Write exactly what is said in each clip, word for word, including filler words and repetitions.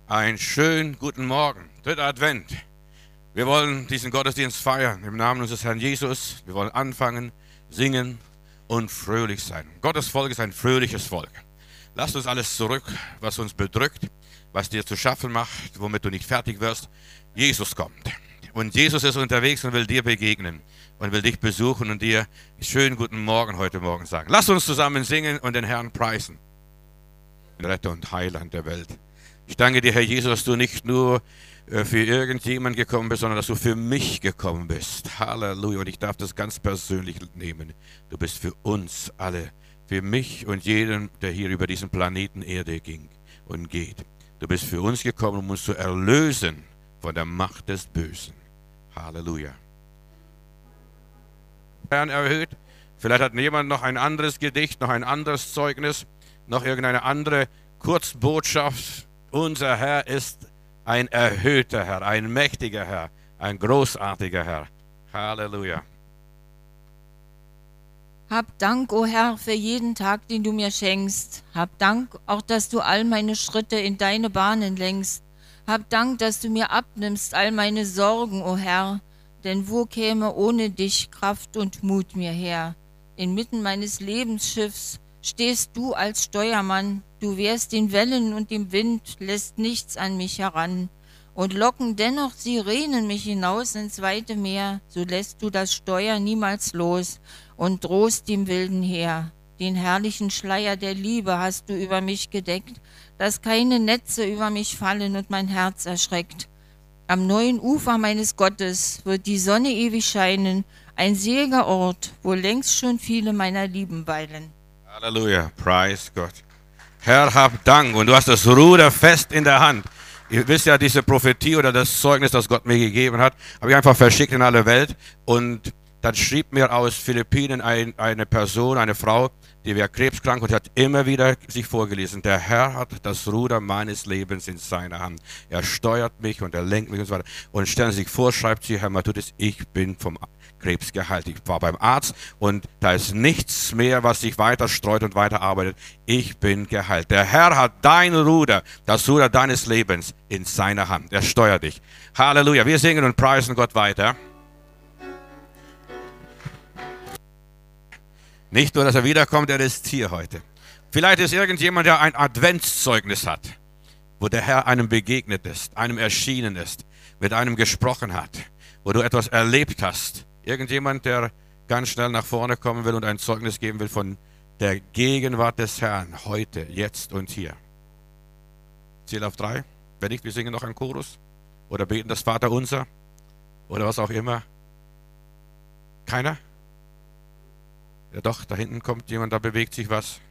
Einen schönen guten Morgen. Dritter Advent. Wir wollen diesen Gottesdienst feiern im Namen unseres Herrn Jesus. Wir wollen anfangen, singen und fröhlich sein. Gottes Volk ist ein fröhliches Volk. Lasst uns alles zurück, was uns bedrückt, was dir zu schaffen macht, womit du nicht fertig wirst. Jesus kommt. Und Jesus ist unterwegs und will dir begegnen und will dich besuchen und dir schönen guten Morgen heute Morgen sagen. Lass uns zusammen singen und den Herrn preisen. Retter und Heiland der Welt. Ich danke dir, Herr Jesus, dass du nicht nur für irgendjemand gekommen bist, sondern dass du für mich gekommen bist. Halleluja. Und ich darf das ganz persönlich nehmen. Du bist für uns alle, für mich und jeden, der hier über diesen Planeten Erde ging und geht. Du bist für uns gekommen, um uns zu erlösen von der Macht des Bösen. Halleluja. Herrn erhöht. Vielleicht hat jemand noch ein anderes Gedicht, noch ein anderes Zeugnis, noch irgendeine andere Kurzbotschaft. Unser Herr ist ein erhöhter Herr, ein mächtiger Herr, ein großartiger Herr. Halleluja. Hab Dank, o Herr, für jeden Tag, den du mir schenkst. Hab Dank auch, dass du all meine Schritte in deine Bahnen lenkst. Hab Dank, dass du mir abnimmst all meine Sorgen, o Herr. Denn wo käme ohne dich Kraft und Mut mir her? Inmitten meines Lebensschiffs stehst du als Steuermann. Du wehrst den Wellen und dem Wind, lässt nichts an mich heran. Und locken dennoch Sirenen mich hinaus ins weite Meer, so lässt du das Steuer niemals los und drohst dem wilden Heer. Den herrlichen Schleier der Liebe hast du über mich gedeckt, dass keine Netze über mich fallen und mein Herz erschreckt. Am neuen Ufer meines Gottes wird die Sonne ewig scheinen, ein seliger Ort, wo längst schon viele meiner Lieben weilen. Halleluja, preis Gott. Herr, hab Dank. Und du hast das Ruder fest in der Hand. Ihr wisst ja, diese Prophetie oder das Zeugnis, das Gott mir gegeben hat, habe ich einfach verschickt in alle Welt. Und dann schrieb mir aus Philippinen ein, eine Person, eine Frau, die wäre krebskrank und hat immer wieder sich vorgelesen. Der Herr hat das Ruder meines Lebens in seiner Hand. Er steuert mich und er lenkt mich und so weiter. Und stellen Sie sich vor, schreibt sie, Herr Matthäus, ich bin vom Krebs geheilt. Ich war beim Arzt und da ist nichts mehr, was sich weiter streut und weiter arbeitet. Ich bin geheilt. Der Herr hat dein Ruder, das Ruder deines Lebens in seiner Hand. Er steuert dich. Halleluja. Wir singen und preisen Gott weiter. Nicht nur, dass er wiederkommt, er ist hier heute. Vielleicht ist irgendjemand, der ein Adventszeugnis hat, wo der Herr einem begegnet ist, einem erschienen ist, mit einem gesprochen hat, wo du etwas erlebt hast. Irgendjemand, der ganz schnell nach vorne kommen will und ein Zeugnis geben will von der Gegenwart des Herrn, heute, jetzt und hier. Zähl auf drei. Wenn nicht, wir singen noch einen Chorus oder beten das Vaterunser oder was auch immer. Keiner? Ja doch, da hinten kommt jemand, da bewegt sich was.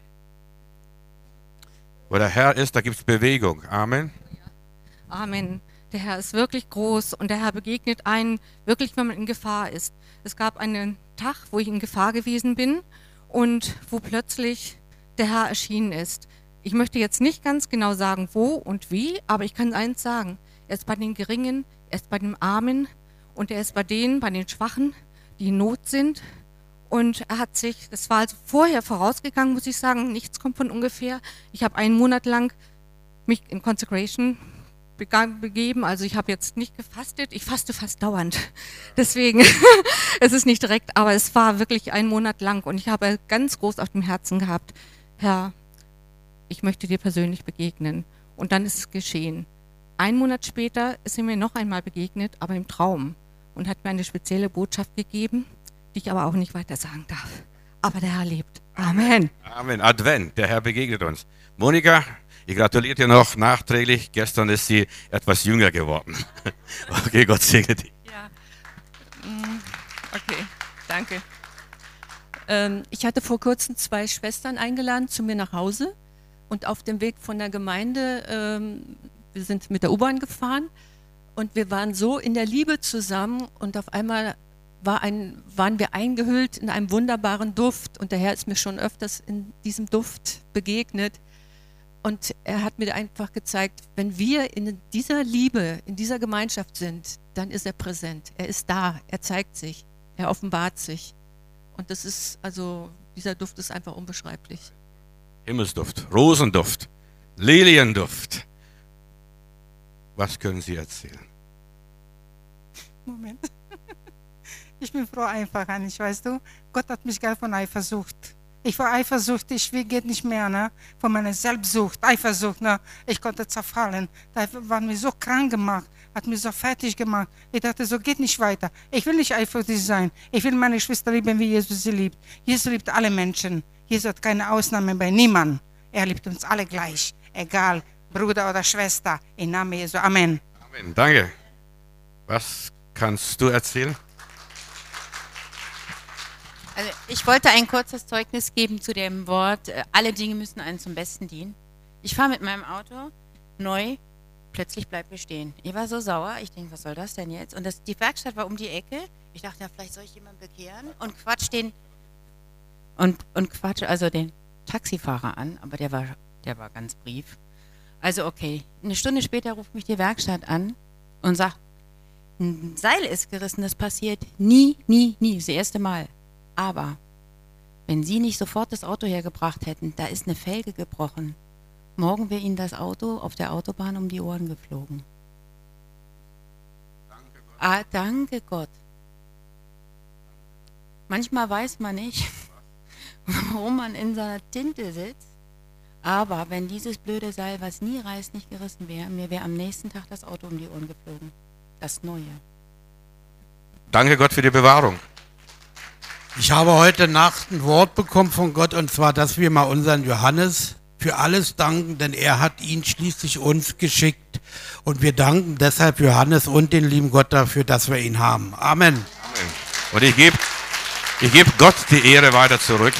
Wo der Herr ist, da gibt es Bewegung. Amen. Amen. Der Herr ist wirklich groß und der Herr begegnet einen wirklich, wenn man in Gefahr ist. Es gab einen Tag, wo ich in Gefahr gewesen bin und wo plötzlich der Herr erschienen ist. Ich möchte jetzt nicht ganz genau sagen, wo und wie, aber ich kann eins sagen. Er ist bei den Geringen, er ist bei den Armen und er ist bei denen, bei den Schwachen, die in Not sind. Und er hat sich, das war also vorher vorausgegangen, muss ich sagen, nichts kommt von ungefähr. Ich habe einen Monat lang mich in Consecration begeben, also ich habe jetzt nicht gefastet, ich faste fast dauernd. Deswegen, es ist nicht direkt, aber es war wirklich einen Monat lang und ich habe ganz groß auf dem Herzen gehabt, Herr, ich möchte dir persönlich begegnen. Und dann ist es geschehen. Einen Monat später ist er mir noch einmal begegnet, aber im Traum und hat mir eine spezielle Botschaft gegeben, die ich aber auch nicht weiter sagen darf. Aber der Herr lebt. Amen. Amen. Advent, der Herr begegnet uns. Monika, ich gratuliere dir noch nachträglich. Gestern ist sie etwas jünger geworden. Okay, Gott segne dich. Ja, okay, danke. Ähm, ich hatte vor kurzem zwei Schwestern eingeladen zu mir nach Hause und auf dem Weg von der Gemeinde, ähm, wir sind mit der U-Bahn gefahren und wir waren so in der Liebe zusammen und auf einmal war ein, waren wir eingehüllt in einem wunderbaren Duft und der Herr ist mir schon öfters in diesem Duft begegnet. Und er hat mir einfach gezeigt, wenn wir in dieser Liebe, in dieser Gemeinschaft sind, dann ist er präsent. Er ist da, er zeigt sich, er offenbart sich. Und das ist, also, dieser Duft ist einfach unbeschreiblich. Himmelsduft, Rosenduft, Lilienduft. Was können Sie erzählen? Moment. Ich bin froh einfach, Hannes, weißt du? Gott hat mich gar von Eifersucht. Ich war eifersüchtig, wie geht nicht mehr, ne? Von meiner Selbstsucht, Eifersucht, ne? Ich konnte zerfallen. Das war mir so krank gemacht, hat mich so fertig gemacht. Ich dachte, so geht nicht weiter. Ich will nicht eifersüchtig sein. Ich will meine Schwester lieben, wie Jesus sie liebt. Jesus liebt alle Menschen. Jesus hat keine Ausnahme bei niemandem. Er liebt uns alle gleich. Egal, Bruder oder Schwester. Im Namen Jesu. Amen. Amen. Danke. Was kannst du erzählen? Also ich wollte ein kurzes Zeugnis geben zu dem Wort, äh, alle Dinge müssen einem zum Besten dienen. Ich fahre mit meinem Auto neu, plötzlich bleibt wir stehen. Ich war so sauer, ich denke, was soll das denn jetzt? Und das, die Werkstatt war um die Ecke. Ich dachte, ja, vielleicht soll ich jemanden bekehren und quatsch den und, und quatsch also den Taxifahrer an, aber der war, der war ganz brief. Also okay, eine Stunde später ruft mich die Werkstatt an und sagt, ein Seil ist gerissen, das passiert nie, nie, nie, das erste Mal. Aber wenn Sie nicht sofort das Auto hergebracht hätten, da ist eine Felge gebrochen. Morgen wäre Ihnen das Auto auf der Autobahn um die Ohren geflogen. Danke Gott. Ah, danke Gott. Manchmal weiß man nicht, warum man in seiner Tinte sitzt. Aber wenn dieses blöde Seil, was nie reißt, nicht gerissen wäre, mir wäre am nächsten Tag das Auto um die Ohren geflogen. Das Neue. Danke Gott für die Bewahrung. Ich habe heute Nacht ein Wort bekommen von Gott, und zwar, dass wir mal unseren Johannes für alles danken, denn er hat ihn schließlich uns geschickt. Und wir danken deshalb Johannes und den lieben Gott dafür, dass wir ihn haben. Amen. Amen. Und ich gebe ich geb Gott die Ehre weiter zurück.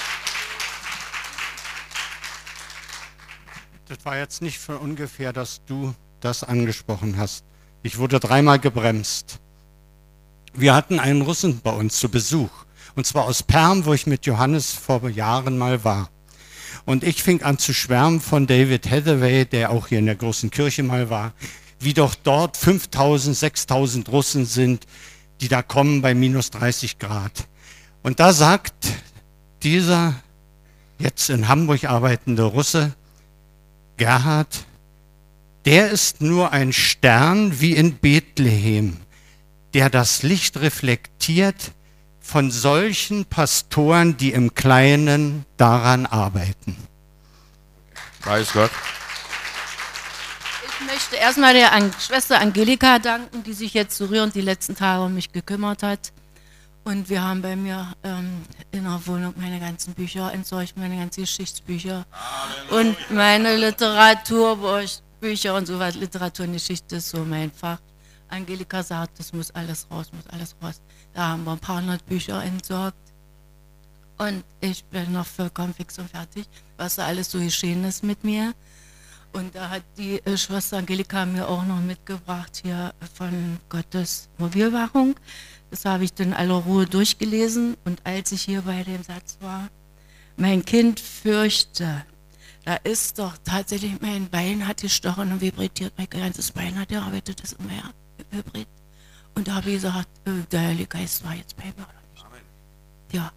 Das war jetzt nicht von ungefähr, dass du das angesprochen hast. Ich wurde dreimal gebremst. Wir hatten einen Russen bei uns zu Besuch. Und zwar aus Perm, wo ich mit Johannes vor Jahren mal war. Und ich fing an zu schwärmen von David Hathaway, der auch hier in der großen Kirche mal war, wie doch dort fünftausend, sechstausend Russen sind, die da kommen bei minus dreißig Grad. Und da sagt dieser jetzt in Hamburg arbeitende Russe, Gerhard, der ist nur ein Stern wie in Bethlehem, der das Licht reflektiert von solchen Pastoren, die im Kleinen daran arbeiten. Weiß Gott. Ich möchte erstmal der An- Schwester Angelika danken, die sich jetzt so rührend die letzten Tage um mich gekümmert hat. Und wir haben bei mir ähm, in der Wohnung meine ganzen Bücher entsorgt, meine ganzen Geschichtsbücher und meine Literaturbücher und so was. Literatur und Geschichte ist so mein Fach. Angelika sagt, das muss alles raus, muss alles raus. Da haben wir ein paar hundert Bücher entsorgt. Und ich bin noch vollkommen fix und fertig, was da alles so geschehen ist mit mir. Und da hat die äh, Schwester Angelika mir auch noch mitgebracht hier von Gottes Mobilwachung. Das habe ich dann in aller Ruhe durchgelesen. Und als ich hier bei dem Satz war, mein Kind fürchte, da ist doch tatsächlich, mein Bein hat gestochen und vibriert, mein ganzes Bein hat gearbeitet, das immer ja vibriert. Und da habe ich gesagt, äh, der Heilige Geist war jetzt bei mir oder nicht. Amen. Ja.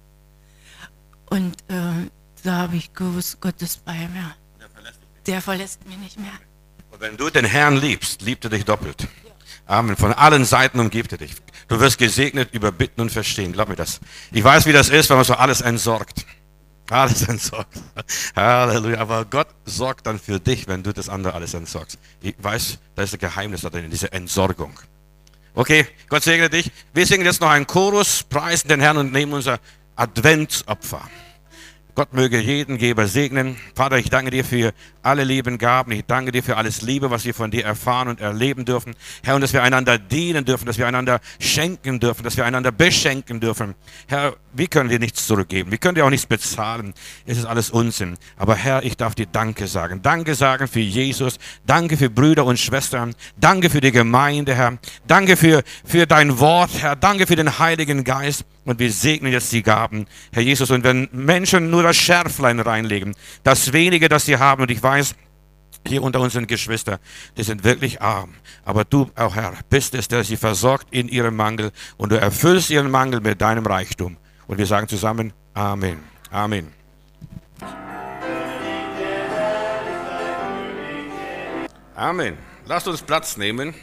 Und äh, da habe ich gewusst, Gott ist bei mir. Der verlässt, der verlässt mich nicht mehr. Und wenn du den Herrn liebst, liebt er dich doppelt. Ja. Amen. Von allen Seiten umgibt er dich. Du wirst gesegnet über Bitten und Verstehen. Glaub mir das. Ich weiß, wie das ist, wenn man so alles entsorgt. Alles entsorgt. Halleluja. Aber Gott sorgt dann für dich, wenn du das andere alles entsorgst. Ich weiß, da ist ein Geheimnis da drin, diese Entsorgung. Okay, Gott segne dich. Wir singen jetzt noch einen Chorus, preisen den Herrn und nehmen unser Adventsopfer. Gott möge jeden Geber segnen. Vater, ich danke dir für alle lieben Gaben. Ich danke dir für alles Liebe, was wir von dir erfahren und erleben dürfen. Herr, und dass wir einander dienen dürfen, dass wir einander schenken dürfen, dass wir einander beschenken dürfen. Herr, wie können wir nichts zurückgeben? Wir können dir auch nichts bezahlen. Es ist alles Unsinn. Aber Herr, ich darf dir Danke sagen. Danke sagen für Jesus. Danke für Brüder und Schwestern. Danke für die Gemeinde, Herr. Danke für, für dein Wort, Herr. Danke für den Heiligen Geist. Und wir segnen jetzt die Gaben, Herr Jesus. Und wenn Menschen nur das Schärflein reinlegen, das wenige, das sie haben, und ich weiß, hier unter unseren Geschwistern, die sind wirklich arm. Aber du, auch Herr, bist es, der sie versorgt in ihrem Mangel. Und du erfüllst ihren Mangel mit deinem Reichtum. Und wir sagen zusammen, Amen. Amen. Amen. Lasst uns Platz nehmen.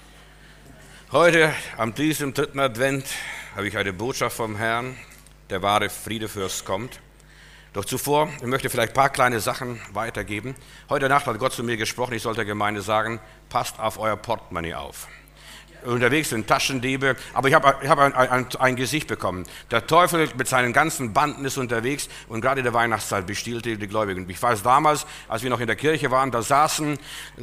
Heute, am diesem dritten Advent, habe ich eine Botschaft vom Herrn, der wahre Friedefürst kommt. Doch zuvor, ich möchte vielleicht ein paar kleine Sachen weitergeben. Heute Nacht hat Gott zu mir gesprochen, ich sollte der Gemeinde sagen, passt auf euer Portemonnaie auf. Unterwegs sind Taschendiebe, aber ich habe ich hab ein, ein, ein Gesicht bekommen. Der Teufel mit seinen ganzen Banden ist unterwegs und gerade in der Weihnachtszeit bestiehlt die Gläubigen. Ich weiß damals, als wir noch in der Kirche waren, da saßen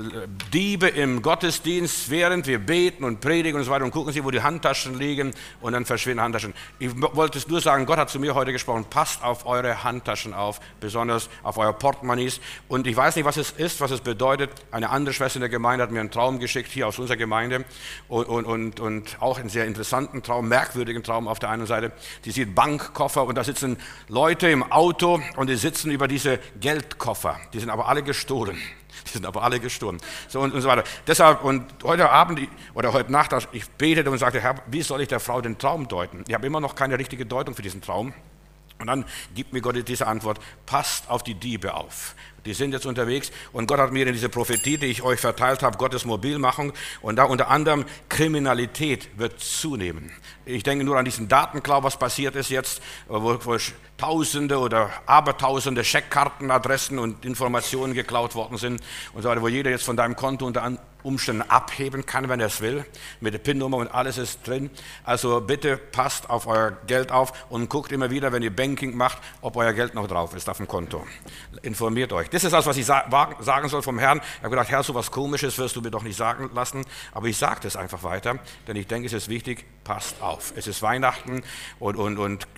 Diebe im Gottesdienst, während wir beten und predigen und so weiter und gucken sie, wo die Handtaschen liegen und dann verschwinden Handtaschen. Ich wollte es nur sagen, Gott hat zu mir heute gesprochen, passt auf eure Handtaschen auf, besonders auf euer Portemonnaies. Und ich weiß nicht, was es ist, was es bedeutet. Eine andere Schwester in der Gemeinde hat mir einen Traum geschickt, hier aus unserer Gemeinde. Und Und, und, und auch einen sehr interessanten Traum, merkwürdigen Traum auf der einen Seite. Die sieht Bankkoffer und da sitzen Leute im Auto und die sitzen über diese Geldkoffer. Die sind aber alle gestohlen. Die sind aber alle gestohlen. So und, und so weiter. Deshalb, und heute Abend oder heute Nacht, ich betete und sagte, Herr, wie soll ich der Frau den Traum deuten? Ich habe immer noch keine richtige Deutung für diesen Traum. Und dann gibt mir Gott diese Antwort, passt auf die Diebe auf. Die sind jetzt unterwegs und Gott hat mir in diese Prophetie, die ich euch verteilt habe, Gottes Mobilmachung und da unter anderem Kriminalität wird zunehmen. Ich denke nur an diesen Datenklau, was passiert ist jetzt, wo, wo Tausende oder Abertausende Scheckkartenadressen und Informationen geklaut worden sind und so weiter, wo jeder jetzt von deinem Konto unter Umständen abheben kann, wenn er es will, mit der PIN-Nummer und alles ist drin. Also bitte passt auf euer Geld auf und guckt immer wieder, wenn ihr Banking macht, ob euer Geld noch drauf ist auf dem Konto. Informiert euch. Das ist das, was ich sagen soll vom Herrn. Ich habe gedacht, Herr, so was Komisches wirst du mir doch nicht sagen lassen, aber ich sage das einfach weiter, denn ich denke, es ist wichtig, passt auf. Es ist Weihnachten und, und, und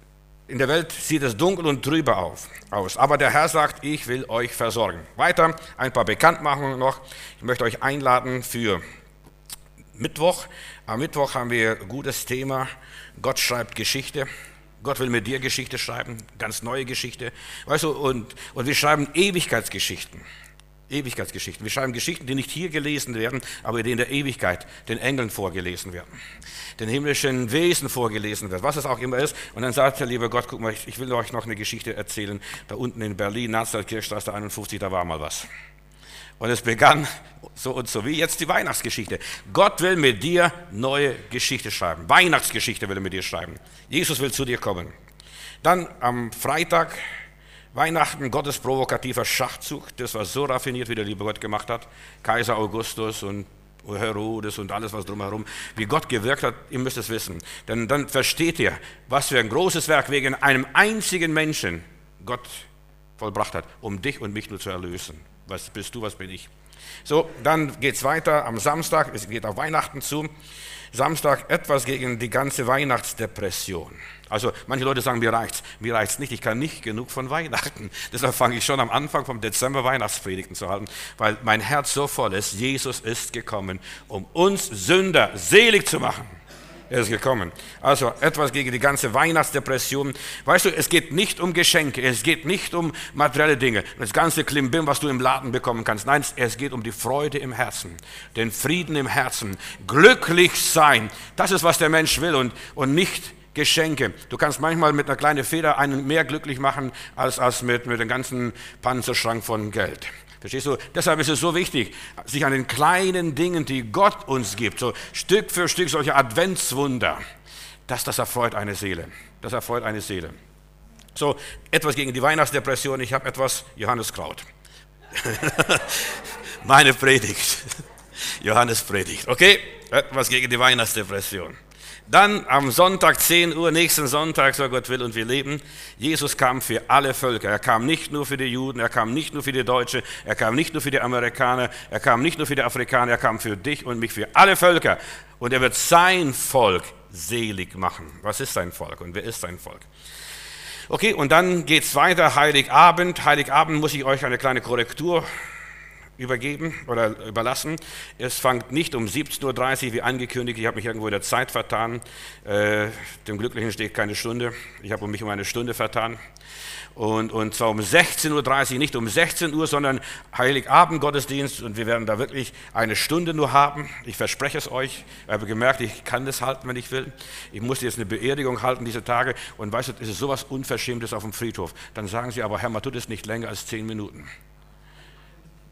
in der Welt sieht es dunkel und trübe auf, aus, aber der Herr sagt, ich will euch versorgen. Weiter, ein paar Bekanntmachungen noch. Ich möchte euch einladen für Mittwoch. Am Mittwoch haben wir ein gutes Thema, Gott schreibt Geschichte. Gott will mit dir Geschichte schreiben, ganz neue Geschichte. Weißt du, und, und wir schreiben Ewigkeitsgeschichten. Ewigkeitsgeschichten. Wir schreiben Geschichten, die nicht hier gelesen werden, aber die in der Ewigkeit den Engeln vorgelesen werden, den himmlischen Wesen vorgelesen wird, was es auch immer ist. Und dann sagt der liebe Gott, guck mal, ich will euch noch eine Geschichte erzählen. Da unten in Berlin, Nazareth-Kirchstraße einundfünfzig, da war mal was. Und es begann so und so, wie jetzt die Weihnachtsgeschichte. Gott will mit dir neue Geschichte schreiben. Weihnachtsgeschichte will er mit dir schreiben. Jesus will zu dir kommen. Dann am Freitag, Weihnachten, Gottes provokativer Schachzug, das war so raffiniert, wie der liebe Gott gemacht hat. Kaiser Augustus und Herodes und alles, was drumherum, wie Gott gewirkt hat, ihr müsst es wissen. Denn dann versteht ihr, was für ein großes Werk wegen einem einzigen Menschen Gott vollbracht hat, um dich und mich nur zu erlösen. Was bist du, was bin ich? So, dann geht es weiter am Samstag, es geht auf Weihnachten zu. Samstag etwas gegen die ganze Weihnachtsdepression. Also manche Leute sagen, mir reicht's. Mir reicht's nicht, ich kann nicht genug von Weihnachten. Deshalb fange ich schon am Anfang vom Dezember Weihnachtspredigten zu halten, weil mein Herz so voll ist, Jesus ist gekommen, um uns Sünder selig zu machen. Er ist gekommen. Also etwas gegen die ganze Weihnachtsdepression. Weißt du, es geht nicht um Geschenke, es geht nicht um materielle Dinge, das ganze Klimbim, was du im Laden bekommen kannst. Nein, es geht um die Freude im Herzen, den Frieden im Herzen, glücklich sein. Das ist, was der Mensch will und, und nicht Geschenke. Du kannst manchmal mit einer kleinen Feder einen mehr glücklich machen, als, als mit, mit dem ganzen Panzerschrank von Geld. Verstehst du? Deshalb ist es so wichtig, sich an den kleinen Dingen, die Gott uns gibt, so Stück für Stück solche Adventswunder, das, das erfreut eine Seele. Das erfreut eine Seele. So, etwas gegen die Weihnachtsdepression, ich habe etwas Johanneskraut. Meine Predigt. Johannes Predigt. Okay, etwas gegen die Weihnachtsdepression. Dann am Sonntag, zehn Uhr, nächsten Sonntag, so Gott will und wir leben, Jesus kam für alle Völker. Er kam nicht nur für die Juden, er kam nicht nur für die Deutschen, er kam nicht nur für die Amerikaner, er kam nicht nur für die Afrikaner, er kam für dich und mich, für alle Völker. Und er wird sein Volk selig machen. Was ist sein Volk und wer ist sein Volk? Okay, und dann geht es weiter, Heiligabend. Heiligabend muss ich euch eine kleine Korrektur übergeben oder überlassen. Es fängt nicht um siebzehn Uhr dreißig wie angekündigt. Ich habe mich irgendwo in der Zeit vertan. Äh, dem Glücklichen steht keine Stunde. Ich habe mich um eine Stunde vertan. Und, und zwar um sechzehn Uhr dreißig, nicht um sechzehn Uhr, sondern Heiligabend Gottesdienst. Und wir werden da wirklich eine Stunde nur haben. Ich verspreche es euch. Ich habe gemerkt, ich kann das halten, wenn ich will. Ich musste jetzt eine Beerdigung halten diese Tage. Und weißt du, es ist sowas Unverschämtes auf dem Friedhof. Dann sagen sie aber, Herr, man tut es nicht länger als zehn Minuten.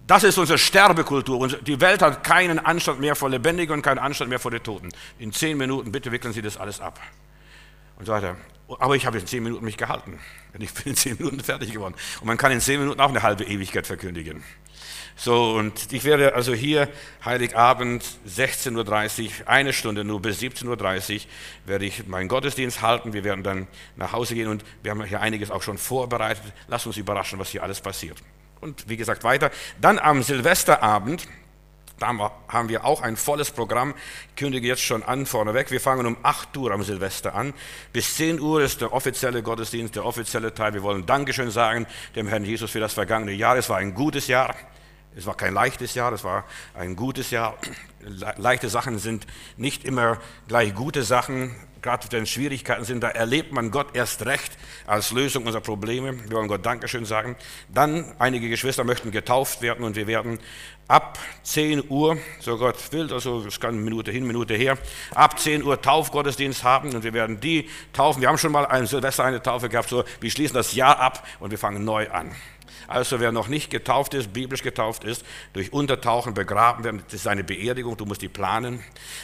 Das ist unsere Sterbekultur. Die Welt hat keinen Anstand mehr vor Lebendigen und keinen Anstand mehr vor den Toten. In zehn Minuten, bitte wickeln Sie das alles ab. Und so weiter. Aber ich habe in zehn Minuten mich gehalten. Ich bin in zehn Minuten fertig geworden. Und man kann in zehn Minuten auch eine halbe Ewigkeit verkündigen. So, und ich werde also hier Heiligabend sechzehn Uhr dreißig, eine Stunde nur bis siebzehn Uhr dreißig werde ich meinen Gottesdienst halten. Wir werden dann nach Hause gehen und wir haben hier einiges auch schon vorbereitet. Lasst uns überraschen, was hier alles passiert. Und wie gesagt, weiter. Dann am Silvesterabend, da haben wir auch ein volles Programm. Ich kündige jetzt schon an, vorneweg. Wir fangen um acht Uhr am Silvester an. Bis zehn Uhr ist der offizielle Gottesdienst, der offizielle Teil. Wir wollen Dankeschön sagen dem Herrn Jesus für das vergangene Jahr. Es war ein gutes Jahr. Es war kein leichtes Jahr, es war ein gutes Jahr. Leichte Sachen sind nicht immer gleich gute Sachen. Gerade wenn Schwierigkeiten sind, da erlebt man Gott erst recht als Lösung unserer Probleme. Wir wollen Gott Dankeschön sagen. Dann, einige Geschwister möchten getauft werden und wir werden ab zehn Uhr, so Gott will, also es kann eine Minute hin, Minute her, ab zehn Uhr Taufgottesdienst haben und wir werden die taufen. Wir haben schon mal ein Silvester eine Taufe gehabt, so wir schließen das Jahr ab und wir fangen neu an. Also wer noch nicht getauft ist, biblisch getauft ist, durch Untertauchen begraben werden, das ist eine Beerdigung, du musst die planen,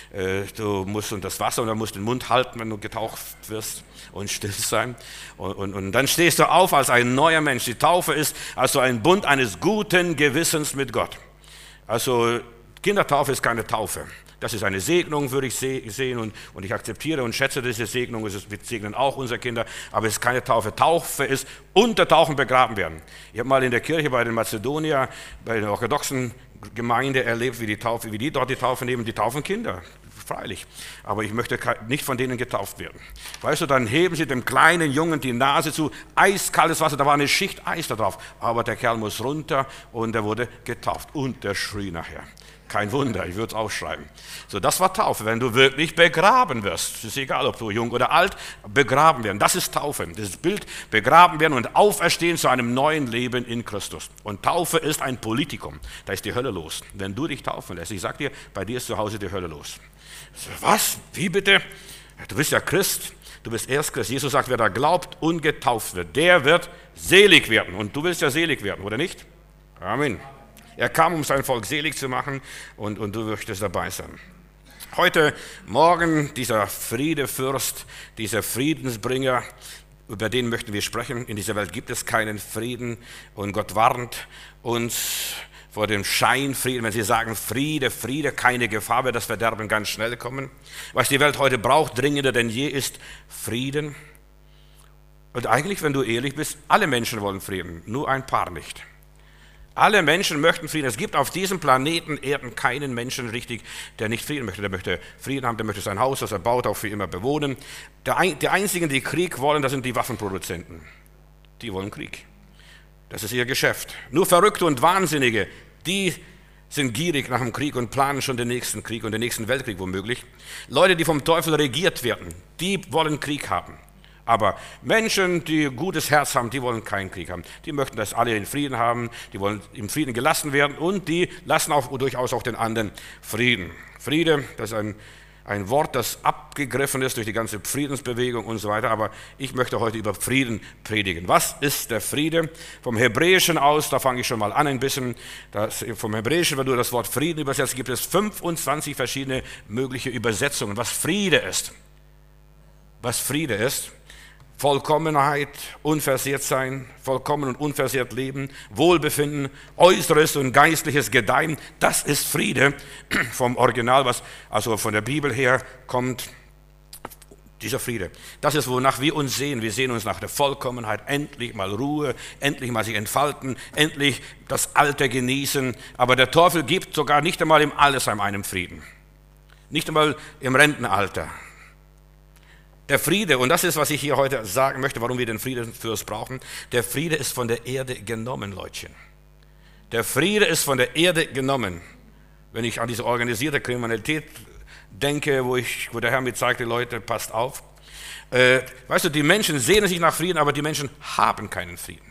du musst unter das Wasser und dann musst du den Mund halten, wenn du getaucht wirst und still sein. Und, und, und dann stehst du auf als ein neuer Mensch. Die Taufe ist also ein Bund eines guten Gewissens mit Gott. Also Kindertaufe ist keine Taufe. Das ist eine Segnung, würde ich sehen, und, und ich akzeptiere und schätze diese Segnung. Wir segnen auch unsere Kinder, aber es ist keine Taufe. Taufe ist untertauchen, begraben werden. Ich habe mal in der Kirche bei den Mazedonier, bei der orthodoxen Gemeinde erlebt, wie die Taufe, wie die dort die Taufe nehmen. Die taufen Kinder, freilich. Aber ich möchte nicht von denen getauft werden. Weißt du, dann heben sie dem kleinen Jungen die Nase zu, eiskaltes Wasser, da war eine Schicht Eis da drauf. Aber der Kerl muss runter und er wurde getauft. Und der schrie nachher. Kein Wunder, ich würde es aufschreiben. So, das war Taufe, wenn du wirklich begraben wirst. Es ist egal, ob du jung oder alt, begraben werden. Das ist Taufe. Das ist Bild, begraben werden und auferstehen zu einem neuen Leben in Christus. Und Taufe ist ein Politikum. Da ist die Hölle los. Wenn du dich taufen lässt, ich sag dir, bei dir ist zu Hause die Hölle los. So, was? Wie bitte? Du bist ja Christ. Du bist erst Christ. Jesus sagt, wer da glaubt und getauft wird, der wird selig werden. Und du willst ja selig werden, oder nicht? Amen. Er kam, um sein Volk selig zu machen und, und du möchtest dabei sein. Heute Morgen dieser Friedefürst, dieser Friedensbringer, über den möchten wir sprechen. In dieser Welt gibt es keinen Frieden und Gott warnt uns vor dem Scheinfrieden. Wenn Sie sagen Friede, Friede, keine Gefahr, wird das Verderben ganz schnell kommen. Was die Welt heute braucht, dringender denn je, ist Frieden. Und eigentlich, wenn du ehrlich bist, alle Menschen wollen Frieden, nur ein paar nicht. Alle Menschen möchten Frieden. Es gibt auf diesem Planeten Erden keinen Menschen richtig, der nicht Frieden möchte. Der möchte Frieden haben, der möchte sein Haus, das er baut, auch für immer bewohnen. Die einzigen, die Krieg wollen, das sind die Waffenproduzenten. Die wollen Krieg. Das ist ihr Geschäft. Nur Verrückte und Wahnsinnige, die sind gierig nach dem Krieg und planen schon den nächsten Krieg und den nächsten Weltkrieg womöglich. Leute, die vom Teufel regiert werden, die wollen Krieg haben. Aber Menschen, die gutes Herz haben, die wollen keinen Krieg haben. Die möchten, dass alle in Frieden haben, die wollen im Frieden gelassen werden und die lassen auch durchaus auch den anderen Frieden. Friede, das ist ein, ein Wort, das abgegriffen ist durch die ganze Friedensbewegung und so weiter. Aber ich möchte heute über Frieden predigen. Was ist der Friede? Vom Hebräischen aus, da fange ich schon mal an ein bisschen. Das, vom Hebräischen, wenn du das Wort Frieden übersetzt, gibt es fünfundzwanzig verschiedene mögliche Übersetzungen, was Friede ist. Was Friede ist. Vollkommenheit, unversehrt sein, vollkommen und unversehrt leben, Wohlbefinden, äußeres und geistliches Gedeihen, das ist Friede vom Original, was also von der Bibel her kommt, dieser Friede. Das ist, wonach wir uns sehen. Wir sehen uns nach der Vollkommenheit, endlich mal Ruhe, endlich mal sich entfalten, endlich das Alter genießen. Aber der Teufel gibt sogar nicht einmal im Altersheim einen Frieden, nicht einmal im Rentenalter. Der Friede, und das ist, was ich hier heute sagen möchte, warum wir den Friedefürst brauchen, der Friede ist von der Erde genommen, Leutchen. Der Friede ist von der Erde genommen. Wenn ich an diese organisierte Kriminalität denke, wo, ich, wo der Herr mir zeigte, Leute, passt auf. Äh, weißt du, die Menschen sehnen sich nach Frieden, aber die Menschen haben keinen Frieden.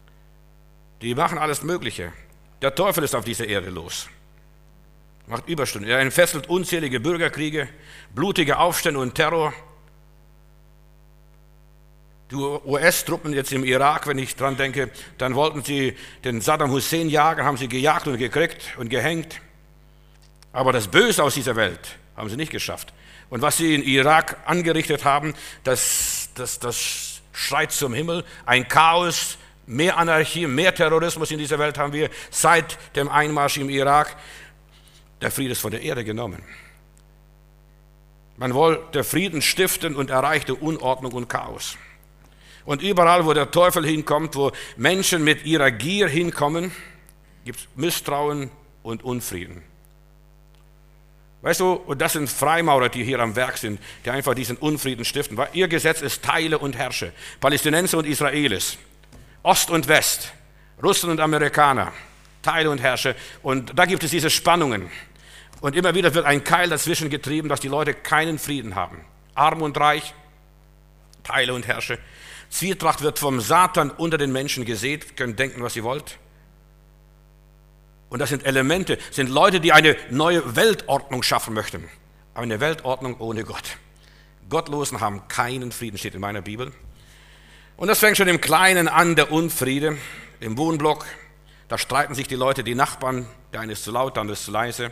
Die machen alles Mögliche. Der Teufel ist auf dieser Erde los. Macht Überstunden. Er entfesselt unzählige Bürgerkriege, blutige Aufstände und Terror. Die U S-Truppen jetzt im Irak, wenn ich dran denke, dann wollten sie den Saddam Hussein jagen, haben sie gejagt und gekriegt und gehängt. Aber das Böse aus dieser Welt haben sie nicht geschafft. Und was sie in Irak angerichtet haben, das, das, das schreit zum Himmel. Ein Chaos, mehr Anarchie, mehr Terrorismus in dieser Welt haben wir seit dem Einmarsch im Irak. Der Friede ist von der Erde genommen. Man wollte Frieden stiften und erreichte Unordnung und Chaos. Und überall, wo der Teufel hinkommt, wo Menschen mit ihrer Gier hinkommen, gibt es Misstrauen und Unfrieden. Weißt du, und das sind Freimaurer, die hier am Werk sind, die einfach diesen Unfrieden stiften. Weil ihr Gesetz ist Teile und Herrsche. Palästinenser und Israelis, Ost und West, Russen und Amerikaner, Teile und Herrsche. Und da gibt es diese Spannungen. Und immer wieder wird ein Keil dazwischen getrieben, dass die Leute keinen Frieden haben. Arm und Reich, Teile und Herrsche. Zwietracht wird vom Satan unter den Menschen gesät, können denken, was sie wollt. Und das sind Elemente, sind Leute, die eine neue Weltordnung schaffen möchten. Aber eine Weltordnung ohne Gott. Gottlosen haben keinen Frieden, steht in meiner Bibel. Und das fängt schon im Kleinen an, der Unfriede. Im Wohnblock, da streiten sich die Leute, die Nachbarn, der eine ist zu laut, der andere ist zu leise.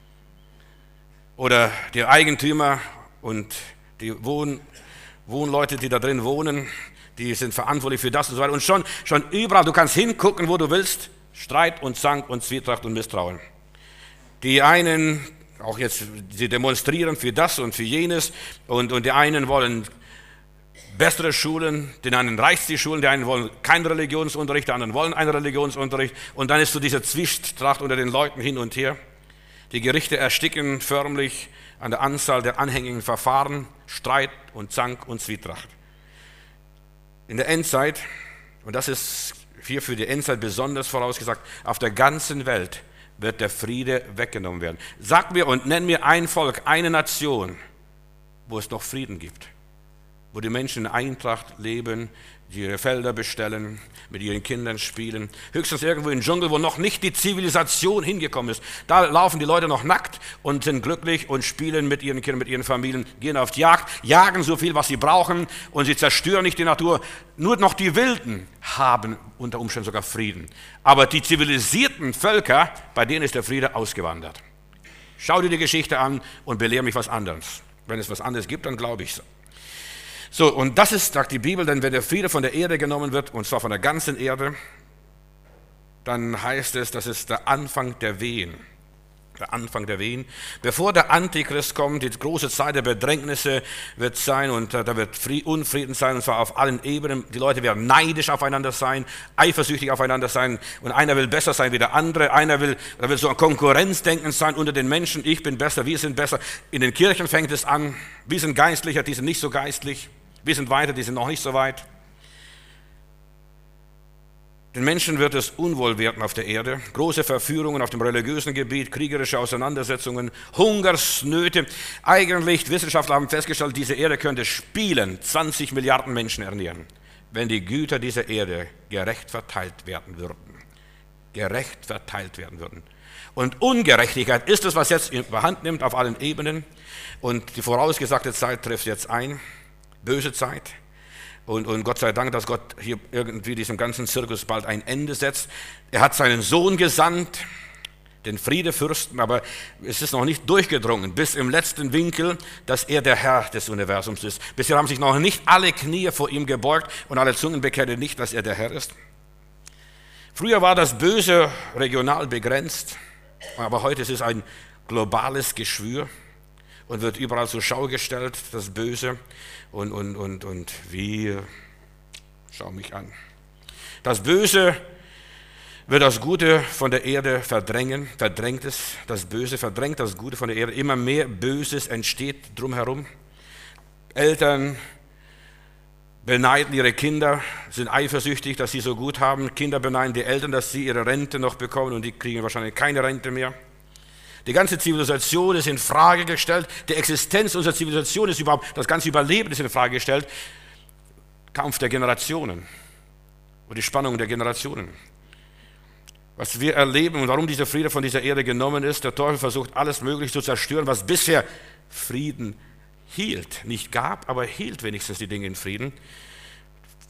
Oder die Eigentümer und die Wohn, Wohnleute, die da drin wohnen, die sind verantwortlich für das und so weiter. Und schon, schon überall, du kannst hingucken, wo du willst, Streit und Zank und Zwietracht und Misstrauen. Die einen, auch jetzt, sie demonstrieren für das und für jenes und, und die einen wollen bessere Schulen, den einen reicht die Schulen, die einen wollen keinen Religionsunterricht, die anderen wollen einen Religionsunterricht und dann ist so diese Zwietracht unter den Leuten hin und her. Die Gerichte ersticken förmlich an der Anzahl der anhängigen Verfahren, Streit und Zank und Zwietracht. In der Endzeit, und das ist hier für die Endzeit besonders vorausgesagt, auf der ganzen Welt wird der Friede weggenommen werden. Sag mir und nenn mir ein Volk, eine Nation, wo es noch Frieden gibt, wo die Menschen in Eintracht leben, die ihre Felder bestellen, mit ihren Kindern spielen. Höchstens irgendwo im Dschungel, wo noch nicht die Zivilisation hingekommen ist. Da laufen die Leute noch nackt und sind glücklich und spielen mit ihren Kindern, mit ihren Familien, gehen auf die Jagd, jagen so viel, was sie brauchen und sie zerstören nicht die Natur. Nur noch die Wilden haben unter Umständen sogar Frieden. Aber die zivilisierten Völker, bei denen ist der Friede ausgewandert. Schau dir die Geschichte an und belehre mich was anderes. Wenn es was anderes gibt, dann glaube ich so. So, und das ist, sagt die Bibel, denn wenn der Friede von der Erde genommen wird, und zwar von der ganzen Erde, dann heißt es, das ist der Anfang der Wehen. Der Anfang der Wehen. Bevor der Antichrist kommt, die große Zeit der Bedrängnisse wird sein und da wird Unfrieden sein, und zwar auf allen Ebenen. Die Leute werden neidisch aufeinander sein, eifersüchtig aufeinander sein und einer will besser sein wie der andere. Einer will, da wird so ein Konkurrenzdenken sein unter den Menschen. Ich bin besser, wir sind besser. In den Kirchen fängt es an. Wir sind geistlicher, die sind nicht so geistlich. Wir sind weiter, die sind noch nicht so weit. Den Menschen wird es unwohl werden auf der Erde. Große Verführungen auf dem religiösen Gebiet, kriegerische Auseinandersetzungen, Hungersnöte. Eigentlich, Wissenschaftler haben festgestellt, diese Erde könnte spielen, zwanzig Milliarden Menschen ernähren, wenn die Güter dieser Erde gerecht verteilt werden würden. Gerecht verteilt werden würden. Und Ungerechtigkeit ist es, was jetzt überhand nimmt auf allen Ebenen. Und die vorausgesagte Zeit trifft jetzt ein. Böse Zeit. Und, und Gott sei Dank, dass Gott hier irgendwie diesem ganzen Zirkus bald ein Ende setzt. Er hat seinen Sohn gesandt, den Friedefürsten, aber es ist noch nicht durchgedrungen, bis im letzten Winkel, dass er der Herr des Universums ist. Bisher haben sich noch nicht alle Knie vor ihm gebeugt und alle Zungen bekennen nicht, dass er der Herr ist. Früher war das Böse regional begrenzt, aber heute ist es ein globales Geschwür und wird überall zur Schau gestellt, das Böse. Und, und, und, und wir, schau mich an. Das Böse wird das Gute von der Erde verdrängen, verdrängt es. Das Böse verdrängt das Gute von der Erde. Immer mehr Böses entsteht drumherum. Eltern beneiden ihre Kinder, sind eifersüchtig, dass sie so gut haben. Kinder beneiden die Eltern, dass sie ihre Rente noch bekommen und die kriegen wahrscheinlich keine Rente mehr. Die ganze Zivilisation ist in Frage gestellt. Die Existenz unserer Zivilisation ist überhaupt, das ganze Überleben ist in Frage gestellt. Kampf der Generationen und die Spannung der Generationen. Was wir erleben und warum dieser Friede von dieser Erde genommen ist, der Teufel versucht alles Mögliche zu zerstören, was bisher Frieden hielt. Nicht gab, aber hielt wenigstens die Dinge in Frieden.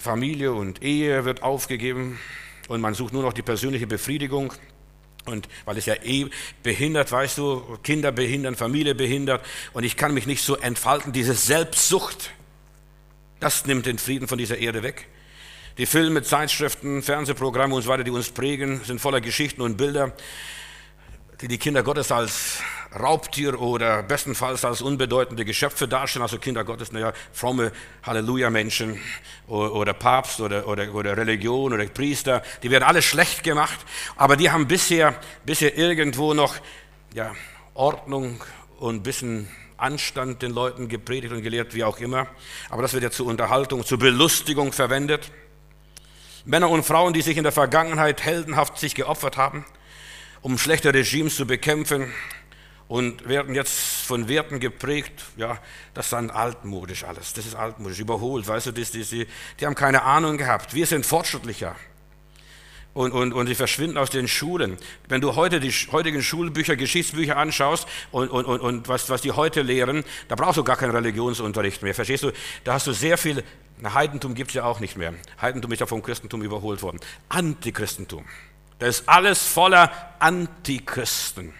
Familie und Ehe wird aufgegeben und man sucht nur noch die persönliche Befriedigung. Und weil es ja eh behindert, weißt du, Kinder behindern, Familie behindert und ich kann mich nicht so entfalten, diese Selbstsucht, das nimmt den Frieden von dieser Erde weg. Die Filme, Zeitschriften, Fernsehprogramme und so weiter, die uns prägen, sind voller Geschichten und Bilder, die die Kinder Gottes als Raubtier oder bestenfalls als unbedeutende Geschöpfe darstellen, also Kinder Gottes, naja, fromme Halleluja-Menschen oder Papst oder, oder, oder Religion oder Priester, die werden alle schlecht gemacht, aber die haben bisher, bisher irgendwo noch ja, Ordnung und ein bisschen Anstand den Leuten gepredigt und gelehrt, wie auch immer, aber das wird ja zur Unterhaltung, zur Belustigung verwendet. Männer und Frauen, die sich in der Vergangenheit heldenhaft sich geopfert haben, um schlechte Regimes zu bekämpfen und werden jetzt von Werten geprägt, ja, das ist dann altmodisch alles, das ist altmodisch, überholt, weißt du, das, das, die, die haben keine Ahnung gehabt, wir sind fortschrittlicher und, und, und sie verschwinden aus den Schulen. Wenn du heute die heutigen Schulbücher, Geschichtsbücher anschaust und, und, und, und was, was die heute lehren, da brauchst du gar keinen Religionsunterricht mehr, verstehst du, da hast du sehr viel, na, Heidentum gibt es ja auch nicht mehr, Heidentum ist ja vom Christentum überholt worden, Antichristentum. Das ist alles voller Antichristen.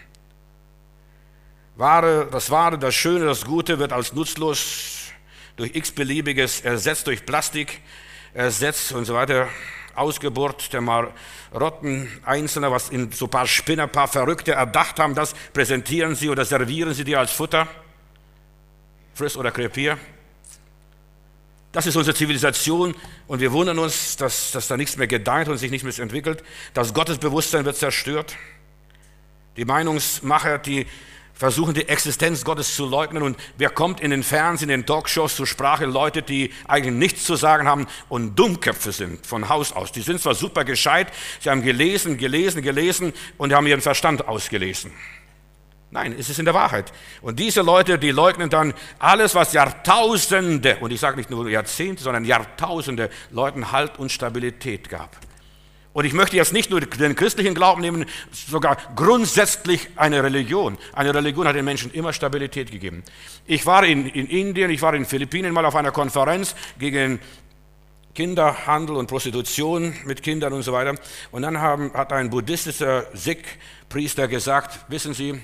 Wahre, das Wahre, das Schöne, das Gute wird als nutzlos durch x-beliebiges ersetzt, durch Plastik ersetzt und so weiter. Ausgeburt der Marotten Einzelner, was in so ein paar Spinner, ein paar Verrückte erdacht haben, das präsentieren sie oder servieren sie dir als Futter. Friss oder krepier. Das ist unsere Zivilisation und wir wundern uns, dass, dass da nichts mehr gedeiht und sich nichts mehr entwickelt. Das Gottesbewusstsein wird zerstört. Die Meinungsmacher, die versuchen die Existenz Gottes zu leugnen und wer kommt in den Fernsehen, in den Talkshows zur Sprache? Leute, die eigentlich nichts zu sagen haben und Dummköpfe sind von Haus aus. Die sind zwar super gescheit, sie haben gelesen, gelesen, gelesen und haben ihren Verstand ausgelesen. Nein, es ist in der Wahrheit. Und diese Leute, die leugnen dann alles, was Jahrtausende, und ich sage nicht nur Jahrzehnte, sondern Jahrtausende Leuten Halt und Stabilität gab. Und ich möchte jetzt nicht nur den christlichen Glauben nehmen, sogar grundsätzlich eine Religion. Eine Religion hat den Menschen immer Stabilität gegeben. Ich war in, in Indien, ich war in den Philippinen mal auf einer Konferenz gegen Kinderhandel und Prostitution mit Kindern und so weiter. Und dann haben, hat ein buddhistischer Sikh-Priester gesagt, wissen Sie,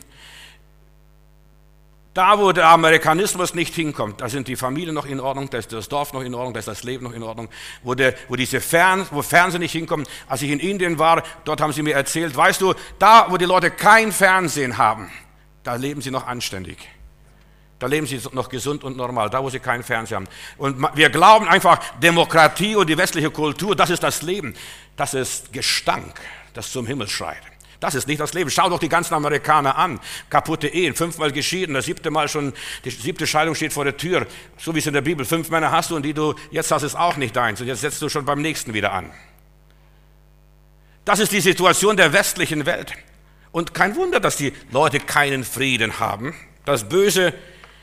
da, wo der Amerikanismus nicht hinkommt, da sind die Familien noch in Ordnung, da ist das Dorf noch in Ordnung, da ist das Leben noch in Ordnung. Wo, der, wo, diese Fern, wo Fernsehen nicht hinkommt, als ich in Indien war, dort haben sie mir erzählt, weißt du, da, wo die Leute kein Fernsehen haben, da leben sie noch anständig. Da leben sie noch gesund und normal, da, wo sie kein Fernsehen haben. Und wir glauben einfach, Demokratie und die westliche Kultur, das ist das Leben. Das ist Gestank, das zum Himmel schreit. Das ist nicht das Leben. Schau doch die ganzen Amerikaner an. Kaputte Ehen, fünfmal geschieden, das siebte Mal schon, die siebte Scheidung steht vor der Tür. So wie es in der Bibel, fünf Männer hast du und die du jetzt hast, ist auch nicht deins. Und jetzt setzt du schon beim nächsten wieder an. Das ist die Situation der westlichen Welt. Und kein Wunder, dass die Leute keinen Frieden haben. Das Böse,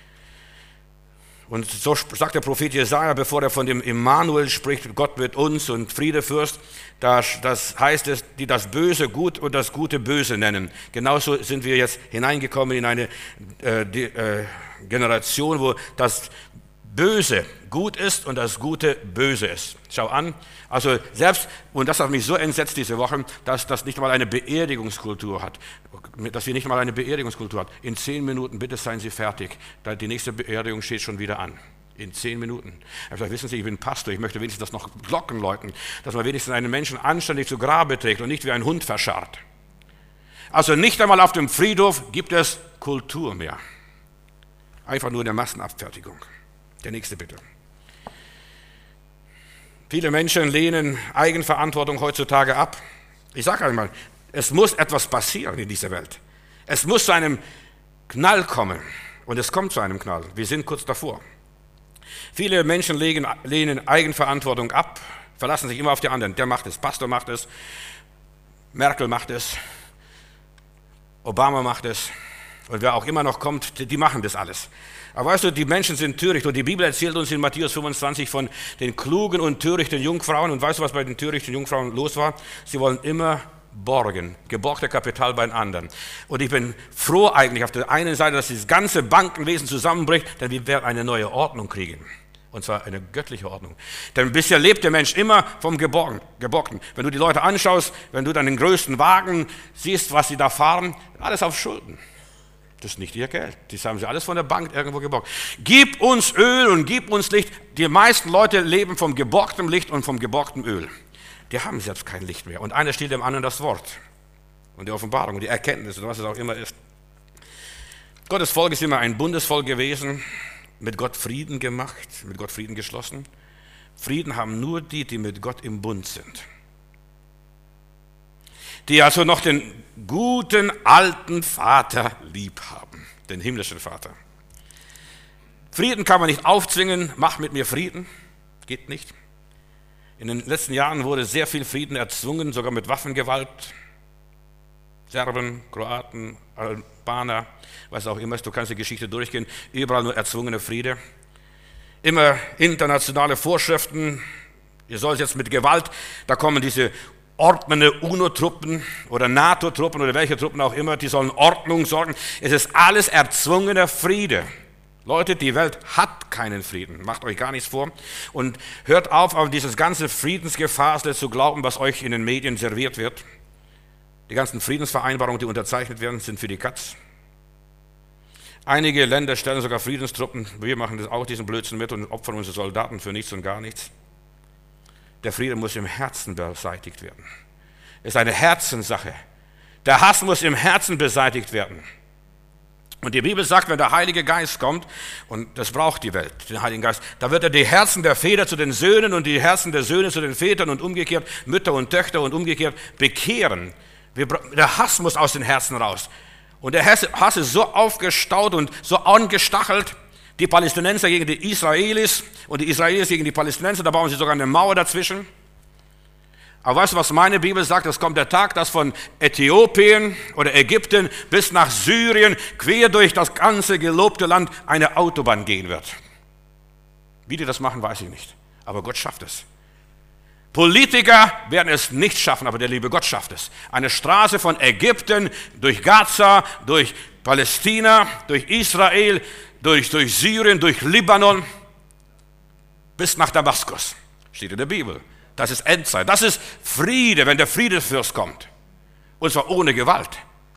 und so sagt der Prophet Jesaja, bevor er von dem Immanuel spricht, Gott mit uns und Friedefürst, das, das heißt es, die das Böse gut und das Gute böse nennen. Genauso sind wir jetzt hineingekommen in eine äh, die, äh, Generation, wo das Böse gut ist und das Gute böse ist. Schau an, also selbst, und das hat mich so entsetzt diese Woche, dass das nicht mal eine Beerdigungskultur hat, dass wir nicht mal eine Beerdigungskultur hat. In zehn Minuten, bitte seien Sie fertig, die nächste Beerdigung steht schon wieder an. In zehn Minuten. Ich habe gesagt, wissen Sie, ich bin Pastor, ich möchte wenigstens das noch Glocken läuten, dass man wenigstens einen Menschen anständig zu Grabe trägt und nicht wie ein Hund verscharrt. Also nicht einmal auf dem Friedhof gibt es Kultur mehr. Einfach nur eine Massenabfertigung. Der nächste bitte. Viele Menschen lehnen Eigenverantwortung heutzutage ab. Ich sage einmal, es muss etwas passieren in dieser Welt. Es muss zu einem Knall kommen. Und es kommt zu einem Knall. Wir sind kurz davor. Viele Menschen legen, lehnen Eigenverantwortung ab, verlassen sich immer auf die anderen. Der macht es, Pastor macht es, Merkel macht es, Obama macht es und wer auch immer noch kommt, die, die machen das alles. Aber weißt du, die Menschen sind töricht und die Bibel erzählt uns in Matthäus fünfundzwanzig von den klugen und törichten Jungfrauen. Und weißt du, was bei den törichten Jungfrauen los war? Sie wollen immer borgen, geborgte Kapital bei den anderen. Und ich bin froh eigentlich auf der einen Seite, dass das ganze Bankenwesen zusammenbricht, denn wir werden eine neue Ordnung kriegen. Und zwar eine göttliche Ordnung. Denn bisher lebt der Mensch immer vom Geborgten. Wenn du die Leute anschaust, wenn du dann den größten Wagen siehst, was sie da fahren, alles auf Schulden. Das ist nicht ihr Geld. Das haben sie alles von der Bank irgendwo geborgt. Gib uns Öl und gib uns Licht. Die meisten Leute leben vom geborgten Licht und vom geborgten Öl. Die haben selbst kein Licht mehr. Und einer stiehlt dem anderen das Wort. Und die Offenbarung und die Erkenntnis und was es auch immer ist. Gottes Volk ist immer ein Bundesvolk gewesen, mit Gott Frieden gemacht, mit Gott Frieden geschlossen. Frieden haben nur die, die mit Gott im Bund sind. Die also noch den guten alten Vater lieb haben, den himmlischen Vater. Frieden kann man nicht aufzwingen, mach mit mir Frieden, geht nicht. In den letzten Jahren wurde sehr viel Frieden erzwungen, sogar mit Waffengewalt. Serben, Kroaten, Albaner, was auch immer, du kannst die Geschichte durchgehen, überall nur erzwungene Friede. Immer internationale Vorschriften, ihr sollt jetzt mit Gewalt, da kommen diese ordnende UNO-Truppen oder NATO-Truppen oder welche Truppen auch immer, die sollen Ordnung sorgen. Es ist alles erzwungener Friede. Leute, die Welt hat keinen Frieden, macht euch gar nichts vor und hört auf, auf dieses ganze Friedensgefasel zu glauben, was euch in den Medien serviert wird. Die ganzen Friedensvereinbarungen, die unterzeichnet werden, sind für die Katz. Einige Länder stellen sogar Friedenstruppen. Wir machen das auch, diesen Blödsinn mit und opfern unsere Soldaten für nichts und gar nichts. Der Friede muss im Herzen beseitigt werden. Es ist eine Herzenssache. Der Hass muss im Herzen beseitigt werden. Und die Bibel sagt, wenn der Heilige Geist kommt, und das braucht die Welt, den Heiligen Geist, da wird er die Herzen der Väter zu den Söhnen und die Herzen der Söhne zu den Vätern und umgekehrt, Mütter und Töchter und umgekehrt bekehren. Wir, der Hass muss aus den Herzen raus. Und der Hass ist so aufgestaut und so angestachelt, die Palästinenser gegen die Israelis und die Israelis gegen die Palästinenser, da bauen sie sogar eine Mauer dazwischen. Aber weißt du, was meine Bibel sagt? Es kommt der Tag, dass von Äthiopien oder Ägypten bis nach Syrien quer durch das ganze gelobte Land eine Autobahn gehen wird. Wie die das machen, weiß ich nicht. Aber Gott schafft es. Politiker werden es nicht schaffen, aber der liebe Gott schafft es. Eine Straße von Ägypten durch Gaza, durch Palästina, durch Israel, durch, durch Syrien, durch Libanon bis nach Damaskus. Steht in der Bibel. Das ist Endzeit. Das ist Friede, wenn der Friedefürst kommt. Und zwar ohne Gewalt.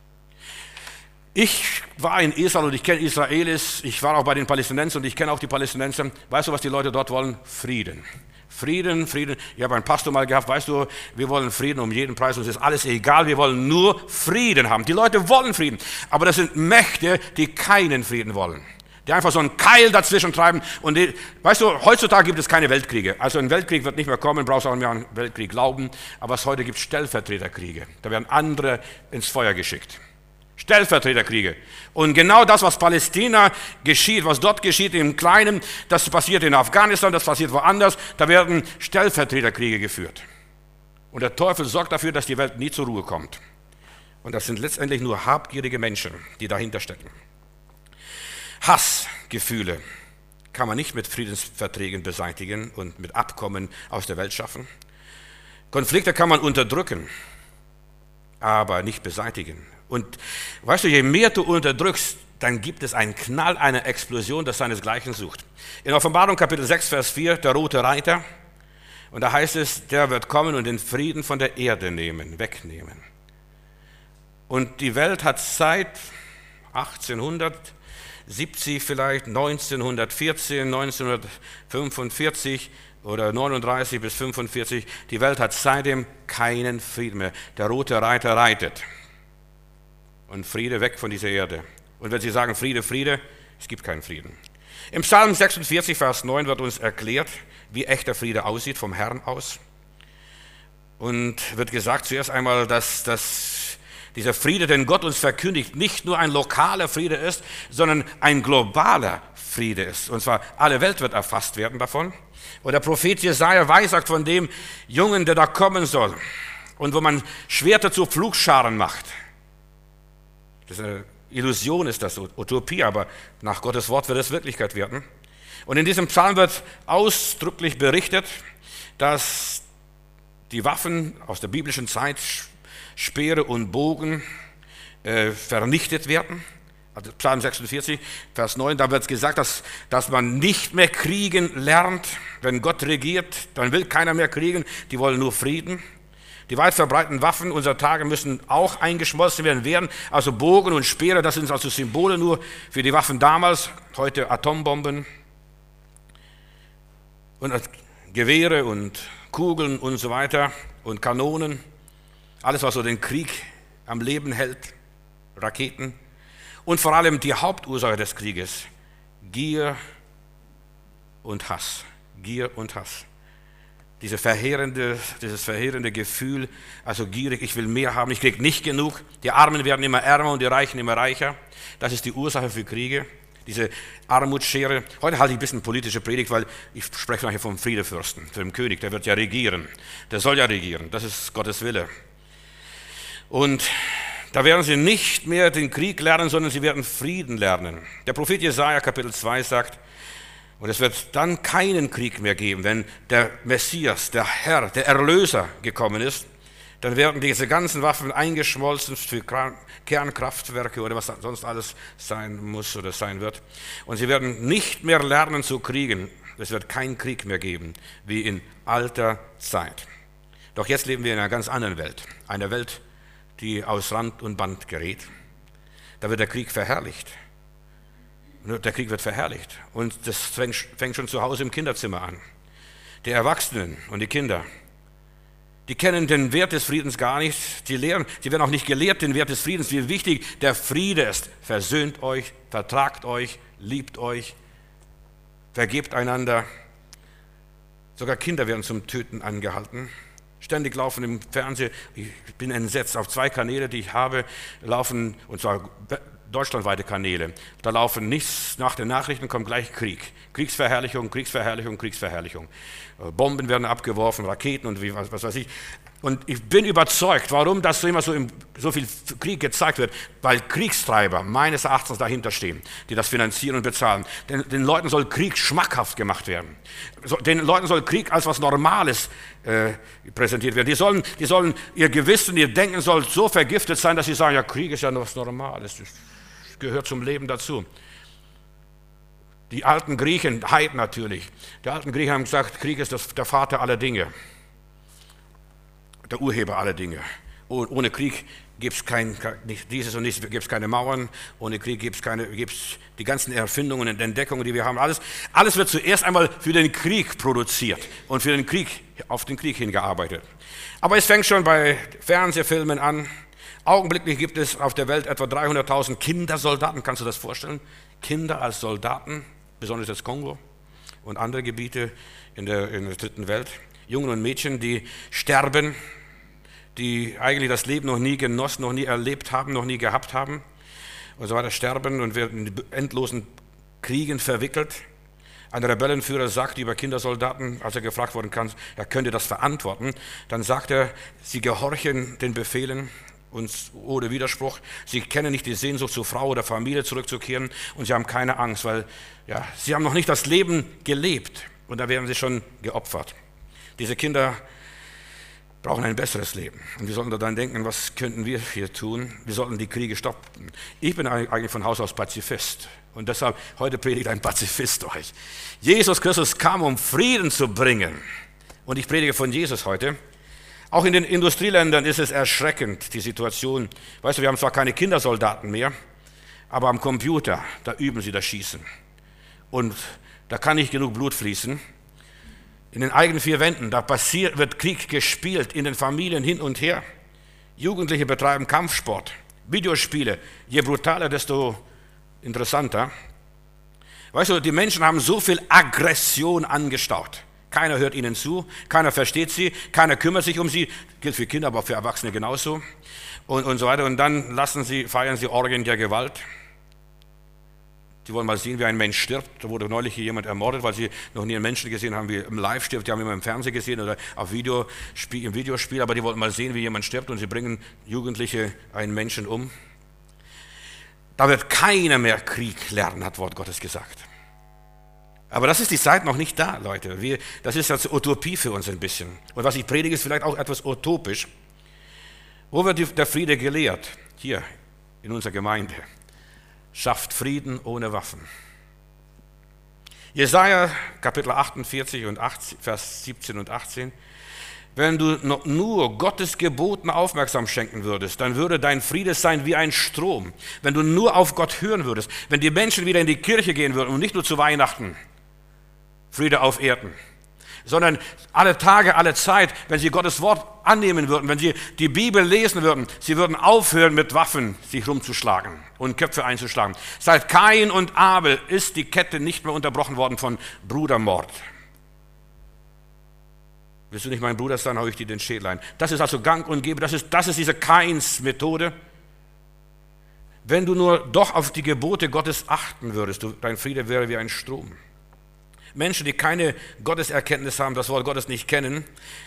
Ich war in Israel und ich kenne Israelis. Ich war auch bei den Palästinensern und ich kenne auch die Palästinenser. Weißt du, was die Leute dort wollen? Frieden. Frieden, Frieden. Ich habe einen Pastor mal gehabt, weißt du, wir wollen Frieden um jeden Preis, uns ist alles egal, wir wollen nur Frieden haben. Die Leute wollen Frieden, aber das sind Mächte, die keinen Frieden wollen. Die einfach so einen Keil dazwischen treiben. Und die, weißt du, heutzutage gibt es keine Weltkriege. Also ein Weltkrieg wird nicht mehr kommen, brauchst auch nicht mehr an einen Weltkrieg glauben. Aber was heute gibt, Stellvertreterkriege. Da werden andere ins Feuer geschickt. Stellvertreterkriege. Und genau das, was Palästina geschieht, was dort geschieht im Kleinen, das passiert in Afghanistan, das passiert woanders, da werden Stellvertreterkriege geführt. Und der Teufel sorgt dafür, dass die Welt nie zur Ruhe kommt. Und das sind letztendlich nur habgierige Menschen, die dahinter stecken. Hassgefühle kann man nicht mit Friedensverträgen beseitigen und mit Abkommen aus der Welt schaffen. Konflikte kann man unterdrücken, aber nicht beseitigen. Und weißt du, je mehr du unterdrückst, dann gibt es einen Knall, eine Explosion, das seinesgleichen sucht. In Offenbarung Kapitel sechs, Vers vier, der rote Reiter, und da heißt es, der wird kommen und den Frieden von der Erde nehmen, wegnehmen. Und die Welt hat seit achtzehnhundertsiebzig vielleicht, neunzehnhundertvierzehn, neunzehnhundertfünfundvierzig oder neununddreißig bis fünfundvierzig, die Welt hat seitdem keinen Frieden mehr. Der rote Reiter reitet. Und Friede weg von dieser Erde. Und wenn Sie sagen Friede, Friede, es gibt keinen Frieden. Im Psalm sechsundvierzig, Vers neun wird uns erklärt, wie echter Friede aussieht vom Herrn aus. Und wird gesagt zuerst einmal, dass, dass dieser Friede, den Gott uns verkündigt, nicht nur ein lokaler Friede ist, sondern ein globaler Friede ist. Und zwar alle Welt wird erfasst werden davon. Und der Prophet Jesaja weissagt von dem Jungen, der da kommen soll. Und wo man Schwerter zu Pflugscharen macht. Das ist eine Illusion, ist das Utopie, aber nach Gottes Wort wird es Wirklichkeit werden. Und in diesem Psalm wird ausdrücklich berichtet, dass die Waffen aus der biblischen Zeit, Speere und Bogen, äh, vernichtet werden. Also Psalm sechsundvierzig, Vers neun, da wird gesagt, dass, dass man nicht mehr kriegen lernt. Wenn Gott regiert, dann will keiner mehr kriegen, die wollen nur Frieden. Die weit verbreiteten Waffen unserer Tage müssen auch eingeschmolzen werden, werden. Also Bogen und Speere, das sind also Symbole nur für die Waffen damals, heute Atombomben und Gewehre und Kugeln und so weiter und Kanonen. Alles, was so den Krieg am Leben hält, Raketen. Und vor allem die Hauptursache des Krieges, Gier und Hass. Gier und Hass. Diese verheerende, dieses verheerende Gefühl, also gierig, ich will mehr haben, ich kriege nicht genug. Die Armen werden immer ärmer und die Reichen immer reicher. Das ist die Ursache für Kriege, diese Armutsschere. Heute halte ich ein bisschen politische Predigt, weil ich spreche nachher vom Friedefürsten, vom König, der wird ja regieren. Der soll ja regieren, das ist Gottes Wille. Und da werden sie nicht mehr den Krieg lernen, sondern sie werden Frieden lernen. Der Prophet Jesaja Kapitel zwei sagt, und es wird dann keinen Krieg mehr geben, wenn der Messias, der Herr, der Erlöser gekommen ist, dann werden diese ganzen Waffen eingeschmolzen für Kernkraftwerke oder was sonst alles sein muss oder sein wird. Und sie werden nicht mehr lernen zu kriegen. Es wird keinen Krieg mehr geben, wie in alter Zeit. Doch jetzt leben wir in einer ganz anderen Welt, einer Welt, die aus Rand und Band gerät. Da wird der Krieg verherrlicht. Der Krieg wird verherrlicht. Und das fängt schon zu Hause im Kinderzimmer an. Die Erwachsenen und die Kinder, die kennen den Wert des Friedens gar nicht. Die lehren, die werden auch nicht gelehrt, den Wert des Friedens, wie wichtig der Friede ist. Versöhnt euch, vertragt euch, liebt euch, vergebt einander. Sogar Kinder werden zum Töten angehalten. Ständig laufen im Fernsehen, ich bin entsetzt, auf zwei Kanäle, die ich habe, laufen, und zwar deutschlandweite Kanäle, da laufen nichts, nach den Nachrichten kommt gleich Krieg. Kriegsverherrlichung, Kriegsverherrlichung, Kriegsverherrlichung. Bomben werden abgeworfen, Raketen und wie, was, was weiß ich. Und ich bin überzeugt, warum das so immer so, im, so viel Krieg gezeigt wird, weil Kriegstreiber meines Erachtens dahinter stehen, die das finanzieren und bezahlen. Den, den Leuten soll Krieg schmackhaft gemacht werden. So, den Leuten soll Krieg als was Normales äh, präsentiert werden. Die sollen, die sollen, ihr Gewissen, ihr Denken soll so vergiftet sein, dass sie sagen, ja, Krieg ist ja was Normales, das gehört zum Leben dazu. Die alten Griechen, Heiden natürlich, die alten Griechen haben gesagt, Krieg ist das, der Vater aller Dinge. Der Urheber aller Dinge. Ohne Krieg gibt es kein, nicht dieses und nichts, gibt es keine Mauern, ohne Krieg gibt es keine, gibt's die ganzen Erfindungen und Entdeckungen, die wir haben, alles, alles wird zuerst einmal für den Krieg produziert und für den Krieg, auf den Krieg hingearbeitet. Aber es fängt schon bei Fernsehfilmen an. Augenblicklich gibt es auf der Welt etwa dreihunderttausend Kindersoldaten, kannst du das vorstellen? Kinder als Soldaten, besonders das Kongo und andere Gebiete in der, in der dritten Welt. Jungen und Mädchen, die sterben, die eigentlich das Leben noch nie genossen, noch nie erlebt haben, noch nie gehabt haben und so weiter, sterben und werden in endlosen Kriegen verwickelt. Ein Rebellenführer sagt über Kindersoldaten, als er gefragt worden kann, er könnte das verantworten, dann sagt er, sie gehorchen den Befehlen und ohne Widerspruch. Sie kennen nicht die Sehnsucht, zur Frau oder Familie zurückzukehren und sie haben keine Angst, weil ja, sie haben noch nicht das Leben gelebt und da werden sie schon geopfert. Diese Kinder brauchen ein besseres Leben. Und wir sollten dann denken, was könnten wir hier tun? Wir sollten die Kriege stoppen. Ich bin eigentlich von Haus aus Pazifist. Und deshalb, heute predigt ein Pazifist euch. Jesus Christus kam, um Frieden zu bringen. Und ich predige von Jesus heute. Auch in den Industrieländern ist es erschreckend, die Situation. Weißt du, wir haben zwar keine Kindersoldaten mehr, aber am Computer, da üben sie das Schießen. Und da kann nicht genug Blut fließen. In den eigenen vier Wänden, da passiert, wird Krieg gespielt, in den Familien hin und her. Jugendliche betreiben Kampfsport, Videospiele. Je brutaler, desto interessanter. Weißt du, die Menschen haben so viel Aggression angestaut. Keiner hört ihnen zu, keiner versteht sie, keiner kümmert sich um sie. Gilt für Kinder, aber auch für Erwachsene genauso. Und, und so weiter. Und dann lassen sie, feiern sie Orgien der Gewalt. Sie wollen mal sehen, wie ein Mensch stirbt. Da wurde neulich hier jemand ermordet, weil sie noch nie einen Menschen gesehen haben, wie im Live stirbt. Die haben immer im Fernsehen gesehen oder auf Videospiel, im Videospiel, aber die wollten mal sehen, wie jemand stirbt und sie bringen Jugendliche einen Menschen um. Da wird keiner mehr Krieg lernen, hat Wort Gottes gesagt. Aber das ist die Zeit noch nicht da, Leute. Wir, das ist jetzt Utopie für uns ein bisschen. Und was ich predige, ist vielleicht auch etwas utopisch. Wo wird die, der Friede gelehrt? Hier, in unserer Gemeinde. schafft Frieden ohne Waffen. Jesaja, Kapitel achtundvierzig, und achtzehn, Vers siebzehn und achtzehn. Wenn du nur Gottes Geboten aufmerksam schenken würdest, dann würde dein Friede sein wie ein Strom. Wenn du nur auf Gott hören würdest, wenn die Menschen wieder in die Kirche gehen würden und nicht nur zu Weihnachten, Friede auf Erden, sondern alle Tage, alle Zeit, wenn sie Gottes Wort annehmen würden, wenn sie die Bibel lesen würden, sie würden aufhören, mit Waffen sich rumzuschlagen und Köpfe einzuschlagen. Seit Kain und Abel ist die Kette nicht mehr unterbrochen worden von Brudermord. Willst du nicht mein Bruder sein, hau ich dir den Schädel ein. Das ist also Gang und Gäbe, das ist, das ist diese Kains-Methode. Wenn du nur doch auf die Gebote Gottes achten würdest, du, dein Friede wäre wie ein Strom. Menschen, die keine Gotteserkenntnis haben, das Wort Gottes nicht kennen,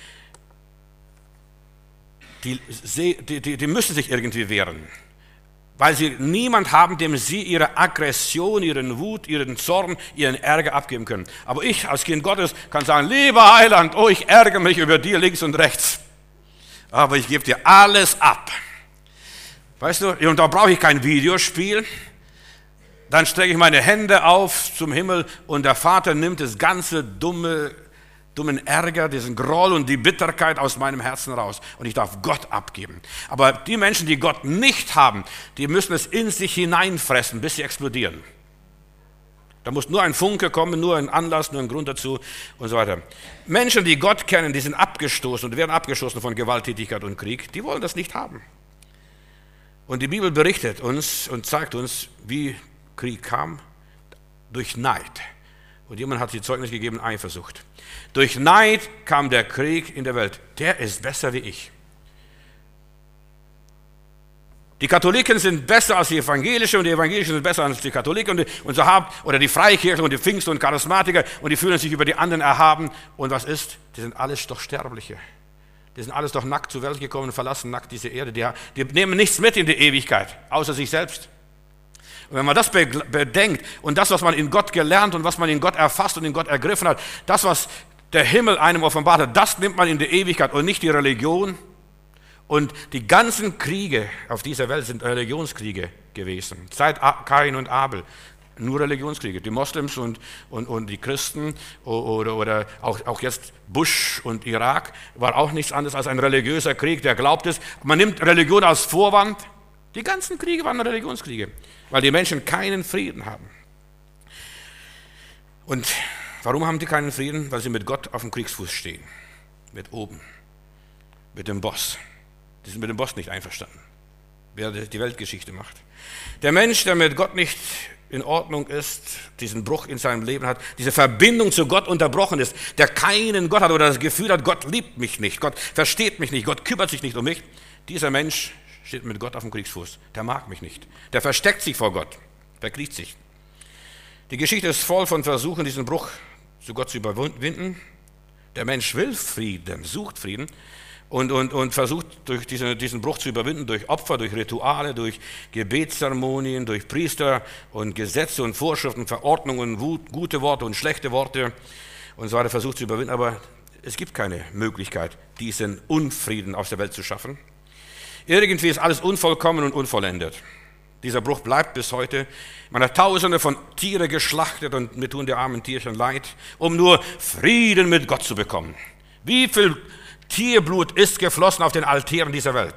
die, die, die, die müssen sich irgendwie wehren, weil sie niemand haben, dem sie ihre Aggression, ihren Wut, ihren Zorn, ihren Ärger abgeben können. Aber ich als Kind Gottes kann sagen, lieber Heiland, oh, ich ärgere mich über dir links und rechts, aber ich gebe dir alles ab. Weißt du, und da brauche ich kein Videospiel. Dann strecke ich meine Hände auf zum Himmel und der Vater nimmt das ganze dumme, dummen Ärger, diesen Groll und die Bitterkeit aus meinem Herzen raus. Und ich darf Gott abgeben. Aber die Menschen, die Gott nicht haben, die müssen es in sich hineinfressen, bis sie explodieren. Da muss nur ein Funke kommen, nur ein Anlass, nur ein Grund dazu und so weiter. Menschen, die Gott kennen, die sind abgestoßen und werden abgestoßen von Gewalttätigkeit und Krieg, die wollen das nicht haben. Und die Bibel berichtet uns und zeigt uns, wie Krieg kam, durch Neid. Und jemand hat sie Zeugnis gegeben, Eifersucht. Durch Neid kam der Krieg in der Welt. Der ist besser wie ich. Die Katholiken sind besser als die Evangelischen und die Evangelischen sind besser als die Katholiken und, die, und so haben, oder die Freikirchen und die Pfingsten und Charismatiker und die fühlen sich über die anderen erhaben. Und was ist? Die sind alles doch Sterbliche. Die sind alles doch nackt zur Welt gekommen und verlassen nackt diese Erde. Die, die nehmen nichts mit in die Ewigkeit, außer sich selbst. Und wenn man das bedenkt und das, was man in Gott gelernt und was man in Gott erfasst und in Gott ergriffen hat, das, was der Himmel einem offenbart hat, das nimmt man in die Ewigkeit und nicht die Religion. Und die ganzen Kriege auf dieser Welt sind Religionskriege gewesen. Seit Kain und Abel. Nur Religionskriege. Die Moslems und, und, und die Christen oder, oder auch, auch jetzt Bush und Irak war auch nichts anderes als ein religiöser Krieg, der glaubt es. Man nimmt Religion als Vorwand. Die ganzen Kriege waren Religionskriege, weil die Menschen keinen Frieden haben. Und warum haben die keinen Frieden? Weil sie mit Gott auf dem Kriegsfuß stehen. Mit oben. Mit dem Boss. Die sind mit dem Boss nicht einverstanden, wer die Weltgeschichte macht. Der Mensch, der mit Gott nicht in Ordnung ist, diesen Bruch in seinem Leben hat, diese Verbindung zu Gott unterbrochen ist, der keinen Gott hat oder das Gefühl hat, Gott liebt mich nicht, Gott versteht mich nicht, Gott kümmert sich nicht um mich, dieser Mensch steht mit Gott auf dem Kriegsfuß. Der mag mich nicht. Der versteckt sich vor Gott, verkriecht sich. Die Geschichte ist voll von Versuchen, diesen Bruch zu Gott zu überwinden. Der Mensch will Frieden, sucht Frieden. Und, und, und versucht, durch diesen, diesen Bruch zu überwinden, durch Opfer, durch Rituale, durch Gebetszeremonien, durch Priester und Gesetze und Vorschriften, Verordnungen, gute Worte und schlechte Worte und so weiter, versucht zu überwinden. Aber es gibt keine Möglichkeit, diesen Unfrieden aus der Welt zu schaffen. Irgendwie ist alles unvollkommen und unvollendet. Dieser Bruch bleibt bis heute. Man hat Tausende von Tieren geschlachtet und mir tun die armen Tierchen leid, um nur Frieden mit Gott zu bekommen. Wie viel Tierblut ist geflossen auf den Altären dieser Welt.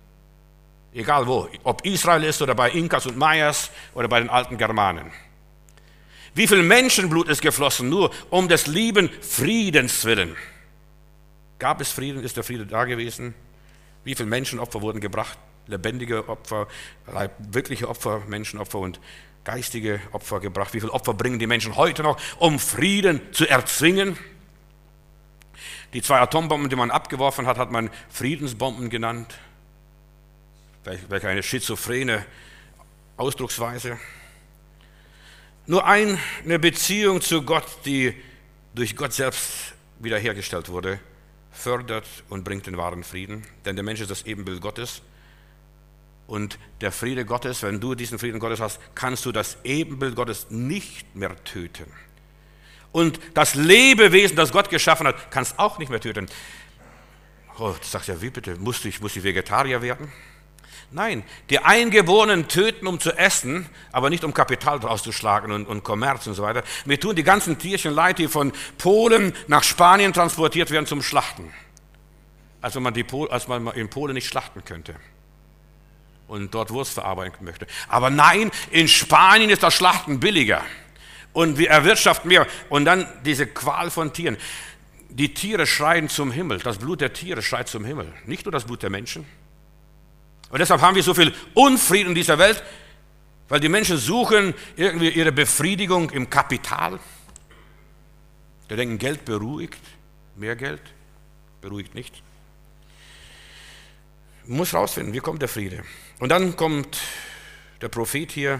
Egal wo, ob Israel ist oder bei Inkas und Mayas oder bei den alten Germanen. Wie viel Menschenblut ist geflossen, nur um des lieben Friedens willen. Gab es Frieden, ist der Friede da gewesen? Wie viele Menschenopfer wurden gebracht? Lebendige Opfer, wirkliche Opfer, Menschenopfer und geistige Opfer gebracht. Wie viele Opfer bringen die Menschen heute noch, um Frieden zu erzwingen? Die zwei Atombomben, die man abgeworfen hat, hat man Friedensbomben genannt. Welch eine schizophrene Ausdrucksweise. Nur eine Beziehung zu Gott, die durch Gott selbst wiederhergestellt wurde, fördert und bringt den wahren Frieden. Denn der Mensch ist das Ebenbild Gottes. Und der Friede Gottes, wenn du diesen Frieden Gottes hast, kannst du das Ebenbild Gottes nicht mehr töten. Und das Lebewesen, das Gott geschaffen hat, kannst auch nicht mehr töten. Oh, du sagst ja, wie bitte, musst ich, muss ich Vegetarier werden? Nein, die Eingeborenen töten, um zu essen, aber nicht um Kapital draus zu schlagen und, und Kommerz und so weiter. Mir tun die ganzen Tierchen leid, die von Polen nach Spanien transportiert werden zum Schlachten. Als wenn man, die Pol, als man in Polen nicht schlachten könnte und dort Wurst verarbeiten möchte. Aber nein, in Spanien ist das Schlachten billiger und wir erwirtschaften mehr. Und dann diese Qual von Tieren. Die Tiere schreien zum Himmel, das Blut der Tiere schreit zum Himmel, nicht nur das Blut der Menschen. Und deshalb haben wir so viel Unfrieden in dieser Welt, weil die Menschen suchen irgendwie ihre Befriedigung im Kapital. Die denken, Geld beruhigt, mehr Geld beruhigt nicht. Man muss rausfinden, wie kommt der Friede. Und dann kommt der Prophet hier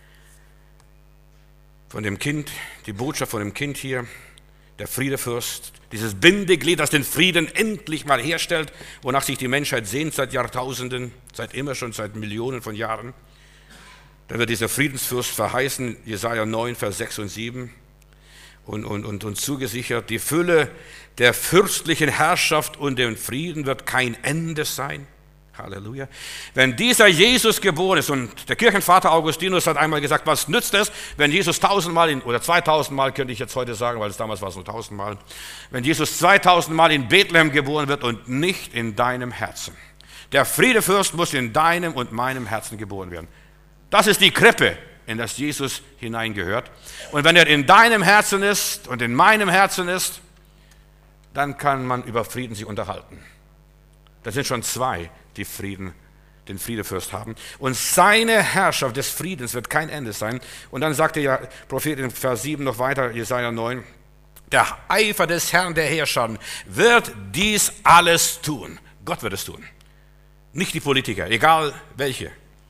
von dem Kind, die Botschaft von dem Kind hier, der Friedefürst, dieses Bindeglied, das den Frieden endlich mal herstellt, wonach sich die Menschheit sehnt seit Jahrtausenden, seit immer schon, seit Millionen von Jahren. Da wird dieser Friedensfürst verheißen, Jesaja neun, Vers sechs und sieben, und, und, und, und zugesichert, die Fülle der fürstlichen Herrschaft und dem Frieden wird kein Ende sein. Halleluja. Wenn dieser Jesus geboren ist, und der Kirchenvater Augustinus hat einmal gesagt, was nützt es, wenn Jesus tausendmal in, oder zweitausendmal könnte ich jetzt heute sagen, weil es damals war es nur tausendmal, wenn Jesus zweitausendmal in Bethlehem geboren wird und nicht in deinem Herzen. Der Friedefürst muss in deinem und meinem Herzen geboren werden. Das ist die Krippe, in das Jesus hineingehört. Und wenn er in deinem Herzen ist und in meinem Herzen ist, dann kann man über Frieden sich unterhalten. Das sind schon zwei, die Frieden, den Friedefürst haben. Und seine Herrschaft des Friedens wird kein Ende sein. Und dann sagte ja Prophet in Vers sieben noch weiter, Jesaja neun, der Eifer des Herrn der Herrscher wird dies alles tun. Gott wird es tun. Nicht die Politiker, egal welche.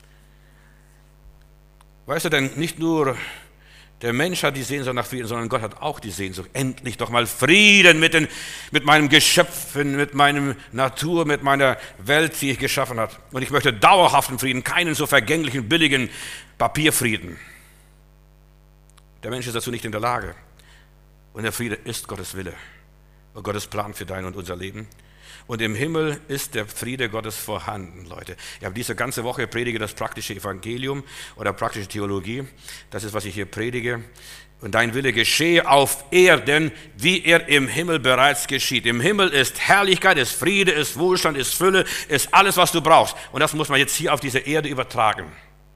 Weißt du denn, nicht nur der Mensch hat die Sehnsucht nach Frieden, sondern Gott hat auch die Sehnsucht. Endlich doch mal Frieden mit, den, mit meinen Geschöpfen, mit meiner Natur, mit meiner Welt, die ich geschaffen habe. Und ich möchte dauerhaften Frieden, keinen so vergänglichen, billigen Papierfrieden. Der Mensch ist dazu nicht in der Lage. Und der Friede ist Gottes Wille und Gottes Plan für dein und unser Leben. Und im Himmel ist der Friede Gottes vorhanden, Leute. Ich habe diese ganze Woche predige das praktische Evangelium oder praktische Theologie. Das ist, was ich hier predige. Und dein Wille geschehe auf Erden, wie er im Himmel bereits geschieht. Im Himmel ist Herrlichkeit, ist Friede, ist Wohlstand, ist Fülle, ist alles, was du brauchst. Und das muss man jetzt hier auf diese Erde übertragen.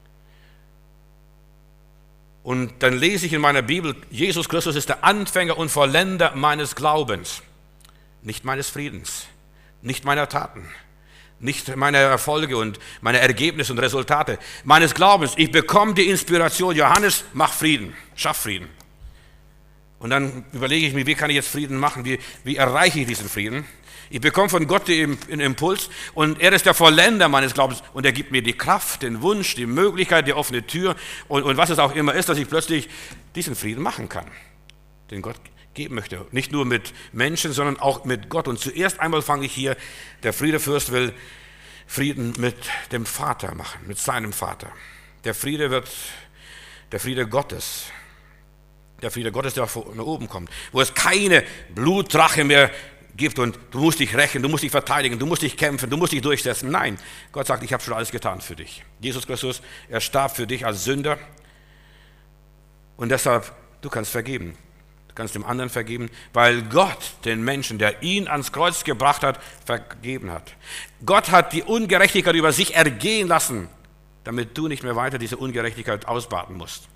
Und dann lese ich in meiner Bibel, Jesus Christus ist der Anfänger und Vollender meines Glaubens, nicht meines Friedens. Nicht meiner Taten, nicht meiner Erfolge und meiner Ergebnisse und Resultate, meines Glaubens. Ich bekomme die Inspiration, Johannes, mach Frieden, schaff Frieden. Und dann überlege ich mir, wie kann ich jetzt Frieden machen, wie, wie erreiche ich diesen Frieden? Ich bekomme von Gott den Impuls und er ist der Vollender meines Glaubens und er gibt mir die Kraft, den Wunsch, die Möglichkeit, die offene Tür und, und was es auch immer ist, dass ich plötzlich diesen Frieden machen kann, den Gott geben möchte. Nicht nur mit Menschen, sondern auch mit Gott. Und zuerst einmal fange ich hier, der Friedefürst will Frieden mit dem Vater machen, mit seinem Vater. Der Friede wird, der Friede Gottes, der Friede Gottes, der von oben kommt, wo es keine Blutrache mehr gibt und du musst dich rächen, du musst dich verteidigen, du musst dich kämpfen, du musst dich durchsetzen. Nein, Gott sagt, ich habe schon alles getan für dich. Jesus Christus, er starb für dich als Sünder und deshalb, du kannst vergeben. Kannst dem anderen vergeben, weil Gott den Menschen, der ihn ans Kreuz gebracht hat, vergeben hat. Gott hat die Ungerechtigkeit über sich ergehen lassen, damit du nicht mehr weiter diese Ungerechtigkeit ausbaden musst.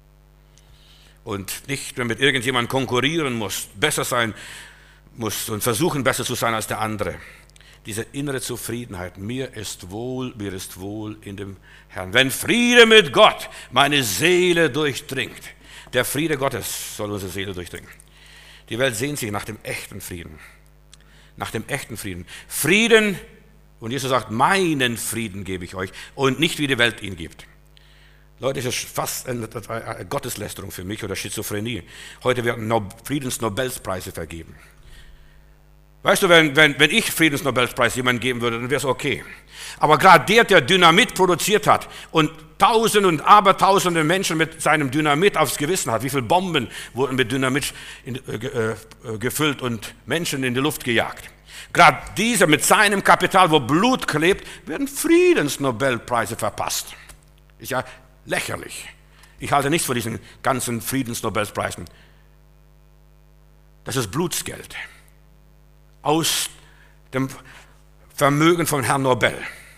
Und nicht mehr mit irgendjemandem konkurrieren musst, besser sein musst und versuchen, besser zu sein als der andere. Diese innere Zufriedenheit, mir ist wohl, mir ist wohl in dem Herrn. Wenn Friede mit Gott meine Seele durchdringt, der Friede Gottes soll unsere Seele durchdringen. Die Welt sehnt sich nach dem echten Frieden. Nach dem echten Frieden. Frieden, und Jesus sagt, meinen Frieden gebe ich euch und nicht wie die Welt ihn gibt. Leute, das ist fast eine Gotteslästerung für mich oder Schizophrenie. Heute werden Friedensnobelpreise vergeben. Weißt du, wenn, wenn, wenn ich Friedensnobelpreis jemandem geben würde, dann wäre es okay. Aber gerade der, der Dynamit produziert hat und Tausende und Abertausende Menschen mit seinem Dynamit aufs Gewissen hat, wie viele Bomben wurden mit Dynamit in, äh, äh, gefüllt und Menschen in die Luft gejagt. Gerade dieser mit seinem Kapital, wo Blut klebt, werden Friedensnobelpreise verpasst. Ist ja lächerlich. Ich halte nichts von diesen ganzen Friedensnobelpreisen. Das ist Blutsgeld aus dem Vermögen von Herrn Nobel.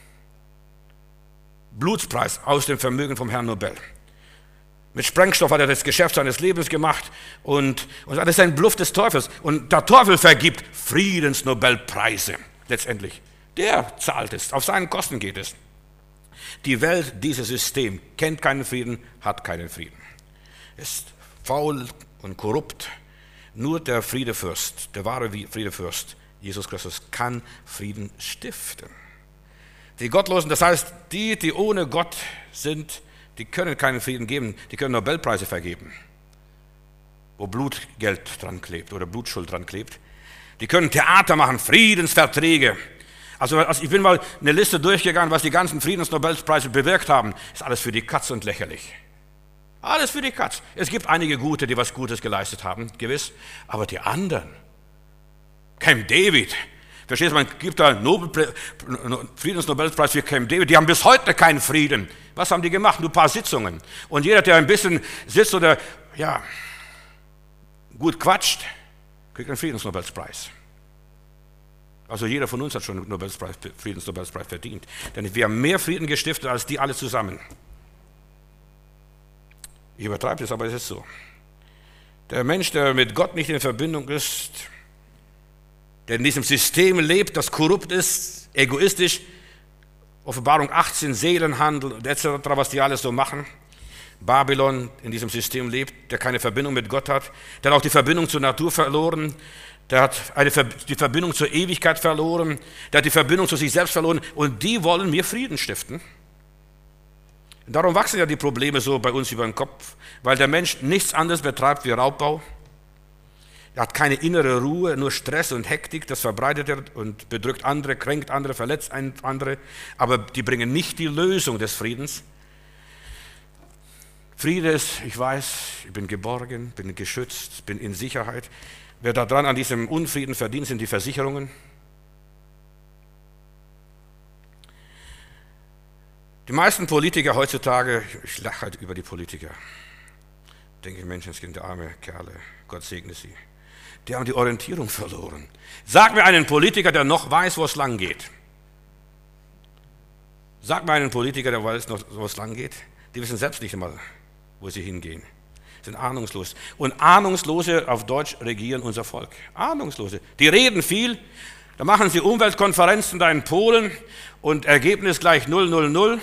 Blutspreis aus dem Vermögen vom Herrn Nobel. Mit Sprengstoff hat er das Geschäft seines Lebens gemacht und, und das ist ein Bluff des Teufels. Und der Teufel vergibt Friedensnobelpreise letztendlich. Der zahlt es, auf seinen Kosten geht es. Die Welt, dieses System, kennt keinen Frieden, hat keinen Frieden. Ist faul und korrupt. Nur der Friedefürst, der wahre Friedefürst, Jesus Christus, kann Frieden stiften. Die Gottlosen, das heißt, die, die ohne Gott sind, die können keinen Frieden geben, die können Nobelpreise vergeben, wo Blutgeld dran klebt oder Blutschuld dran klebt. Die können Theater machen, Friedensverträge. Also, also ich bin mal eine Liste durchgegangen, was die ganzen Friedensnobelpreise bewirkt haben. Ist alles für die Katz und lächerlich. Alles für die Katz. Es gibt einige Gute, die was Gutes geleistet haben, gewiss. Aber die anderen, Camp David, verstehst du, man gibt da Nobel, Friedensnobelpreis für Camp David, die haben bis heute keinen Frieden. Was haben die gemacht? Nur ein paar Sitzungen. Und jeder, der ein bisschen sitzt oder ja, gut quatscht, kriegt einen Friedensnobelpreis. Also jeder von uns hat schon einen Nobelpreis, Friedensnobelpreis verdient. Denn wir haben mehr Frieden gestiftet als die alle zusammen. Ich übertreibe das, aber es ist so. Der Mensch, der mit Gott nicht in Verbindung ist, der in diesem System lebt, das korrupt ist, egoistisch, Offenbarung achtzehn, Seelenhandel et cetera, was die alles so machen, Babylon in diesem System lebt, der keine Verbindung mit Gott hat, der hat auch die Verbindung zur Natur verloren, der hat eine, die Verbindung zur Ewigkeit verloren, der hat die Verbindung zu sich selbst verloren und die wollen mir Frieden stiften. Darum wachsen ja die Probleme so bei uns über den Kopf, weil der Mensch nichts anderes betreibt wie Raubbau. Er hat keine innere Ruhe, nur Stress und Hektik, das verbreitet er und bedrückt andere, kränkt andere, verletzt andere, aber die bringen nicht die Lösung des Friedens. Friede ist, ich weiß, ich bin geborgen, bin geschützt, bin in Sicherheit. Wer daran an diesem Unfrieden verdient, sind die Versicherungen. Die meisten Politiker heutzutage, ich lache halt über die Politiker, denke, Menschenskind, arme Kerle, Gott segne sie. Die haben die Orientierung verloren. Sag mir einen Politiker, der noch weiß, wo es lang geht. Sag mir einen Politiker, der weiß, wo es lang geht. Die wissen selbst nicht einmal, wo sie hingehen. Sind ahnungslos. Und Ahnungslose auf Deutsch regieren unser Volk. Ahnungslose. Die reden viel. Da machen sie Umweltkonferenzen da in Polen und Ergebnis gleich null null null.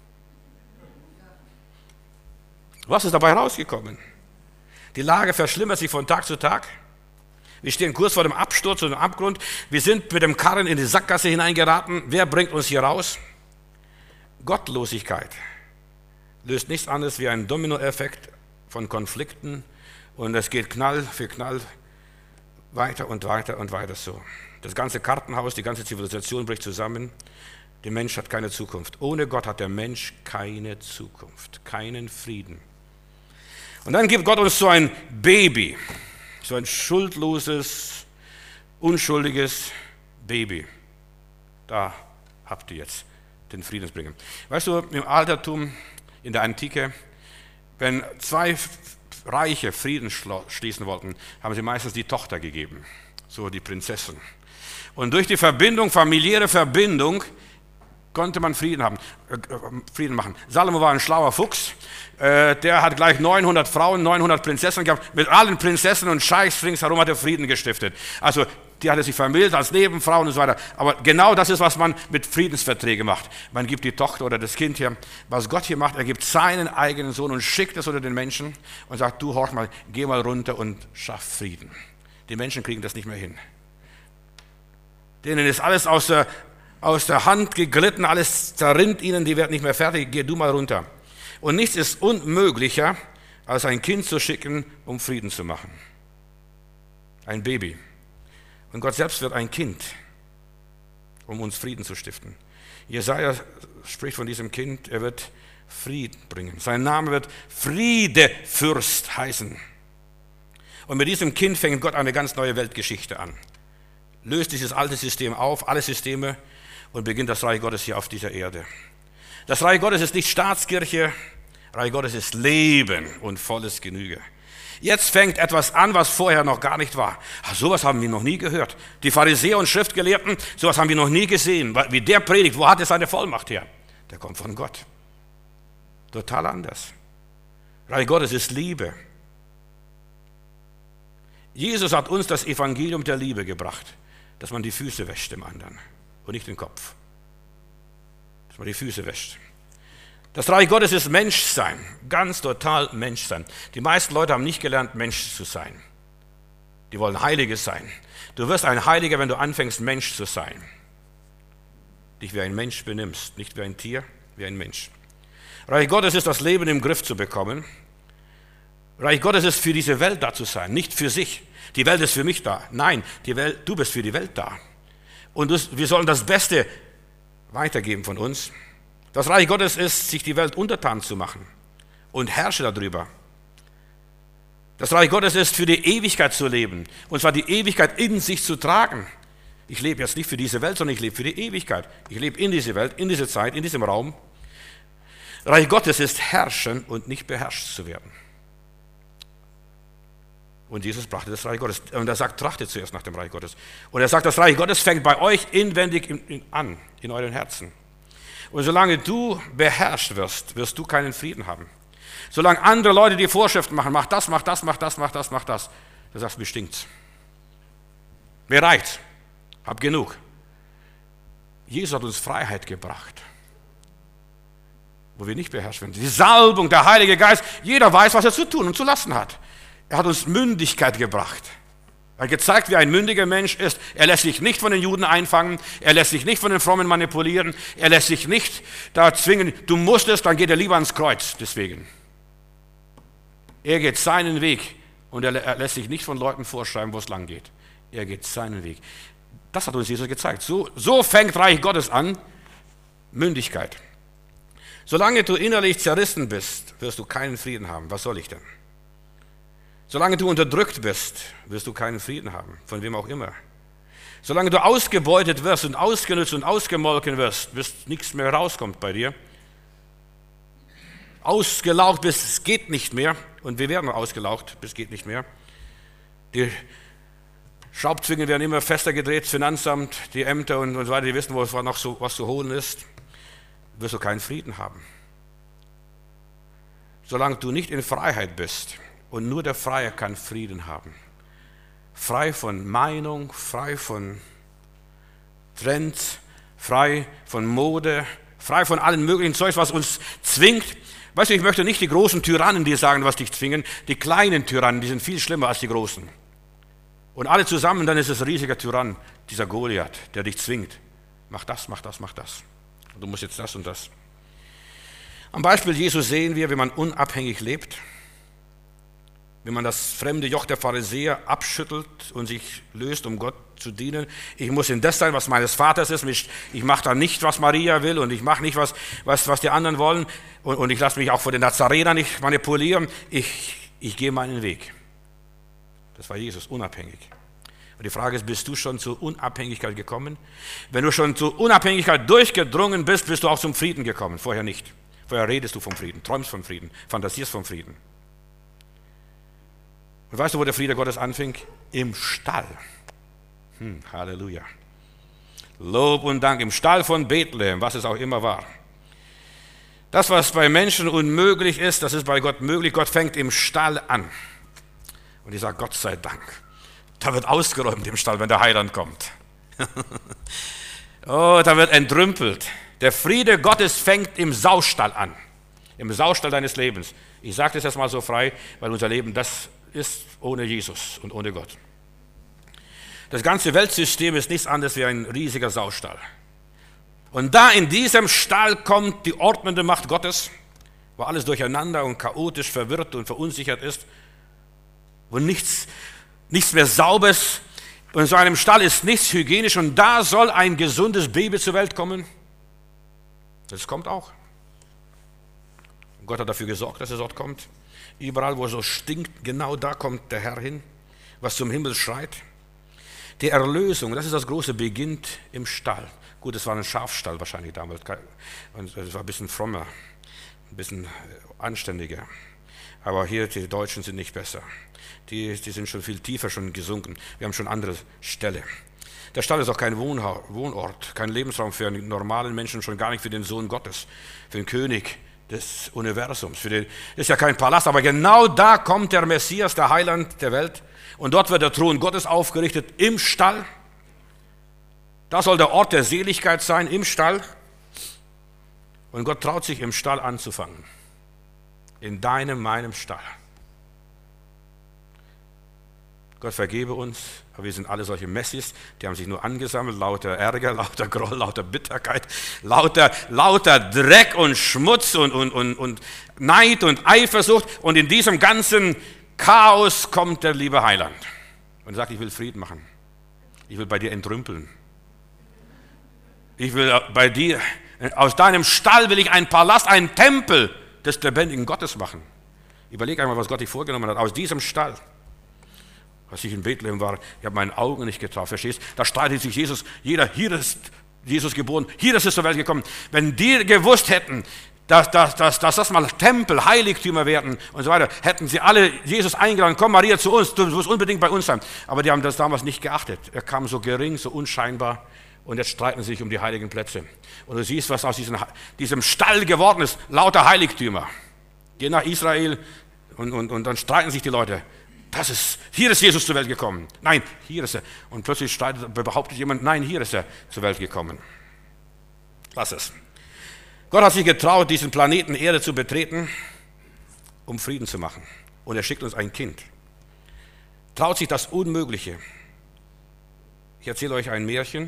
Was ist dabei rausgekommen? Die Lage verschlimmert sich von Tag zu Tag. Wir stehen kurz vor dem Absturz und dem Abgrund. Wir sind mit dem Karren in die Sackgasse hineingeraten. Wer bringt uns hier raus? Gottlosigkeit löst nichts anderes wie einen Dominoeffekt von Konflikten. Und es geht Knall für Knall weiter und weiter und weiter so. Das ganze Kartenhaus, die ganze Zivilisation bricht zusammen. Der Mensch hat keine Zukunft. Ohne Gott hat der Mensch keine Zukunft, keinen Frieden. Und dann gibt Gott uns so ein Baby. So ein schuldloses, unschuldiges Baby. Da habt ihr jetzt den Friedensbringer. Weißt du, im Altertum, in der Antike, wenn zwei Reiche Frieden schließen wollten, haben sie meistens die Tochter gegeben, so die Prinzessin. Und durch die Verbindung, familiäre Verbindung, konnte man Frieden haben, äh, Frieden machen. Salomo war ein schlauer Fuchs, äh, der hat gleich neunhundert Frauen, neunhundert Prinzessinnen gehabt. Mit allen Prinzessinnen und Scheichs ringsherum hat er Frieden gestiftet. Also die hat er sich vermählt als Nebenfrauen und so weiter. Aber genau das ist, was man mit Friedensverträgen macht. Man gibt die Tochter oder das Kind hier. Was Gott hier macht, er gibt seinen eigenen Sohn und schickt es unter den Menschen und sagt, du horch mal, geh mal runter und schaff Frieden. Die Menschen kriegen das nicht mehr hin. Denen ist alles aus der aus der Hand geglitten, alles zerrinnt ihnen, die werden nicht mehr fertig, geh du mal runter. Und nichts ist unmöglicher, als ein Kind zu schicken, um Frieden zu machen. Ein Baby. Und Gott selbst wird ein Kind, um uns Frieden zu stiften. Jesaja spricht von diesem Kind, er wird Frieden bringen. Sein Name wird Friedefürst heißen. Und mit diesem Kind fängt Gott eine ganz neue Weltgeschichte an. löst dieses alte System auf, alle Systeme, und beginnt das Reich Gottes hier auf dieser Erde. Das Reich Gottes ist nicht Staatskirche, Reich Gottes ist Leben und volles Genüge. Jetzt fängt etwas an, was vorher noch gar nicht war. Ach, sowas haben wir noch nie gehört. Die Pharisäer und Schriftgelehrten, sowas haben wir noch nie gesehen. Wie der predigt, wo hat er seine Vollmacht her? Der kommt von Gott. Total anders. Reich Gottes ist Liebe. Jesus hat uns das Evangelium der Liebe gebracht, dass man die Füße wäscht dem anderen und nicht den Kopf. Dass man die Füße wäscht. Das Reich Gottes ist Menschsein, ganz total Menschsein. Die meisten Leute haben nicht gelernt, Mensch zu sein. Die wollen Heilige sein. Du wirst ein Heiliger, wenn du anfängst, Mensch zu sein. Dich wie ein Mensch benimmst, nicht wie ein Tier, wie ein Mensch. Reich Gottes ist das Leben im Griff zu bekommen. Reich Gottes ist für diese Welt da zu sein, nicht für sich. Die Welt ist für mich da. Nein, die Welt, du bist für die Welt da. Und das, wir sollen das Beste weitergeben von uns. Das Reich Gottes ist, sich die Welt untertan zu machen und herrsche darüber. Das Reich Gottes ist, für die Ewigkeit zu leben, und zwar die Ewigkeit in sich zu tragen. Ich lebe jetzt nicht für diese Welt, sondern ich lebe für die Ewigkeit. Ich lebe in diese Welt, in diese Zeit, in diesem Raum. Reich Gottes ist herrschen und nicht beherrscht zu werden. Und Jesus brachte das Reich Gottes. Und er sagt, trachtet zuerst nach dem Reich Gottes. Und er sagt, das Reich Gottes fängt bei euch inwendig an, in euren Herzen. Und solange du beherrscht wirst, wirst du keinen Frieden haben. Solange andere Leute dir Vorschriften machen, mach das, mach das, mach das, mach das, mach das, dann sagst du, mir stinkt's. Mir reicht's. Hab genug. Jesus hat uns Freiheit gebracht, wo wir nicht beherrscht werden. Die Salbung, der Heilige Geist, jeder weiß, was er zu tun und zu lassen hat. Er hat uns Mündigkeit gebracht. Er hat gezeigt, wie ein mündiger Mensch ist. Er lässt sich nicht von den Juden einfangen. Er lässt sich nicht von den Frommen manipulieren. Er lässt sich nicht da zwingen. Du musst es, dann geht er lieber ans Kreuz. Deswegen. Er geht seinen Weg und er, er lässt sich nicht von Leuten vorschreiben, wo es lang geht. Er geht seinen Weg. Das hat uns Jesus gezeigt. So, so fängt Reich Gottes an. Mündigkeit. Solange du innerlich zerrissen bist, wirst du keinen Frieden haben. Was soll ich denn? Solange du unterdrückt bist, wirst du keinen Frieden haben, von wem auch immer. Solange du ausgebeutet wirst und ausgenutzt und ausgemolken wirst, bis nichts mehr rauskommt bei dir, ausgelaugt bist, es geht nicht mehr, und wir werden ausgelaugt, bis es geht nicht mehr. Die Schraubzwingen werden immer fester gedreht, das Finanzamt, die Ämter und, und so weiter, die wissen, wo es noch so, was zu holen ist, wirst du keinen Frieden haben. Solange du nicht in Freiheit bist, und nur der Freie kann Frieden haben. Frei von Meinung, frei von Trends, frei von Mode, frei von allen möglichen Zeugs, was uns zwingt. Weißt du, ich möchte nicht die großen Tyrannen dir sagen, was dich zwingen. Die kleinen Tyrannen, die sind viel schlimmer als die großen. Und alle zusammen, dann ist es ein riesiger Tyrann, dieser Goliath, der dich zwingt. Mach das, mach das, mach das. Und du musst jetzt das und das. Am Beispiel Jesus sehen wir, wie man unabhängig lebt. Wie man das fremde Joch der Pharisäer abschüttelt und sich löst, um Gott zu dienen. Ich muss in das sein, was meines Vaters ist. Ich mache da nicht, was Maria will, und ich mache nicht, was, was, was die anderen wollen. Und, und ich lasse mich auch von den Nazarenern nicht manipulieren. Ich, ich gehe meinen Weg. Das war Jesus, unabhängig. Und die Frage ist, bist du schon zur Unabhängigkeit gekommen? Wenn du schon zur Unabhängigkeit durchgedrungen bist, bist du auch zum Frieden gekommen. Vorher nicht. Vorher redest du vom Frieden, träumst vom Frieden, fantasierst vom Frieden. Und weißt du, wo der Friede Gottes anfing? Im Stall. Hm, Halleluja. Lob und Dank. Im Stall von Bethlehem, was es auch immer war. Das, was bei Menschen unmöglich ist, das ist bei Gott möglich. Gott fängt im Stall an. Und ich sage, Gott sei Dank. Da wird ausgeräumt im Stall, wenn der Heiland kommt. Oh, da wird entrümpelt. Der Friede Gottes fängt im Saustall an. Im Saustall deines Lebens. Ich sage das jetzt mal so frei, weil unser Leben das ist ohne Jesus und ohne Gott. Das ganze Weltsystem ist nichts anderes wie ein riesiger Saustall. Und da in diesem Stall kommt die ordnende Macht Gottes, wo alles durcheinander und chaotisch, verwirrt und verunsichert ist, wo nichts, nichts mehr sauber ist. Und in so einem Stall ist nichts hygienisch, und da soll ein gesundes Baby zur Welt kommen. Das kommt auch. Und Gott hat dafür gesorgt, dass es dort kommt. Überall, wo es so stinkt, genau da kommt der Herr hin, was zum Himmel schreit. Die Erlösung, das ist das Große, beginnt im Stall. Gut, es war ein Schafstall wahrscheinlich damals. Und es war ein bisschen frommer, ein bisschen anständiger. Aber hier, die Deutschen sind nicht besser. Die, die sind schon viel tiefer schon gesunken. Wir haben schon andere Ställe. Der Stall ist auch kein Wohnort, kein Lebensraum für einen normalen Menschen, schon gar nicht für den Sohn Gottes, für den König des Universums. Für den, ist ja kein Palast, aber genau da kommt der Messias, der Heiland der Welt. Und dort wird der Thron Gottes aufgerichtet im Stall. Da soll der Ort der Seligkeit sein, im Stall. Und Gott traut sich, im Stall anzufangen. In deinem, meinem Stall. Gott vergebe uns, aber wir sind alle solche Messis, die haben sich nur angesammelt, lauter Ärger, lauter Groll, lauter Bitterkeit, lauter, lauter Dreck und Schmutz und, und, und, und Neid und Eifersucht. Und in diesem ganzen Chaos kommt der liebe Heiland und sagt, ich will Frieden machen. Ich will bei dir entrümpeln. Ich will bei dir, aus deinem Stall will ich einen Palast, einen Tempel des lebendigen Gottes machen. Überleg einmal, was Gott dich vorgenommen hat. Aus diesem Stall, als ich in Bethlehem war, ich habe meine Augen nicht getraut, verstehst? Da streitet sich Jesus, jeder, hier ist Jesus geboren, hier ist es zur Welt gekommen. Wenn die gewusst hätten, dass, dass, dass, dass das mal Tempel, Heiligtümer werden und so weiter, hätten sie alle Jesus eingeladen, komm Maria zu uns, du musst unbedingt bei uns sein. Aber die haben das damals nicht geachtet. Er kam so gering, so unscheinbar. Und jetzt streiten sie sich um die heiligen Plätze. Und du siehst, was aus diesem, diesem Stall geworden ist. Lauter Heiligtümer. Geh nach Israel und, und, und dann streiten sich die Leute. Das ist, hier ist Jesus zur Welt gekommen. Nein, hier ist er. Und plötzlich streitet, behauptet jemand, nein, hier ist er zur Welt gekommen. Lass es. Gott hat sich getraut, diesen Planeten Erde zu betreten, um Frieden zu machen. Und er schickt uns ein Kind. Traut sich das Unmögliche. Ich erzähle euch ein Märchen.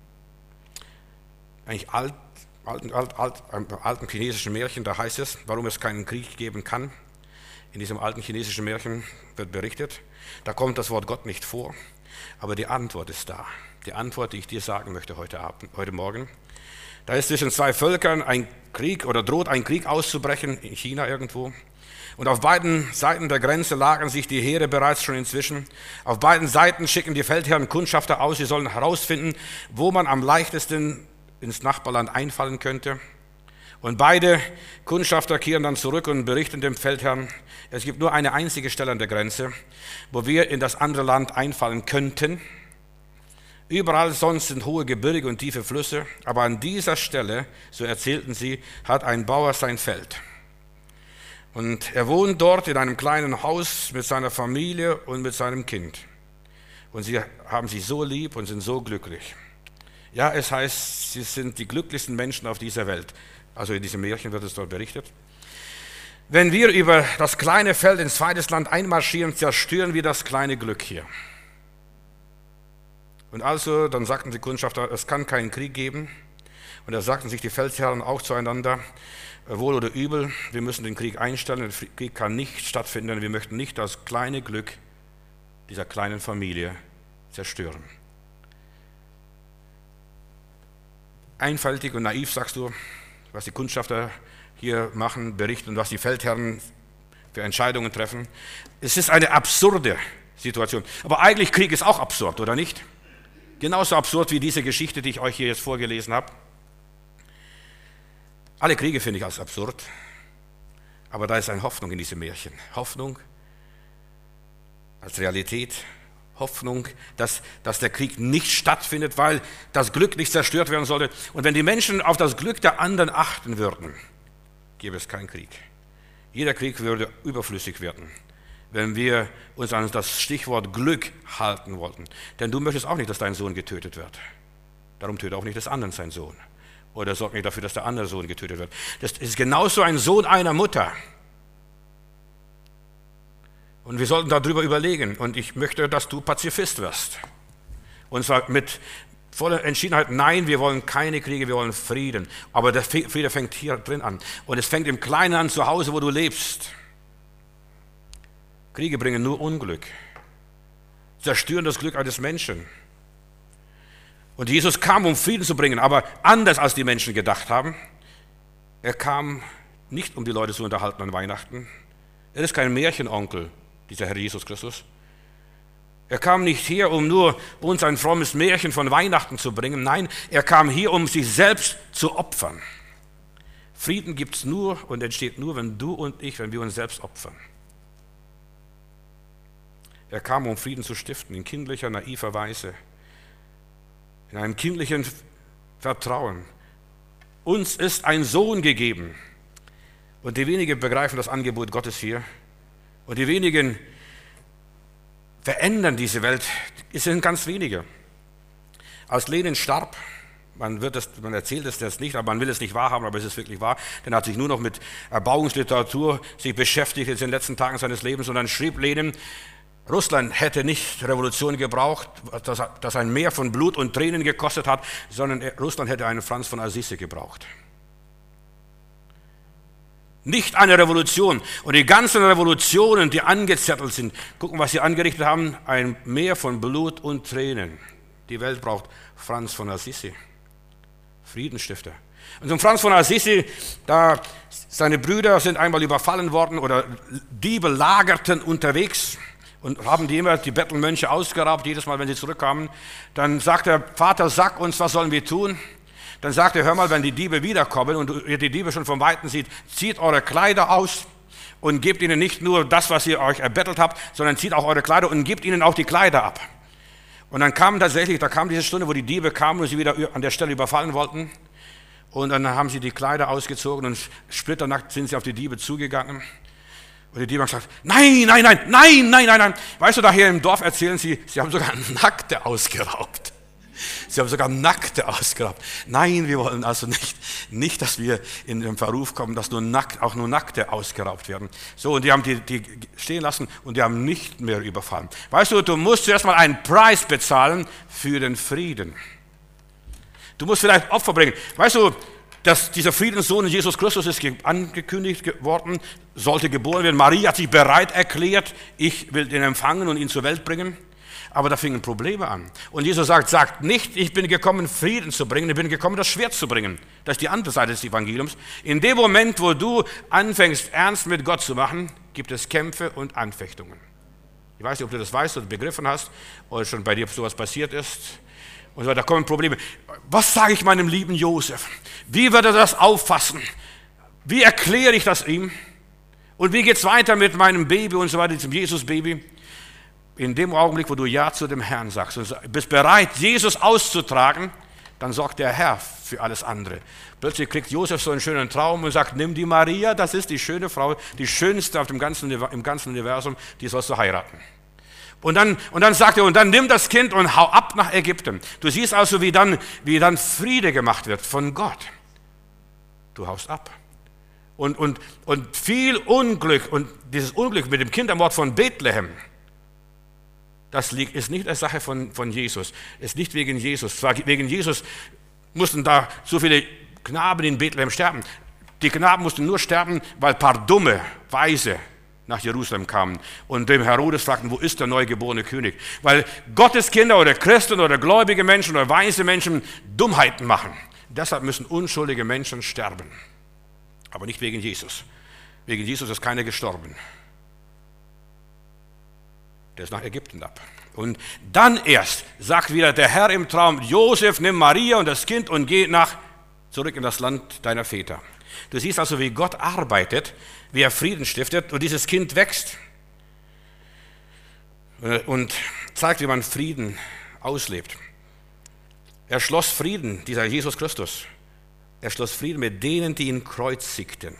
Eigentlich alt, alt, alt, alt, einem alten chinesischen Märchen, da heißt es, warum es keinen Krieg geben kann. In diesem alten chinesischen Märchen wird berichtet, da kommt das Wort Gott nicht vor, aber die Antwort ist da. Die Antwort, die ich dir sagen möchte heute Abend, heute Morgen. Da ist zwischen zwei Völkern ein Krieg oder droht ein Krieg auszubrechen, in China irgendwo. Und auf beiden Seiten der Grenze lagern sich die Heere bereits schon inzwischen. Auf beiden Seiten schicken die Feldherren Kundschafter aus, sie sollen herausfinden, wo man am leichtesten ins Nachbarland einfallen könnte. Und beide Kundschafter kehren dann zurück und berichten dem Feldherrn, es gibt nur eine einzige Stelle an der Grenze, wo wir in das andere Land einfallen könnten. Überall sonst sind hohe Gebirge und tiefe Flüsse, aber an dieser Stelle, so erzählten sie, hat ein Bauer sein Feld. Und er wohnt dort in einem kleinen Haus mit seiner Familie und mit seinem Kind. Und sie haben sich so lieb und sind so glücklich. Ja, es heißt, sie sind die glücklichsten Menschen auf dieser Welt. Also in diesem Märchen wird es dort berichtet. Wenn wir über das kleine Feld ins zweites Land einmarschieren, zerstören wir das kleine Glück hier. Und also, dann sagten die Kundschafter, es kann keinen Krieg geben. Und da sagten sich die Feldherren auch zueinander, wohl oder übel, wir müssen den Krieg einstellen, der Krieg kann nicht stattfinden, wir möchten nicht das kleine Glück dieser kleinen Familie zerstören. Einfältig und naiv, sagst du, was die Kundschafter hier machen, berichten und was die Feldherren für Entscheidungen treffen. Es ist eine absurde Situation. Aber eigentlich Krieg ist auch absurd, oder nicht? Genauso absurd wie diese Geschichte, die ich euch hier jetzt vorgelesen habe. Alle Kriege finde ich als absurd, aber da ist eine Hoffnung in diesem Märchen. Hoffnung als Realität. Hoffnung, dass, dass der Krieg nicht stattfindet, weil das Glück nicht zerstört werden sollte. Und wenn die Menschen auf das Glück der anderen achten würden, gäbe es keinen Krieg. Jeder Krieg würde überflüssig werden, wenn wir uns an das Stichwort Glück halten wollten. Denn du möchtest auch nicht, dass dein Sohn getötet wird. Darum tötet auch nicht des anderen sein Sohn. Oder sorgt nicht dafür, dass der andere Sohn getötet wird. Das ist genauso ein Sohn einer Mutter. Und wir sollten darüber überlegen. Und ich möchte, dass du Pazifist wirst. Und zwar mit voller Entschiedenheit, nein, wir wollen keine Kriege, wir wollen Frieden. Aber der Friede fängt hier drin an. Und es fängt im Kleinen an, zu Hause, wo du lebst. Kriege bringen nur Unglück. Zerstören das Glück eines Menschen. Und Jesus kam, um Frieden zu bringen, aber anders als die Menschen gedacht haben. Er kam nicht, um die Leute zu unterhalten an Weihnachten. Er ist kein Märchenonkel, dieser Herr Jesus Christus. Er kam nicht hier, um nur uns ein frommes Märchen von Weihnachten zu bringen. Nein, er kam hier, um sich selbst zu opfern. Frieden gibt es nur und entsteht nur, wenn du und ich, wenn wir uns selbst opfern. Er kam, um Frieden zu stiften, in kindlicher, naiver Weise, in einem kindlichen Vertrauen. Uns ist ein Sohn gegeben. Und die wenigen begreifen das Angebot Gottes hier. Und die wenigen verändern diese Welt. Es sind ganz wenige. Als Lenin starb, man, wird das, man erzählt es jetzt nicht, aber man will es nicht wahrhaben, aber es ist wirklich wahr, denn er hat sich nur noch mit Erbauungsliteratur sich beschäftigt in den letzten Tagen seines Lebens und dann schrieb Lenin, Russland hätte nicht Revolution gebraucht, das, das ein Meer von Blut und Tränen gekostet hat, sondern Russland hätte einen Franz von Assisi gebraucht. Nicht eine Revolution. Und die ganzen Revolutionen, die angezettelt sind, gucken, was sie angerichtet haben, ein Meer von Blut und Tränen. Die Welt braucht Franz von Assisi, Friedensstifter. Und so Franz von Assisi, da seine Brüder sind einmal überfallen worden oder Diebe lagerten unterwegs und haben die immer die Bettelmönche ausgeraubt, jedes Mal, wenn sie zurückkamen. Dann sagt der Vater, sag uns, was sollen wir tun? Dann sagt er, hör mal, wenn die Diebe wiederkommen und ihr die Diebe schon vom Weiten sieht, zieht eure Kleider aus und gebt ihnen nicht nur das, was ihr euch erbettelt habt, sondern zieht auch eure Kleider und gebt ihnen auch die Kleider ab. Und dann kam tatsächlich, da kam diese Stunde, wo die Diebe kamen und sie wieder an der Stelle überfallen wollten. Und dann haben sie die Kleider ausgezogen und splitternackt sind sie auf die Diebe zugegangen. Und die Diebe haben gesagt, nein, nein, nein, nein, nein, nein, nein. Weißt du, da hier im Dorf erzählen sie, sie haben sogar Nackte ausgeraubt. Sie haben sogar Nackte ausgeraubt. Nein, wir wollen also nicht, nicht, dass wir in den Verruf kommen, dass nur nackt, auch nur Nackte ausgeraubt werden. So, und die haben die, die stehen lassen und die haben nicht mehr überfallen. Weißt du, du musst zuerst mal einen Preis bezahlen für den Frieden. Du musst vielleicht Opfer bringen. Weißt du, dass dieser Friedenssohn Jesus Christus ist angekündigt worden, sollte geboren werden. Maria hat sich bereit erklärt, ich will ihn empfangen und ihn zur Welt bringen. Aber da fingen Probleme an. Und Jesus sagt, sagt nicht, ich bin gekommen, Frieden zu bringen, ich bin gekommen, das Schwert zu bringen. Das ist die andere Seite des Evangeliums. In dem Moment, wo du anfängst, ernst mit Gott zu machen, gibt es Kämpfe und Anfechtungen. Ich weiß nicht, ob du das weißt oder begriffen hast, oder schon bei dir sowas passiert ist. Und so, da kommen Probleme. Was sage ich meinem lieben Josef? Wie wird er das auffassen? Wie erkläre ich das ihm? Und wie geht es weiter mit meinem Baby und so weiter, diesem Jesus-Baby? In dem Augenblick, wo du Ja zu dem Herrn sagst und bist bereit, Jesus auszutragen, dann sorgt der Herr für alles andere. Plötzlich kriegt Josef so einen schönen Traum und sagt, nimm die Maria, das ist die schöne Frau, die schönste auf dem ganzen, im ganzen Universum, die sollst du heiraten. Und dann, und dann sagt er, und dann nimm das Kind und hau ab nach Ägypten. Du siehst also, wie dann, wie dann Friede gemacht wird von Gott. Du haust ab. Und, und, und viel Unglück, und dieses Unglück mit dem Kindermord von Bethlehem, das ist nicht eine Sache von, von Jesus, ist nicht wegen Jesus. Zwar wegen Jesus mussten da so viele Knaben in Bethlehem sterben. Die Knaben mussten nur sterben, weil ein paar dumme Weise nach Jerusalem kamen und dem Herodes fragten, wo ist der neugeborene König? Weil Gottes Kinder oder Christen oder gläubige Menschen oder weise Menschen Dummheiten machen. Deshalb müssen unschuldige Menschen sterben. Aber nicht wegen Jesus. Wegen Jesus ist keiner gestorben. Der ist nach Ägypten ab. Und dann erst sagt wieder der Herr im Traum, Josef, nimm Maria und das Kind und geh nach, zurück in das Land deiner Väter. Du siehst also, wie Gott arbeitet, wie er Frieden stiftet und dieses Kind wächst und zeigt, wie man Frieden auslebt. Er schloss Frieden, dieser Jesus Christus, er schloss Frieden mit denen, die ihn kreuzigten.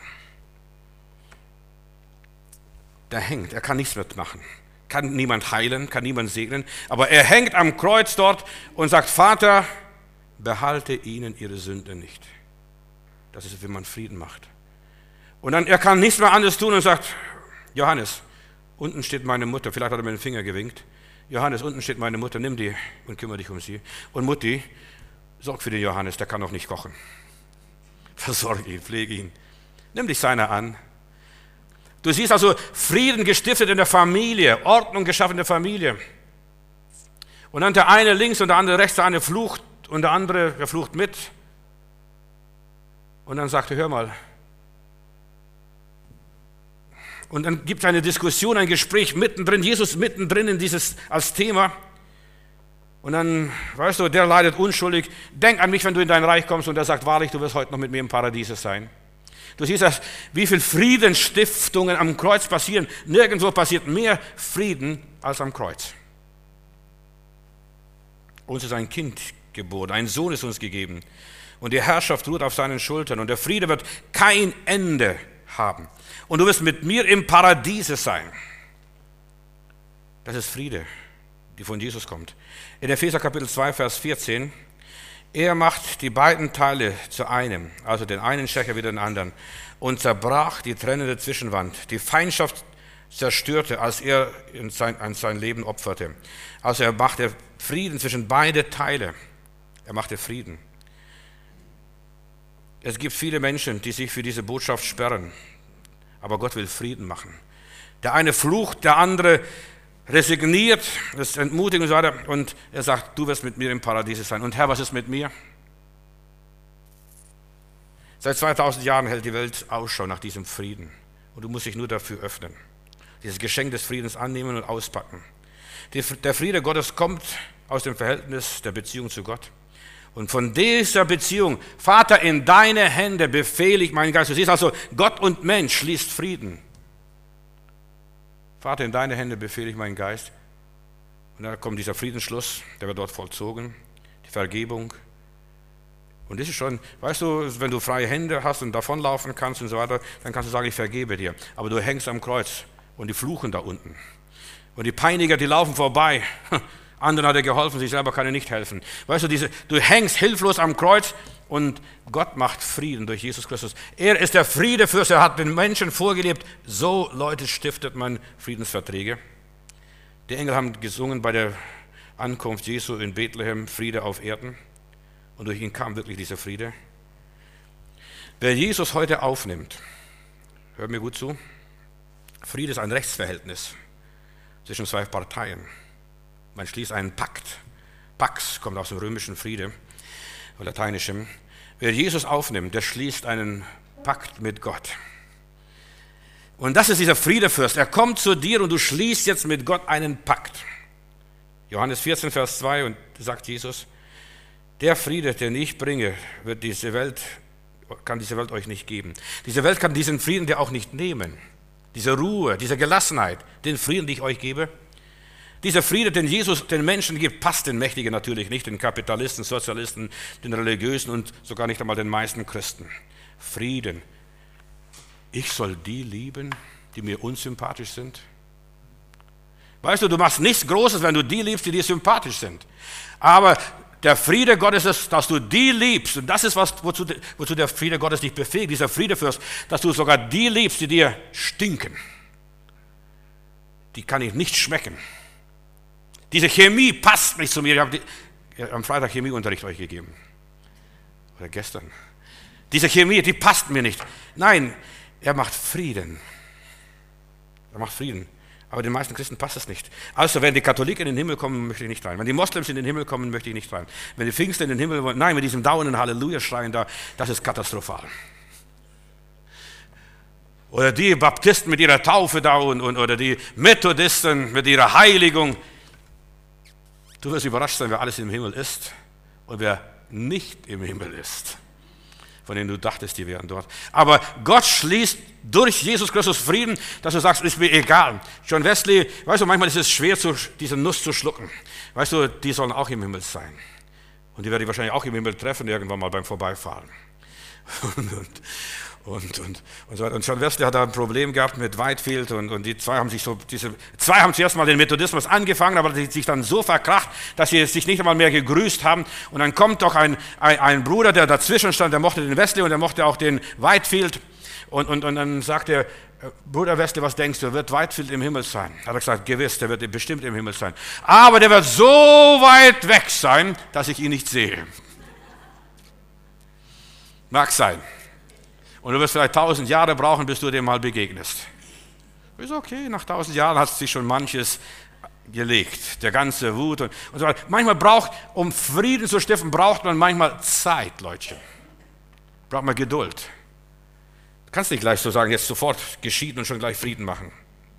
Der hängt, er kann nichts mitmachen. Kann niemand heilen, kann niemand segnen, aber er hängt am Kreuz dort und sagt, Vater, behalte ihnen ihre Sünde nicht. Das ist, wie man Frieden macht. Und dann, er kann nichts mehr anderes tun und sagt, Johannes, unten steht meine Mutter, vielleicht hat er mir den Finger gewinkt, Johannes, unten steht meine Mutter, nimm die und kümmere dich um sie. Und Mutti, sorg für den Johannes, der kann noch nicht kochen. Versorge ihn, pflege ihn, nimm dich seiner an. Du siehst also Frieden gestiftet in der Familie, Ordnung geschaffen in der Familie. Und dann der eine links und der andere rechts, der eine flucht und der andere, der flucht mit. Und dann sagte, hör mal, Und dann gibt es eine Diskussion, ein Gespräch mittendrin, Jesus mittendrin in dieses als Thema. Und dann, weißt du, der leidet unschuldig. Denk an mich, wenn du in dein Reich kommst. Und er sagt, wahrlich, du wirst heute noch mit mir im Paradies sein. Du siehst, dass, wie viele Friedensstiftungen am Kreuz passieren. Nirgendwo passiert mehr Frieden als am Kreuz. Uns ist ein Kind geboren, ein Sohn ist uns gegeben. Und die Herrschaft ruht auf seinen Schultern. Und der Friede wird kein Ende haben. Und du wirst mit mir im Paradiese sein. Das ist Friede, die von Jesus kommt. In Epheser Kapitel zwei, Vers vierzehn, er macht die beiden Teile zu einem, also den einen Schächer wieder den anderen, und zerbrach die trennende Zwischenwand, die Feindschaft zerstörte, als er in sein, an sein Leben opferte. Also er machte Frieden zwischen beide Teile. Er machte Frieden. Es gibt viele Menschen, die sich für diese Botschaft sperren, aber Gott will Frieden machen. Der eine flucht, der andere resigniert, das ist entmutigend und so weiter, und er sagt, du wirst mit mir im Paradies sein. Und Herr, was ist mit mir? Seit zweitausend Jahren hält die Welt Ausschau nach diesem Frieden. Und du musst dich nur dafür öffnen. Dieses Geschenk des Friedens annehmen und auspacken. Der Friede Gottes kommt aus dem Verhältnis der Beziehung zu Gott. Und von dieser Beziehung, Vater, in deine Hände befehle ich meinen Geist. Du siehst also, Gott und Mensch schließt Frieden. Vater, in deine Hände befehle ich meinen Geist. Und dann kommt dieser Friedensschluss, der wird dort vollzogen, die Vergebung. Und das ist schon, weißt du, wenn du freie Hände hast und davonlaufen kannst und so weiter, dann kannst du sagen, ich vergebe dir. Aber du hängst am Kreuz und die fluchen da unten. Und die Peiniger, die laufen vorbei. Anderen hat er geholfen, sich selber kann er nicht helfen. Weißt du, diese, du hängst hilflos am Kreuz und Gott macht Frieden durch Jesus Christus. Er ist der Friedefürst, er hat den Menschen vorgelebt. So, Leute, stiftet man Friedensverträge. Die Engel haben gesungen bei der Ankunft Jesu in Bethlehem, Friede auf Erden. Und durch ihn kam wirklich dieser Friede. Wer Jesus heute aufnimmt, hört mir gut zu, Friede ist ein Rechtsverhältnis zwischen zwei Parteien. Man schließt einen Pakt. Pax kommt aus dem römischen Friede, oder lateinischem. Wer Jesus aufnimmt, der schließt einen Pakt mit Gott. Und das ist dieser Friedefürst. Er kommt zu dir und du schließt jetzt mit Gott einen Pakt. Johannes vierzehn, Vers zwei, und sagt Jesus, der Friede, den ich bringe, wird diese Welt, kann diese Welt euch nicht geben. Diese Welt kann diesen Frieden dir auch nicht nehmen. Diese Ruhe, diese Gelassenheit, den Frieden, den ich euch gebe. Dieser Friede, den Jesus den Menschen gibt, passt den Mächtigen natürlich nicht, den Kapitalisten, Sozialisten, den Religiösen und sogar nicht einmal den meisten Christen. Frieden. Ich soll die lieben, die mir unsympathisch sind? Weißt du, du machst nichts Großes, wenn du die liebst, die dir sympathisch sind. Aber der Friede Gottes ist, dass du die liebst. Und das ist, was, wozu, wozu der Friede Gottes dich befähigt, dieser Friedefürst, dass du sogar die liebst, die dir stinken. Die kann ich nicht schmecken. Diese Chemie passt nicht zu mir. Ich habe die, am Freitag Chemieunterricht euch gegeben. Oder gestern. Diese Chemie, die passt mir nicht. Nein, er macht Frieden. Er macht Frieden. Aber den meisten Christen passt es nicht. Also, wenn die Katholiken in den Himmel kommen, möchte ich nicht rein. Wenn die Moslems in den Himmel kommen, möchte ich nicht rein. Wenn die Pfingsten in den Himmel wollen, nein, mit diesem dauernden Halleluja-Schreien da, das ist katastrophal. Oder die Baptisten mit ihrer Taufe da und, und, oder die Methodisten mit ihrer Heiligung. Du wirst überrascht sein, wer alles im Himmel ist und wer nicht im Himmel ist, von denen du dachtest, die wären dort. Aber Gott schließt durch Jesus Christus Frieden, dass du sagst, ist mir egal. John Wesley, weißt du, manchmal ist es schwer, diese Nuss zu schlucken. Weißt du, die sollen auch im Himmel sein. Und die werde ich wahrscheinlich auch im Himmel treffen, irgendwann mal beim Vorbeifahren. Und, und, und, und, und, so weiter. Und John Wesley hat da ein Problem gehabt mit Whitefield und, und die zwei haben sich so, diese zwei haben zuerst mal den Methodismus angefangen, aber die sich dann so verkracht, dass sie sich nicht einmal mehr gegrüßt haben. Und dann kommt doch ein, ein, ein Bruder, der dazwischen stand, der mochte den Wesley und der mochte auch den Whitefield. Und, und, und dann sagt er, Bruder Wesley, was denkst du, wird Whitefield im Himmel sein? Hat er gesagt, gewiss, der wird bestimmt im Himmel sein. Aber der wird so weit weg sein, dass ich ihn nicht sehe. Mag sein. Und du wirst vielleicht tausend Jahre brauchen, bis du dem mal begegnest. Ist okay, nach tausend Jahren hat sich schon manches gelegt, der ganze Wut und, und so weiter. Manchmal braucht, um Frieden zu stiften, braucht man manchmal Zeit, Leute. Braucht man Geduld. kannst nicht gleich so sagen, jetzt sofort geschieden und schon gleich Frieden machen.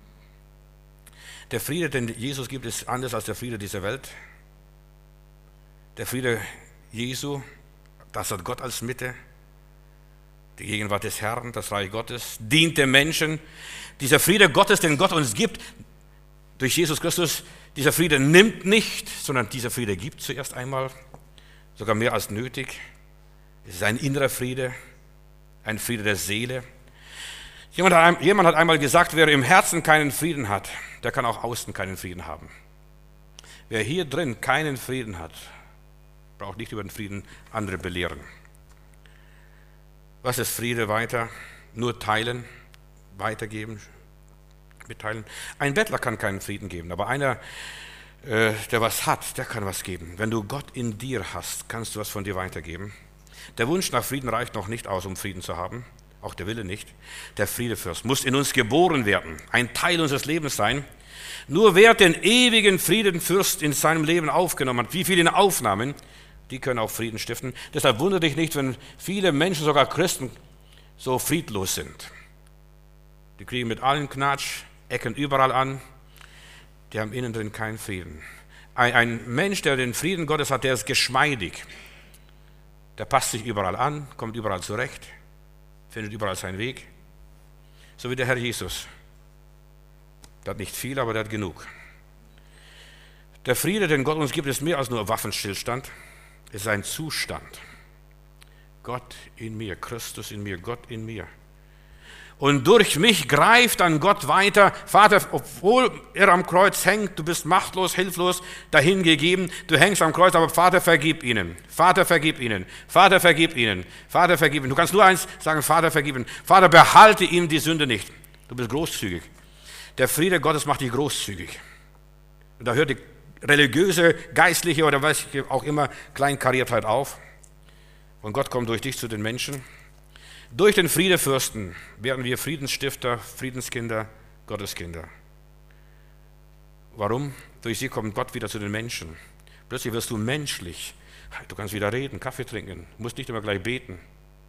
Der Friede, den Jesus gibt, ist anders als der Friede dieser Welt. Der Friede Jesu, das hat Gott als Mitte. Die Gegenwart des Herrn, das Reich Gottes, dient dem Menschen. Dieser Friede Gottes, den Gott uns gibt, durch Jesus Christus, dieser Friede nimmt nicht, sondern dieser Friede gibt zuerst einmal, sogar mehr als nötig. Es ist ein innerer Friede, ein Friede der Seele. Jemand hat, jemand hat einmal gesagt, wer im Herzen keinen Frieden hat, der kann auch außen keinen Frieden haben. Wer hier drin keinen Frieden hat, braucht nicht über den Frieden andere belehren. Was ist Friede weiter? Nur teilen, weitergeben, mitteilen. Ein Bettler kann keinen Frieden geben, aber einer, äh, der was hat, der kann was geben. Wenn du Gott in dir hast, kannst du was von dir weitergeben. Der Wunsch nach Frieden reicht noch nicht aus, um Frieden zu haben. Auch der Wille nicht. Der Friedefürst muss in uns geboren werden, ein Teil unseres Lebens sein. Nur wer den ewigen Friedenfürst in seinem Leben aufgenommen hat, wie viele ihn aufnahmen, die können auch Frieden stiften. Deshalb wundere dich nicht, wenn viele Menschen, sogar Christen, so friedlos sind. Die kriegen mit allen Knatsch, ecken überall an, die haben innen drin keinen Frieden. Ein, ein Mensch, der den Frieden Gottes hat, der ist geschmeidig. Der passt sich überall an, kommt überall zurecht, findet überall seinen Weg. So wie der Herr Jesus. Der hat nicht viel, aber der hat genug. Der Friede, den Gott uns gibt, ist mehr als nur Waffenstillstand. Es ist ein Zustand. Gott in mir, Christus in mir, Gott in mir. Und durch mich greift dann Gott weiter. Vater, obwohl er am Kreuz hängt, du bist machtlos, hilflos, dahingegeben, du hängst am Kreuz, aber Vater, vergib ihnen. Vater, vergib ihnen. Vater, vergib ihnen. Vater, vergib ihnen. Du kannst nur eins sagen, Vater, vergib ihnen. Vater, behalte ihm die Sünde nicht. Du bist großzügig. Der Friede Gottes macht dich großzügig. Und da hört die religiöse, geistliche oder was auch immer Kleinkariertheit auf. Und Gott kommt durch dich zu den Menschen. Durch den Friedefürsten werden wir Friedensstifter, Friedenskinder, Gotteskinder. Warum? Durch sie kommt Gott wieder zu den Menschen. Plötzlich wirst du menschlich. Du kannst wieder reden, Kaffee trinken, musst nicht immer gleich beten.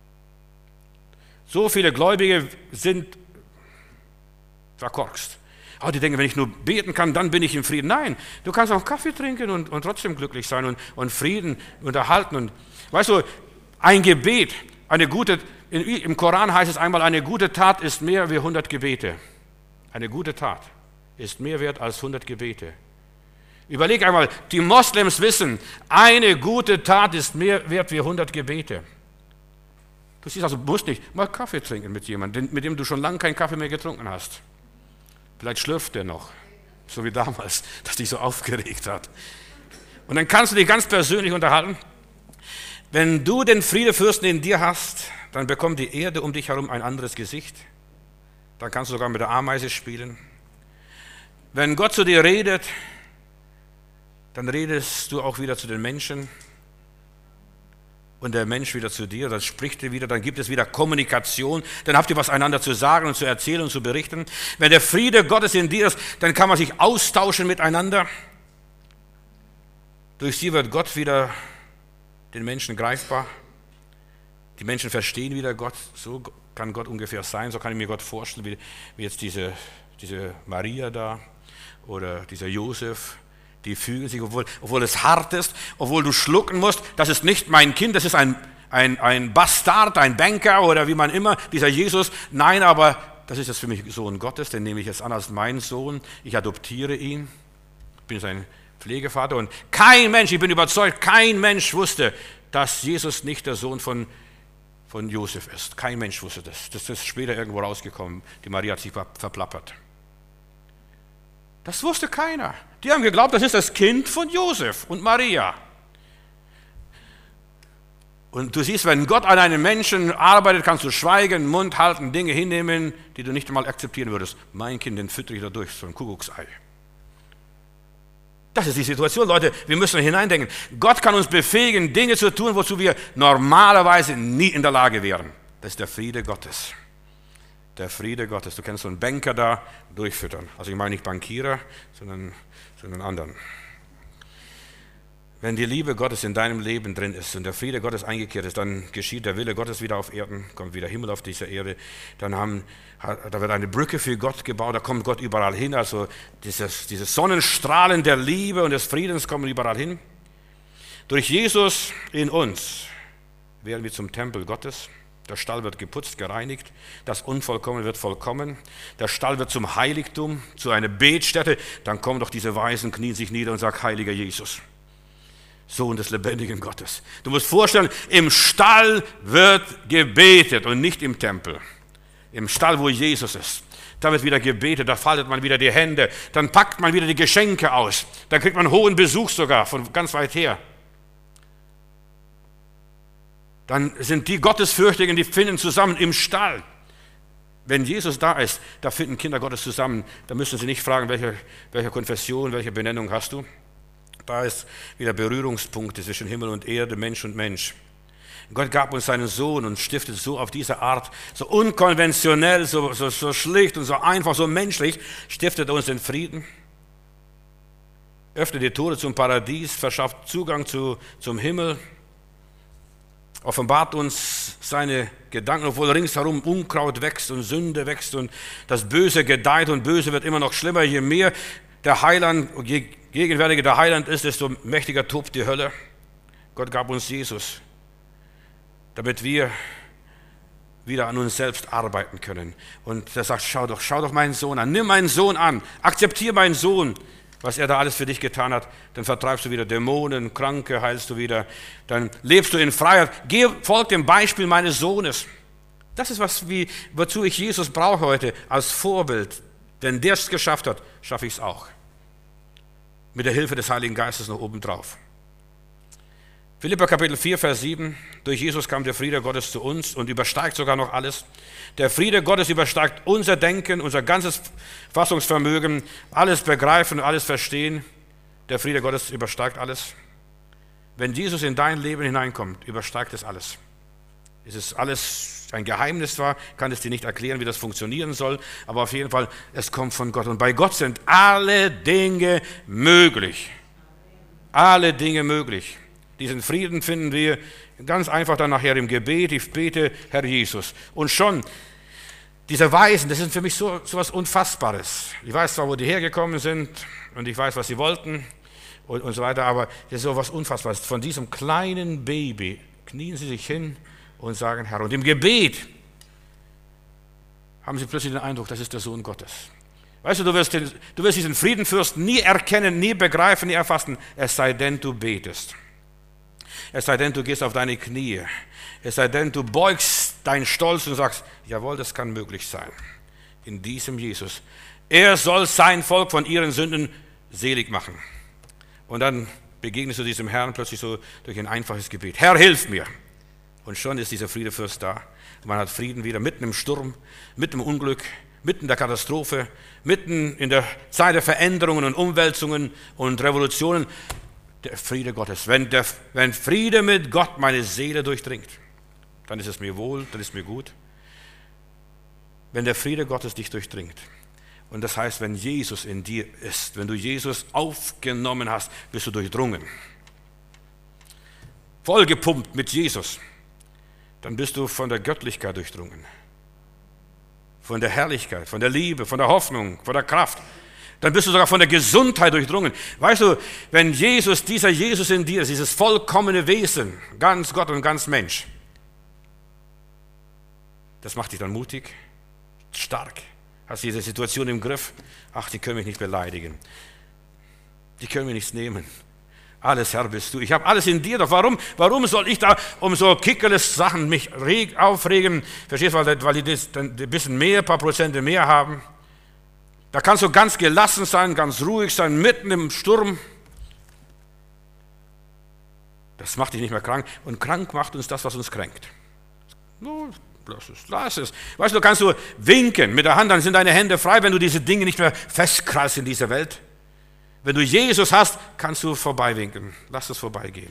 So viele Gläubige sind verkorkst. Oh, die denken, wenn ich nur beten kann, dann bin ich im Frieden. Nein, du kannst auch Kaffee trinken und, und trotzdem glücklich sein und, und Frieden unterhalten. Und weißt du, ein Gebet, eine gute, in, im Koran heißt es einmal, eine gute Tat ist mehr wie hundert Gebete. Eine gute Tat ist mehr wert als hundert Gebete. Überleg einmal, die Moslems wissen, eine gute Tat ist mehr wert wie hundert Gebete. Du siehst also, du musst nicht mal Kaffee trinken mit jemandem, mit dem du schon lange keinen Kaffee mehr getrunken hast. Vielleicht schlürft er noch, so wie damals, das dich so aufgeregt hat. Und dann kannst du dich ganz persönlich unterhalten. Wenn du den Friedefürsten in dir hast, dann bekommt die Erde um dich herum ein anderes Gesicht. Dann kannst du sogar mit der Ameise spielen. Wenn Gott zu dir redet, dann redest du auch wieder zu den Menschen. Und der Mensch wieder zu dir, dann spricht er wieder, dann gibt es wieder Kommunikation, dann habt ihr was einander zu sagen und zu erzählen und zu berichten. Wenn der Friede Gottes in dir ist, dann kann man sich austauschen miteinander. Durch sie wird Gott wieder den Menschen greifbar. Die Menschen verstehen wieder Gott, so kann Gott ungefähr sein, so kann ich mir Gott vorstellen, wie, wie jetzt diese, diese Maria da oder dieser Josef. Die fügen sich, obwohl, obwohl es hart ist, obwohl du schlucken musst, das ist nicht mein Kind, das ist ein, ein, ein Bastard, ein Banker oder wie man immer, dieser Jesus. Nein, aber das ist jetzt für mich Sohn Gottes, den nehme ich jetzt an als meinen Sohn. Ich adoptiere ihn, ich bin sein Pflegevater und kein Mensch, ich bin überzeugt, kein Mensch wusste, dass Jesus nicht der Sohn von, von Josef ist. Kein Mensch wusste das. Das ist später irgendwo rausgekommen. Die Maria hat sich verplappert. Das wusste keiner. Die haben geglaubt, das ist das Kind von Josef und Maria. Und du siehst, wenn Gott an einem Menschen arbeitet, kannst du schweigen, Mund halten, Dinge hinnehmen, die du nicht einmal akzeptieren würdest. Mein Kind, den füttere ich da durch, so ein Kuckucksei. Das ist die Situation, Leute. Wir müssen hineindenken. Gott kann uns befähigen, Dinge zu tun, wozu wir normalerweise nie in der Lage wären. Das ist der Friede Gottes. Der Friede Gottes. Du kennst so einen Banker da, durchfüttern. Also ich meine nicht Bankierer, sondern, sondern anderen. Wenn die Liebe Gottes in deinem Leben drin ist und der Friede Gottes eingekehrt ist, dann geschieht der Wille Gottes wieder auf Erden, kommt wieder Himmel auf dieser Erde. Dann haben, da wird eine Brücke für Gott gebaut, da kommt Gott überall hin. Also dieses, diese Sonnenstrahlen der Liebe und des Friedens kommen überall hin. Durch Jesus in uns werden wir zum Tempel Gottes. Der Stall wird geputzt, gereinigt. Das Unvollkommene wird vollkommen. Der Stall wird zum Heiligtum, zu einer Betstätte. Dann kommen doch diese Weisen, knien sich nieder und sagen, heiliger Jesus, Sohn des lebendigen Gottes. Du musst vorstellen, im Stall wird gebetet und nicht im Tempel. Im Stall, wo Jesus ist. Da wird wieder gebetet, da faltet man wieder die Hände, dann packt man wieder die Geschenke aus. Da kriegt man hohen Besuch sogar von ganz weit her. Dann sind die Gottesfürchtigen, die finden zusammen im Stall. Wenn Jesus da ist, da finden Kinder Gottes zusammen. Da müssen sie nicht fragen, welche, welche Konfession, welche Benennung hast du. Da ist wieder Berührungspunkte zwischen Himmel und Erde, Mensch und Mensch. Gott gab uns seinen Sohn und stiftet so auf diese Art, so unkonventionell, so, so, so schlicht und so einfach, so menschlich, stiftet uns den Frieden, öffnet die Tore zum Paradies, verschafft Zugang zu, zum Himmel, offenbart uns seine Gedanken, obwohl ringsherum Unkraut wächst und Sünde wächst und das Böse gedeiht und Böse wird immer noch schlimmer, je mehr der Heiland, je gegenwärtiger der Heiland ist, desto mächtiger tobt die Hölle. Gott gab uns Jesus, damit wir wieder an uns selbst arbeiten können. Und er sagt, schau doch, schau doch meinen Sohn an, nimm meinen Sohn an, akzeptiere meinen Sohn, was er da alles für dich getan hat. Dann vertreibst du wieder Dämonen, Kranke heilst du wieder, dann lebst du in Freiheit. Geh, folg dem Beispiel meines Sohnes. Das ist, was, wie, wozu ich Jesus brauche heute als Vorbild. Wenn der es geschafft hat, schaffe ich es auch. Mit der Hilfe des Heiligen Geistes noch obendrauf. Philipper Kapitel vier, Vers sieben. Durch Jesus kam der Friede Gottes zu uns und übersteigt sogar noch alles. Der Friede Gottes übersteigt unser Denken, unser ganzes Fassungsvermögen, alles begreifen, alles verstehen. Der Friede Gottes übersteigt alles. Wenn Jesus in dein Leben hineinkommt, übersteigt es alles. Es ist alles ein Geheimnis war, kann es dir nicht erklären, wie das funktionieren soll, aber auf jeden Fall, es kommt von Gott. Und bei Gott sind alle Dinge möglich. Alle Dinge möglich. Diesen Frieden finden wir ganz einfach dann nachher im Gebet. Ich bete, Herr Jesus. Und schon, diese Weisen, das sind für mich so, so was Unfassbares. Ich weiß zwar, wo die hergekommen sind und ich weiß, was sie wollten und, und so weiter, aber das ist so was Unfassbares. Von diesem kleinen Baby knien sie sich hin und sagen, Herr. Und im Gebet haben sie plötzlich den Eindruck, das ist der Sohn Gottes. Weißt du, du wirst, den, du wirst diesen Friedenfürsten nie erkennen, nie begreifen, nie erfassen, es sei denn, du betest. Es sei denn, du gehst auf deine Knie. Es sei denn, du beugst deinen Stolz und sagst, jawohl, das kann möglich sein. In diesem Jesus. Er soll sein Volk von ihren Sünden selig machen. Und dann begegnest du diesem Herrn plötzlich so durch ein einfaches Gebet. Herr, hilf mir. Und schon ist dieser Friedefürst da. Und man hat Frieden wieder mitten im Sturm, mitten im Unglück, mitten in der Katastrophe, mitten in der Zeit der Veränderungen und Umwälzungen und Revolutionen. Der Friede Gottes. Wenn, der, wenn Friede mit Gott meine Seele durchdringt, dann ist es mir wohl, dann ist es mir gut. Wenn der Friede Gottes dich durchdringt, und das heißt, wenn Jesus in dir ist, wenn du Jesus aufgenommen hast, bist du durchdrungen. Vollgepumpt mit Jesus, dann bist du von der Göttlichkeit durchdrungen. Von der Herrlichkeit, von der Liebe, von der Hoffnung, von der Kraft. Dann bist du sogar von der Gesundheit durchdrungen. Weißt du, wenn Jesus, dieser Jesus in dir ist, dieses vollkommene Wesen, ganz Gott und ganz Mensch, das macht dich dann mutig, stark. Hast diese Situation im Griff? Ach, die können mich nicht beleidigen. Die können mir nichts nehmen. Alles, Herr, bist du. Ich habe alles in dir. Doch warum, warum soll ich da um so kickerles Sachen mich aufregen? Verstehst du, weil, weil die das, dann ein bisschen mehr, ein paar Prozente mehr haben? Da kannst du ganz gelassen sein, ganz ruhig sein, mitten im Sturm. Das macht dich nicht mehr krank. Und krank macht uns das, was uns kränkt. No, lass es, lass es. Weißt du, kannst du winken mit der Hand, dann sind deine Hände frei, wenn du diese Dinge nicht mehr festkreist in dieser Welt. Wenn du Jesus hast, kannst du vorbeiwinken. Lass es vorbeigehen.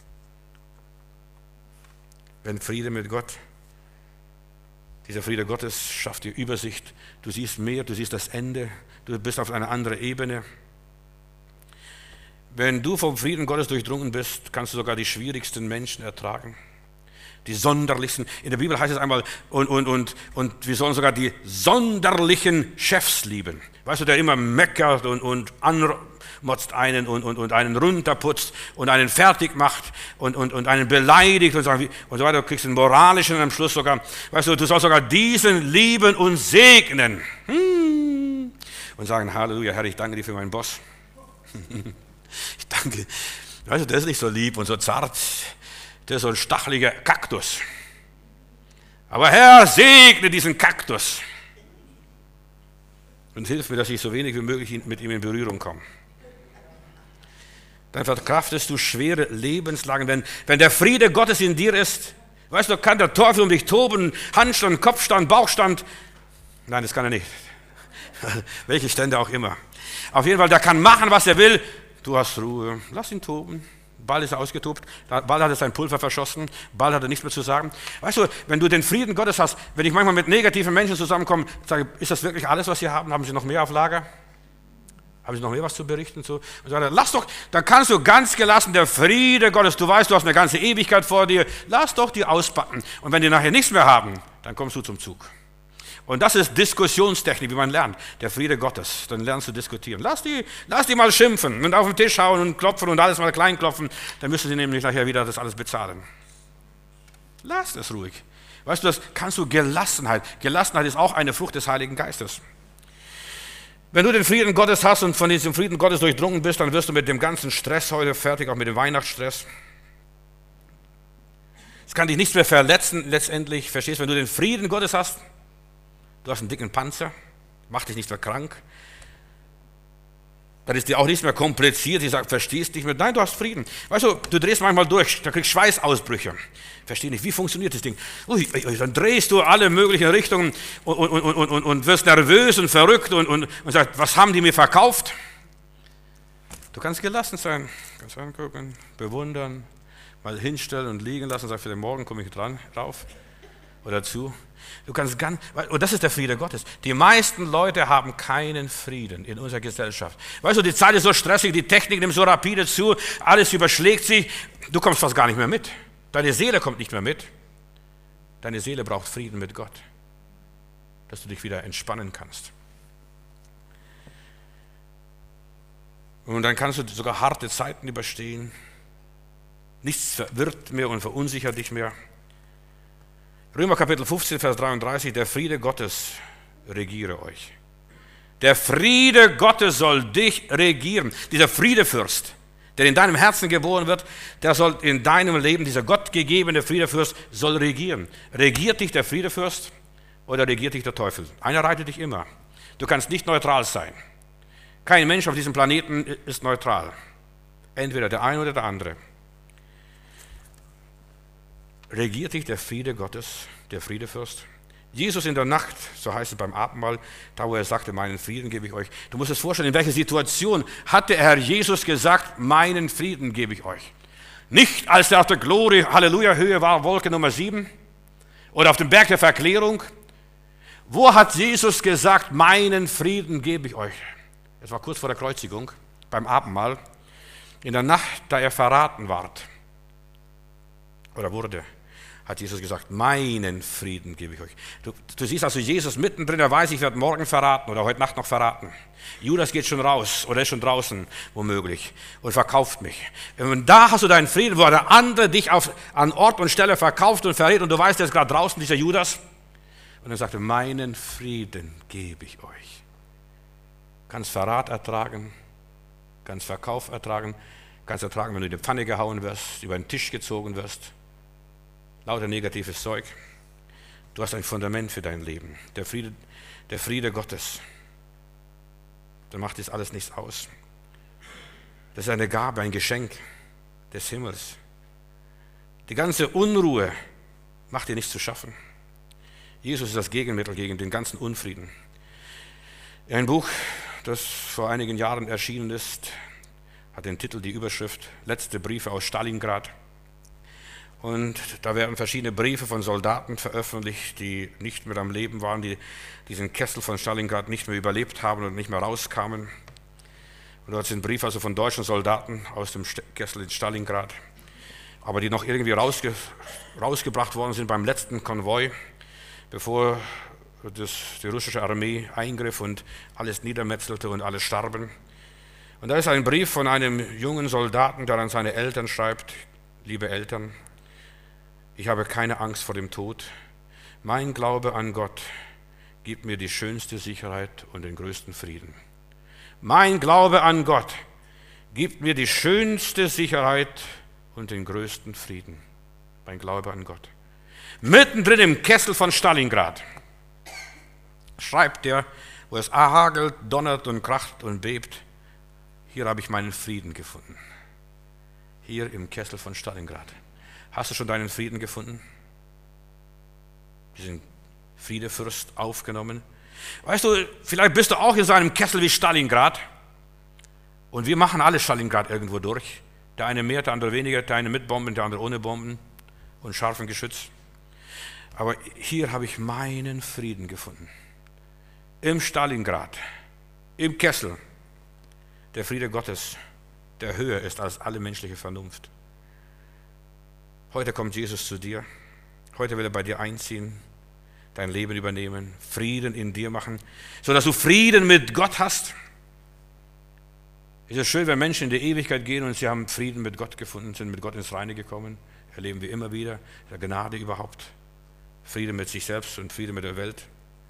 Wenn Friede mit Gott, dieser Friede Gottes schafft dir Übersicht. Du siehst mehr, du siehst das Ende. Du bist auf einer anderen Ebene. Wenn du vom Frieden Gottes durchdrungen bist, kannst du sogar die schwierigsten Menschen ertragen. Die sonderlichsten. In der Bibel heißt es einmal, und, und, und, und wir sollen sogar die sonderlichen Chefs lieben. Weißt du, der immer meckert und, und anmotzt einen und, und, und einen runterputzt und einen fertig macht und, und, und einen beleidigt und so, und so weiter. Du kriegst einen moralischen am Schluss sogar. Weißt du, du sollst sogar diesen lieben und segnen. Hm. Und sagen, Halleluja, Herr, ich danke dir für meinen Boss. Ich danke. Weißt du, der ist nicht so lieb und so zart. Der ist so ein stacheliger Kaktus. Aber Herr, segne diesen Kaktus. Und hilf mir, dass ich so wenig wie möglich mit ihm in Berührung komme. Dann verkraftest du schwere Lebenslagen. Wenn, wenn der Friede Gottes in dir ist, weißt du, kann der Teufel um dich toben, Handstand, Kopfstand, Bauchstand. Nein, das kann er nicht. Welche Stände auch immer. Auf jeden Fall, der kann machen, was er will. Du hast Ruhe. Lass ihn toben. Bald ist er ausgetobt, bald hat er sein Pulver verschossen, bald hat er nichts mehr zu sagen. Weißt du, wenn du den Frieden Gottes hast, wenn ich manchmal mit negativen Menschen zusammenkomme, sage, ist das wirklich alles, was Sie haben? Haben Sie noch mehr auf Lager? Haben Sie noch mehr was zu berichten? So, und sage, lass doch, dann kannst du ganz gelassen, der Friede Gottes, du weißt, du hast eine ganze Ewigkeit vor dir, lass doch die auspacken. Und wenn die nachher nichts mehr haben, dann kommst du zum Zug. Und das ist Diskussionstechnik, wie man lernt. Der Friede Gottes, dann lernst du diskutieren. Lass die, lass die mal schimpfen und auf den Tisch hauen und klopfen und alles mal klein klopfen. Dann müssen sie nämlich nachher wieder das alles bezahlen. Lass es ruhig. Weißt du, das kannst du Gelassenheit. Gelassenheit ist auch eine Frucht des Heiligen Geistes. Wenn du den Frieden Gottes hast und von diesem Frieden Gottes durchdrungen bist, dann wirst du mit dem ganzen Stress heute fertig, auch mit dem Weihnachtsstress. Es kann dich nichts mehr verletzen letztendlich. Verstehst du, wenn du den Frieden Gottes hast, du hast einen dicken Panzer, mach dich nicht mehr krank. Dann ist dir auch nichts mehr kompliziert, die sagt, verstehst nicht mehr. Nein, du hast Frieden. Weißt du, du drehst manchmal durch, da kriegst du Schweißausbrüche. Versteh nicht, wie funktioniert das Ding? Ui, dann drehst du alle möglichen Richtungen und, und, und, und, und wirst nervös und verrückt und, und, und sagst, was haben die mir verkauft? Du kannst gelassen sein, kannst angucken, bewundern, mal hinstellen und liegen lassen, sag, für den Morgen komme ich dran, rauf oder zu. Du kannst ganz, und das ist der Friede Gottes. Die meisten Leute haben keinen Frieden in unserer Gesellschaft. Weißt du, die Zeit ist so stressig, die Technik nimmt so rapide zu, alles überschlägt sich, du kommst fast gar nicht mehr mit. Deine Seele kommt nicht mehr mit. Deine Seele braucht Frieden mit Gott, dass du dich wieder entspannen kannst. Und dann kannst du sogar harte Zeiten überstehen. Nichts verwirrt mehr und verunsichert dich mehr. Römer Kapitel fünfzehn, Vers dreiunddreißig, der Friede Gottes regiere euch. Der Friede Gottes soll dich regieren. Dieser Friedefürst, der in deinem Herzen geboren wird, der soll in deinem Leben, dieser gottgegebene Friedefürst, soll regieren. Regiert dich der Friedefürst oder regiert dich der Teufel? Einer reitet dich immer. Du kannst nicht neutral sein. Kein Mensch auf diesem Planeten ist neutral. Entweder der eine oder der andere. Regiert dich der Friede Gottes, der Friedefürst? Jesus in der Nacht, so heißt es beim Abendmahl, da wo er sagte, meinen Frieden gebe ich euch. Du musst es vorstellen, in welcher Situation hat der Herr Jesus gesagt, meinen Frieden gebe ich euch. Nicht als er auf der Glory, Halleluja, Höhe war, Wolke Nummer sieben oder auf dem Berg der Verklärung. Wo hat Jesus gesagt, meinen Frieden gebe ich euch? Es war kurz vor der Kreuzigung, beim Abendmahl, in der Nacht, da er verraten ward oder wurde. Hat Jesus gesagt, meinen Frieden gebe ich euch. Du, du siehst also Jesus mittendrin, er weiß, ich werde morgen verraten oder heute Nacht noch verraten. Judas geht schon raus oder ist schon draußen, womöglich, und verkauft mich. Und da hast du deinen Frieden, wo der andere dich auf, an Ort und Stelle verkauft und verrät und du weißt, der ist gerade draußen, dieser Judas. Und er sagte, meinen Frieden gebe ich euch. Kannst Verrat ertragen, kannst Verkauf ertragen, kannst ertragen, wenn du in die Pfanne gehauen wirst, über den Tisch gezogen wirst. Lauter negatives Zeug. Du hast ein Fundament für dein Leben. Der Friede, der Friede Gottes. Dann macht das alles nichts aus. Das ist eine Gabe, ein Geschenk des Himmels. Die ganze Unruhe macht dir nichts zu schaffen. Jesus ist das Gegenmittel gegen den ganzen Unfrieden. Ein Buch, das vor einigen Jahren erschienen ist, hat den Titel, die Überschrift, Letzte Briefe aus Stalingrad. Und da werden verschiedene Briefe von Soldaten veröffentlicht, die nicht mehr am Leben waren, die diesen Kessel von Stalingrad nicht mehr überlebt haben und nicht mehr rauskamen. Und dort sind Briefe also von deutschen Soldaten aus dem Kessel in Stalingrad, aber die noch irgendwie rausge, rausgebracht worden sind beim letzten Konvoi, bevor das, die russische Armee eingriff und alles niedermetzelte und alle starben. Und da ist ein Brief von einem jungen Soldaten, der an seine Eltern schreibt: Liebe Eltern, ich habe keine Angst vor dem Tod. Mein Glaube an Gott gibt mir die schönste Sicherheit und den größten Frieden. Mein Glaube an Gott gibt mir die schönste Sicherheit und den größten Frieden. Mein Glaube an Gott. Mittendrin im Kessel von Stalingrad schreibt er, wo es hagelt, donnert und kracht und bebt: Hier habe ich meinen Frieden gefunden. Hier im Kessel von Stalingrad. Hast du schon deinen Frieden gefunden? Diesen Friedefürst aufgenommen? Weißt du, vielleicht bist du auch in so einem Kessel wie Stalingrad. Und wir machen alle Stalingrad irgendwo durch. Der eine mehr, der andere weniger, der eine mit Bomben, der andere ohne Bomben und scharfem Geschütz. Aber hier habe ich meinen Frieden gefunden. Im Stalingrad, im Kessel. Der Friede Gottes, der höher ist als alle menschliche Vernunft. Heute kommt Jesus zu dir. Heute will er bei dir einziehen, dein Leben übernehmen, Frieden in dir machen, sodass du Frieden mit Gott hast. Es ist schön, wenn Menschen in die Ewigkeit gehen und sie haben Frieden mit Gott gefunden, sind mit Gott ins Reine gekommen. Erleben wir immer wieder, der Gnade überhaupt. Frieden mit sich selbst und Frieden mit der Welt.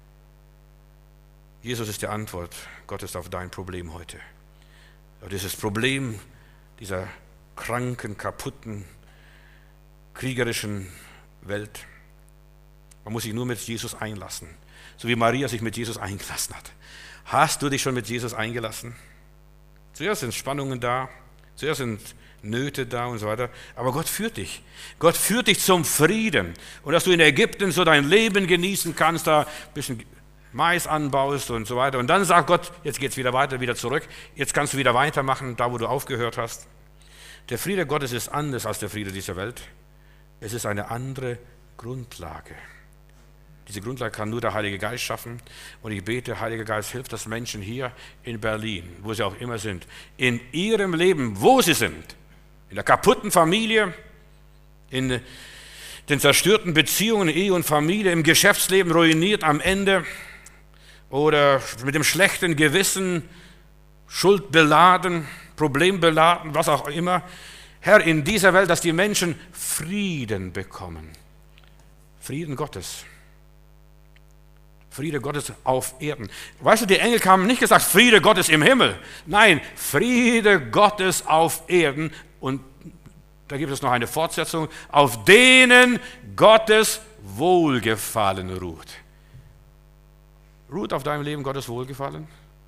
Jesus ist die Antwort Gottes auf dein Problem heute. Aber dieses Problem dieser kranken, kaputten, kriegerischen Welt, man muss sich nur mit Jesus einlassen, so wie Maria sich mit Jesus eingelassen hat. Hast du dich schon mit Jesus eingelassen? Zuerst sind Spannungen da, zuerst sind Nöte da und so weiter, aber Gott führt dich. Gott führt dich zum Frieden. Und dass du in Ägypten so dein Leben genießen kannst, da ein bisschen Mais anbaust und so weiter. Und dann sagt Gott, jetzt geht es wieder weiter, wieder zurück. Jetzt kannst du wieder weitermachen, da wo du aufgehört hast. Der Friede Gottes ist anders als der Friede dieser Welt. Es ist eine andere Grundlage. Diese Grundlage kann nur der Heilige Geist schaffen. Und ich bete, Heiliger Geist, hilf das Menschen hier in Berlin, wo sie auch immer sind, in ihrem Leben, wo sie sind, in der kaputten Familie, in den zerstörten Beziehungen, Ehe und Familie, im Geschäftsleben ruiniert am Ende oder mit dem schlechten Gewissen, schuldbeladen, problembeladen, was auch immer. Herr, in dieser Welt, dass die Menschen Frieden bekommen. Frieden Gottes. Friede Gottes auf Erden. Weißt du, die Engel haben nicht gesagt, Friede Gottes im Himmel. Nein, Friede Gottes auf Erden. Und da gibt es noch eine Fortsetzung, auf denen Gottes Wohlgefallen ruht. Ruht auf deinem Leben Gottes Wohlgefallen?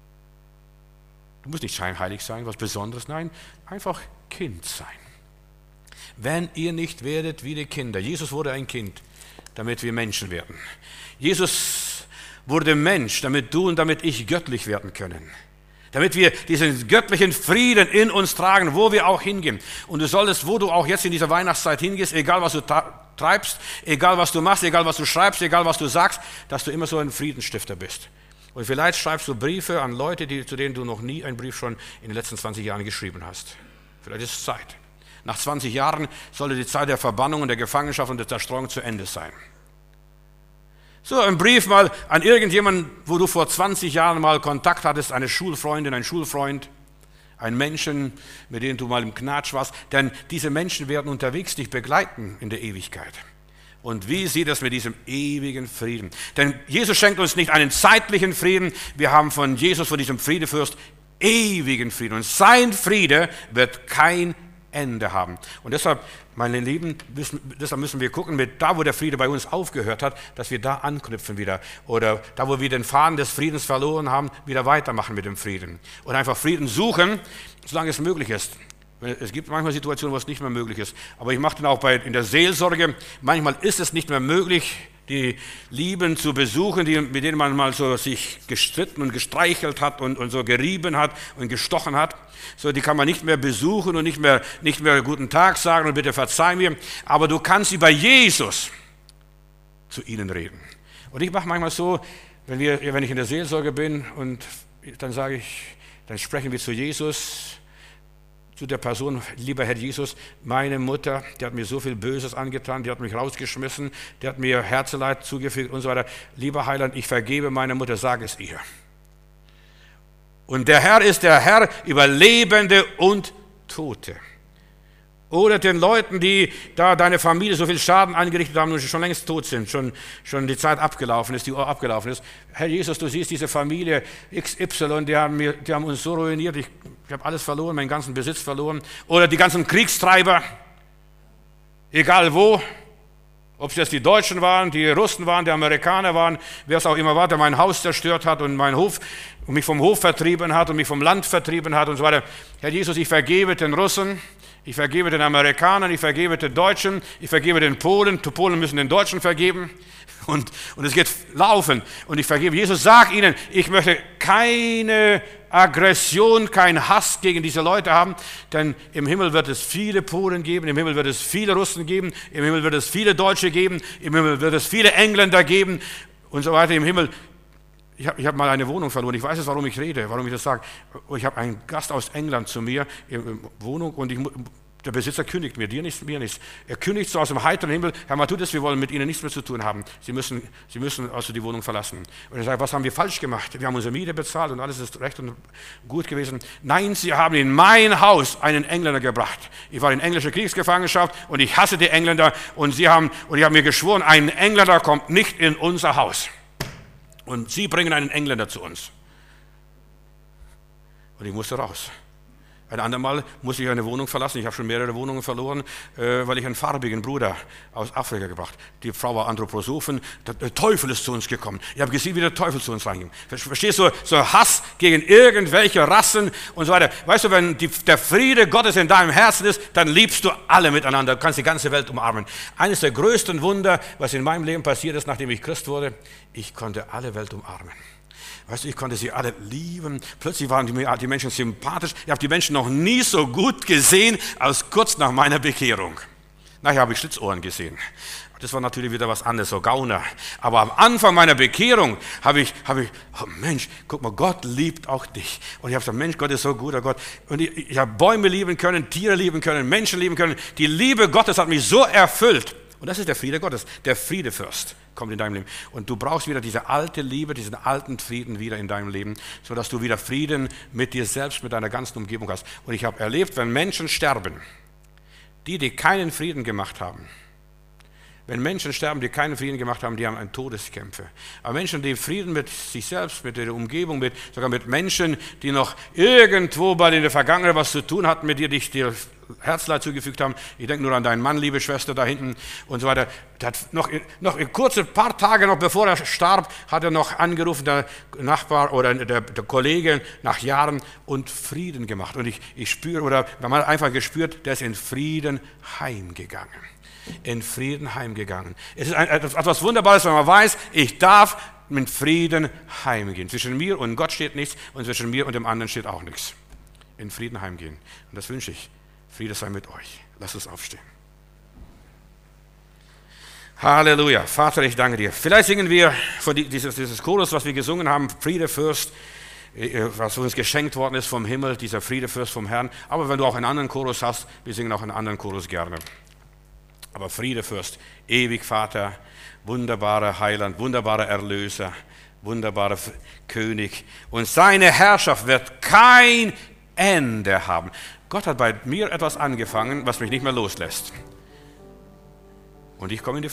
Du musst nicht scheinheilig sein, was Besonderes, nein, einfach Kind sein. Wenn ihr nicht werdet wie die Kinder. Jesus wurde ein Kind, damit wir Menschen werden. Jesus wurde Mensch, damit du und damit ich göttlich werden können. Damit wir diesen göttlichen Frieden in uns tragen, wo wir auch hingehen. Und du solltest, wo du auch jetzt in dieser Weihnachtszeit hingehst, egal was du treibst, egal was du machst, egal was du schreibst, egal was du sagst, dass du immer so ein Friedensstifter bist. Und vielleicht schreibst du Briefe an Leute, die, zu denen du noch nie einen Brief schon in den letzten zwanzig Jahren geschrieben hast. Vielleicht ist es Zeit. Nach zwanzig Jahren sollte die Zeit der Verbannung und der Gefangenschaft und der Zerstreuung zu Ende sein. So, ein Brief mal an irgendjemanden, wo du vor zwanzig Jahren mal Kontakt hattest, eine Schulfreundin, ein Schulfreund, einen Menschen, mit dem du mal im Knatsch warst. Denn diese Menschen werden unterwegs dich begleiten in der Ewigkeit. Und wie sieht es mit diesem ewigen Frieden? Denn Jesus schenkt uns nicht einen zeitlichen Frieden, wir haben von Jesus, von diesem Friedefürst, ewigen Frieden. Und sein Friede wird kein Ende haben. Und deshalb, meine Lieben, müssen, deshalb müssen wir gucken, mit da, wo der Friede bei uns aufgehört hat, dass wir da anknüpfen wieder. Oder da, wo wir den Faden des Friedens verloren haben, wieder weitermachen mit dem Frieden. Und einfach Frieden suchen, solange es möglich ist. Es gibt manchmal Situationen, wo es nicht mehr möglich ist. Aber ich mache dann auch bei, in der Seelsorge, manchmal ist es nicht mehr möglich, die Lieben zu besuchen, die, mit denen man mal so sich gestritten und gestreichelt hat und, und so gerieben hat und gestochen hat. So, die kann man nicht mehr besuchen und nicht mehr, nicht mehr guten Tag sagen und bitte verzeih mir. Aber du kannst über Jesus zu ihnen reden. Und ich mache manchmal so, wenn, wir, wenn ich in der Seelsorge bin und dann sage ich, dann sprechen wir zu Jesus, zu der Person, lieber Herr Jesus, meine Mutter, die hat mir so viel Böses angetan, die hat mich rausgeschmissen, die hat mir Herzeleid zugefügt und so weiter. Lieber Heiland, ich vergebe meiner Mutter, sag es ihr. Und der Herr ist der Herr über Lebende und Tote. Oder den Leuten, die da deine Familie so viel Schaden angerichtet haben und schon längst tot sind, schon, schon die Zeit abgelaufen ist, die Uhr abgelaufen ist. Herr Jesus, du siehst diese Familie X Y, die haben, mir, die haben uns so ruiniert, ich, ich habe alles verloren, meinen ganzen Besitz verloren. Oder die ganzen Kriegstreiber, egal wo, ob es jetzt die Deutschen waren, die Russen waren, die Amerikaner waren, wer es auch immer war, der mein Haus zerstört hat und meinen Hof und mich vom Hof vertrieben hat und mich vom Land vertrieben hat und so weiter. Herr Jesus, ich vergebe den Russen, ich vergebe den Amerikanern, ich vergebe den Deutschen, ich vergebe den Polen, die Polen müssen den Deutschen vergeben und, und es geht laufen und ich vergebe. Jesus, sag ihnen, ich möchte keine Aggression, keinen Hass gegen diese Leute haben, denn im Himmel wird es viele Polen geben, im Himmel wird es viele Russen geben, im Himmel wird es viele Deutsche geben, im Himmel wird es viele Engländer geben und so weiter im Himmel. Ich habe ich hab mal eine Wohnung verloren. Ich weiß jetzt, warum ich rede, warum ich das sage. Ich habe einen Gast aus England zu mir in der Wohnung und ich, der Besitzer kündigt mir, dir nichts, mir nichts. Er kündigt so aus dem heiteren Himmel, Herr Matthäus, wir wollen mit Ihnen nichts mehr zu tun haben. Sie müssen, Sie müssen also die Wohnung verlassen. Und er sagt, was haben wir falsch gemacht? Wir haben unsere Miete bezahlt und alles ist recht und gut gewesen. Nein, Sie haben in mein Haus einen Engländer gebracht. Ich war in englischer Kriegsgefangenschaft und ich hasse die Engländer und Sie haben, und ich habe mir geschworen, ein Engländer kommt nicht in unser Haus. Und Sie bringen einen Engländer zu uns. Und ich musste raus. Ein andermal musste ich eine Wohnung verlassen. Ich habe schon mehrere Wohnungen verloren, äh, weil ich einen farbigen Bruder aus Afrika gebracht habe. Die Frau war Anthroposophin. Der, der Teufel ist zu uns gekommen. Ich habe gesehen, wie der Teufel zu uns reinging. Verstehst du? So Hass gegen irgendwelche Rassen und so weiter. Weißt du, wenn die, der Friede Gottes in deinem Herzen ist, dann liebst du alle miteinander. Du kannst die ganze Welt umarmen. Eines der größten Wunder, was in meinem Leben passiert ist, nachdem ich Christ wurde, ich konnte alle Welt umarmen. Weißt du, ich konnte sie alle lieben. Plötzlich waren die, die Menschen sympathisch. Ich habe die Menschen noch nie so gut gesehen als kurz nach meiner Bekehrung. Nachher habe ich Schlitzohren gesehen. Das war natürlich wieder was anderes, so Gauner. Aber am Anfang meiner Bekehrung habe ich, habe ich, oh Mensch, guck mal, Gott liebt auch dich. Und ich habe gesagt, Mensch, Gott ist so guter Gott. Und ich, ich habe Bäume lieben können, Tiere lieben können, Menschen lieben können. Die Liebe Gottes hat mich so erfüllt. Und das ist der Friede Gottes, der Friedefürst kommt in deinem Leben. Und du brauchst wieder diese alte Liebe, diesen alten Frieden wieder in deinem Leben, sodass du wieder Frieden mit dir selbst, mit deiner ganzen Umgebung hast. Und ich habe erlebt, wenn Menschen sterben, die, die keinen Frieden gemacht haben, wenn Menschen sterben, die keinen Frieden gemacht haben, die haben einen Todeskämpfe. Aber Menschen, die Frieden mit sich selbst, mit der Umgebung, mit, sogar mit Menschen, die noch irgendwo bei in der Vergangenheit was zu tun hatten mit dir, dich dir Herzleid zugefügt haben. Ich denke nur an deinen Mann, liebe Schwester, da hinten und so weiter. Der hat noch, noch in kurze paar Tage noch bevor er starb, hat er noch angerufen, der Nachbar oder der, der Kollege nach Jahren und Frieden gemacht. Und ich, ich spüre, oder man hat einfach gespürt, der ist in Frieden heimgegangen. In Frieden heimgegangen. Es ist ein, etwas Wunderbares, wenn man weiß, ich darf mit Frieden heimgehen. Zwischen mir und Gott steht nichts und zwischen mir und dem anderen steht auch nichts. In Frieden heimgehen. Und das wünsche ich. Friede sei mit euch. Lasst uns aufstehen. Halleluja. Vater, ich danke dir. Vielleicht singen wir von dieses, dieses Chorus, was wir gesungen haben, Friede Fürst, was uns geschenkt worden ist vom Himmel, dieser Friede Fürst vom Herrn. Aber wenn du auch einen anderen Chorus hast, wir singen auch einen anderen Chorus gerne. Aber Friede Fürst, ewig Vater, wunderbarer Heiland, wunderbarer Erlöser, wunderbarer König. Und seine Herrschaft wird kein Ende haben. Gott hat bei mir etwas angefangen, was mich nicht mehr loslässt. Und ich komme in die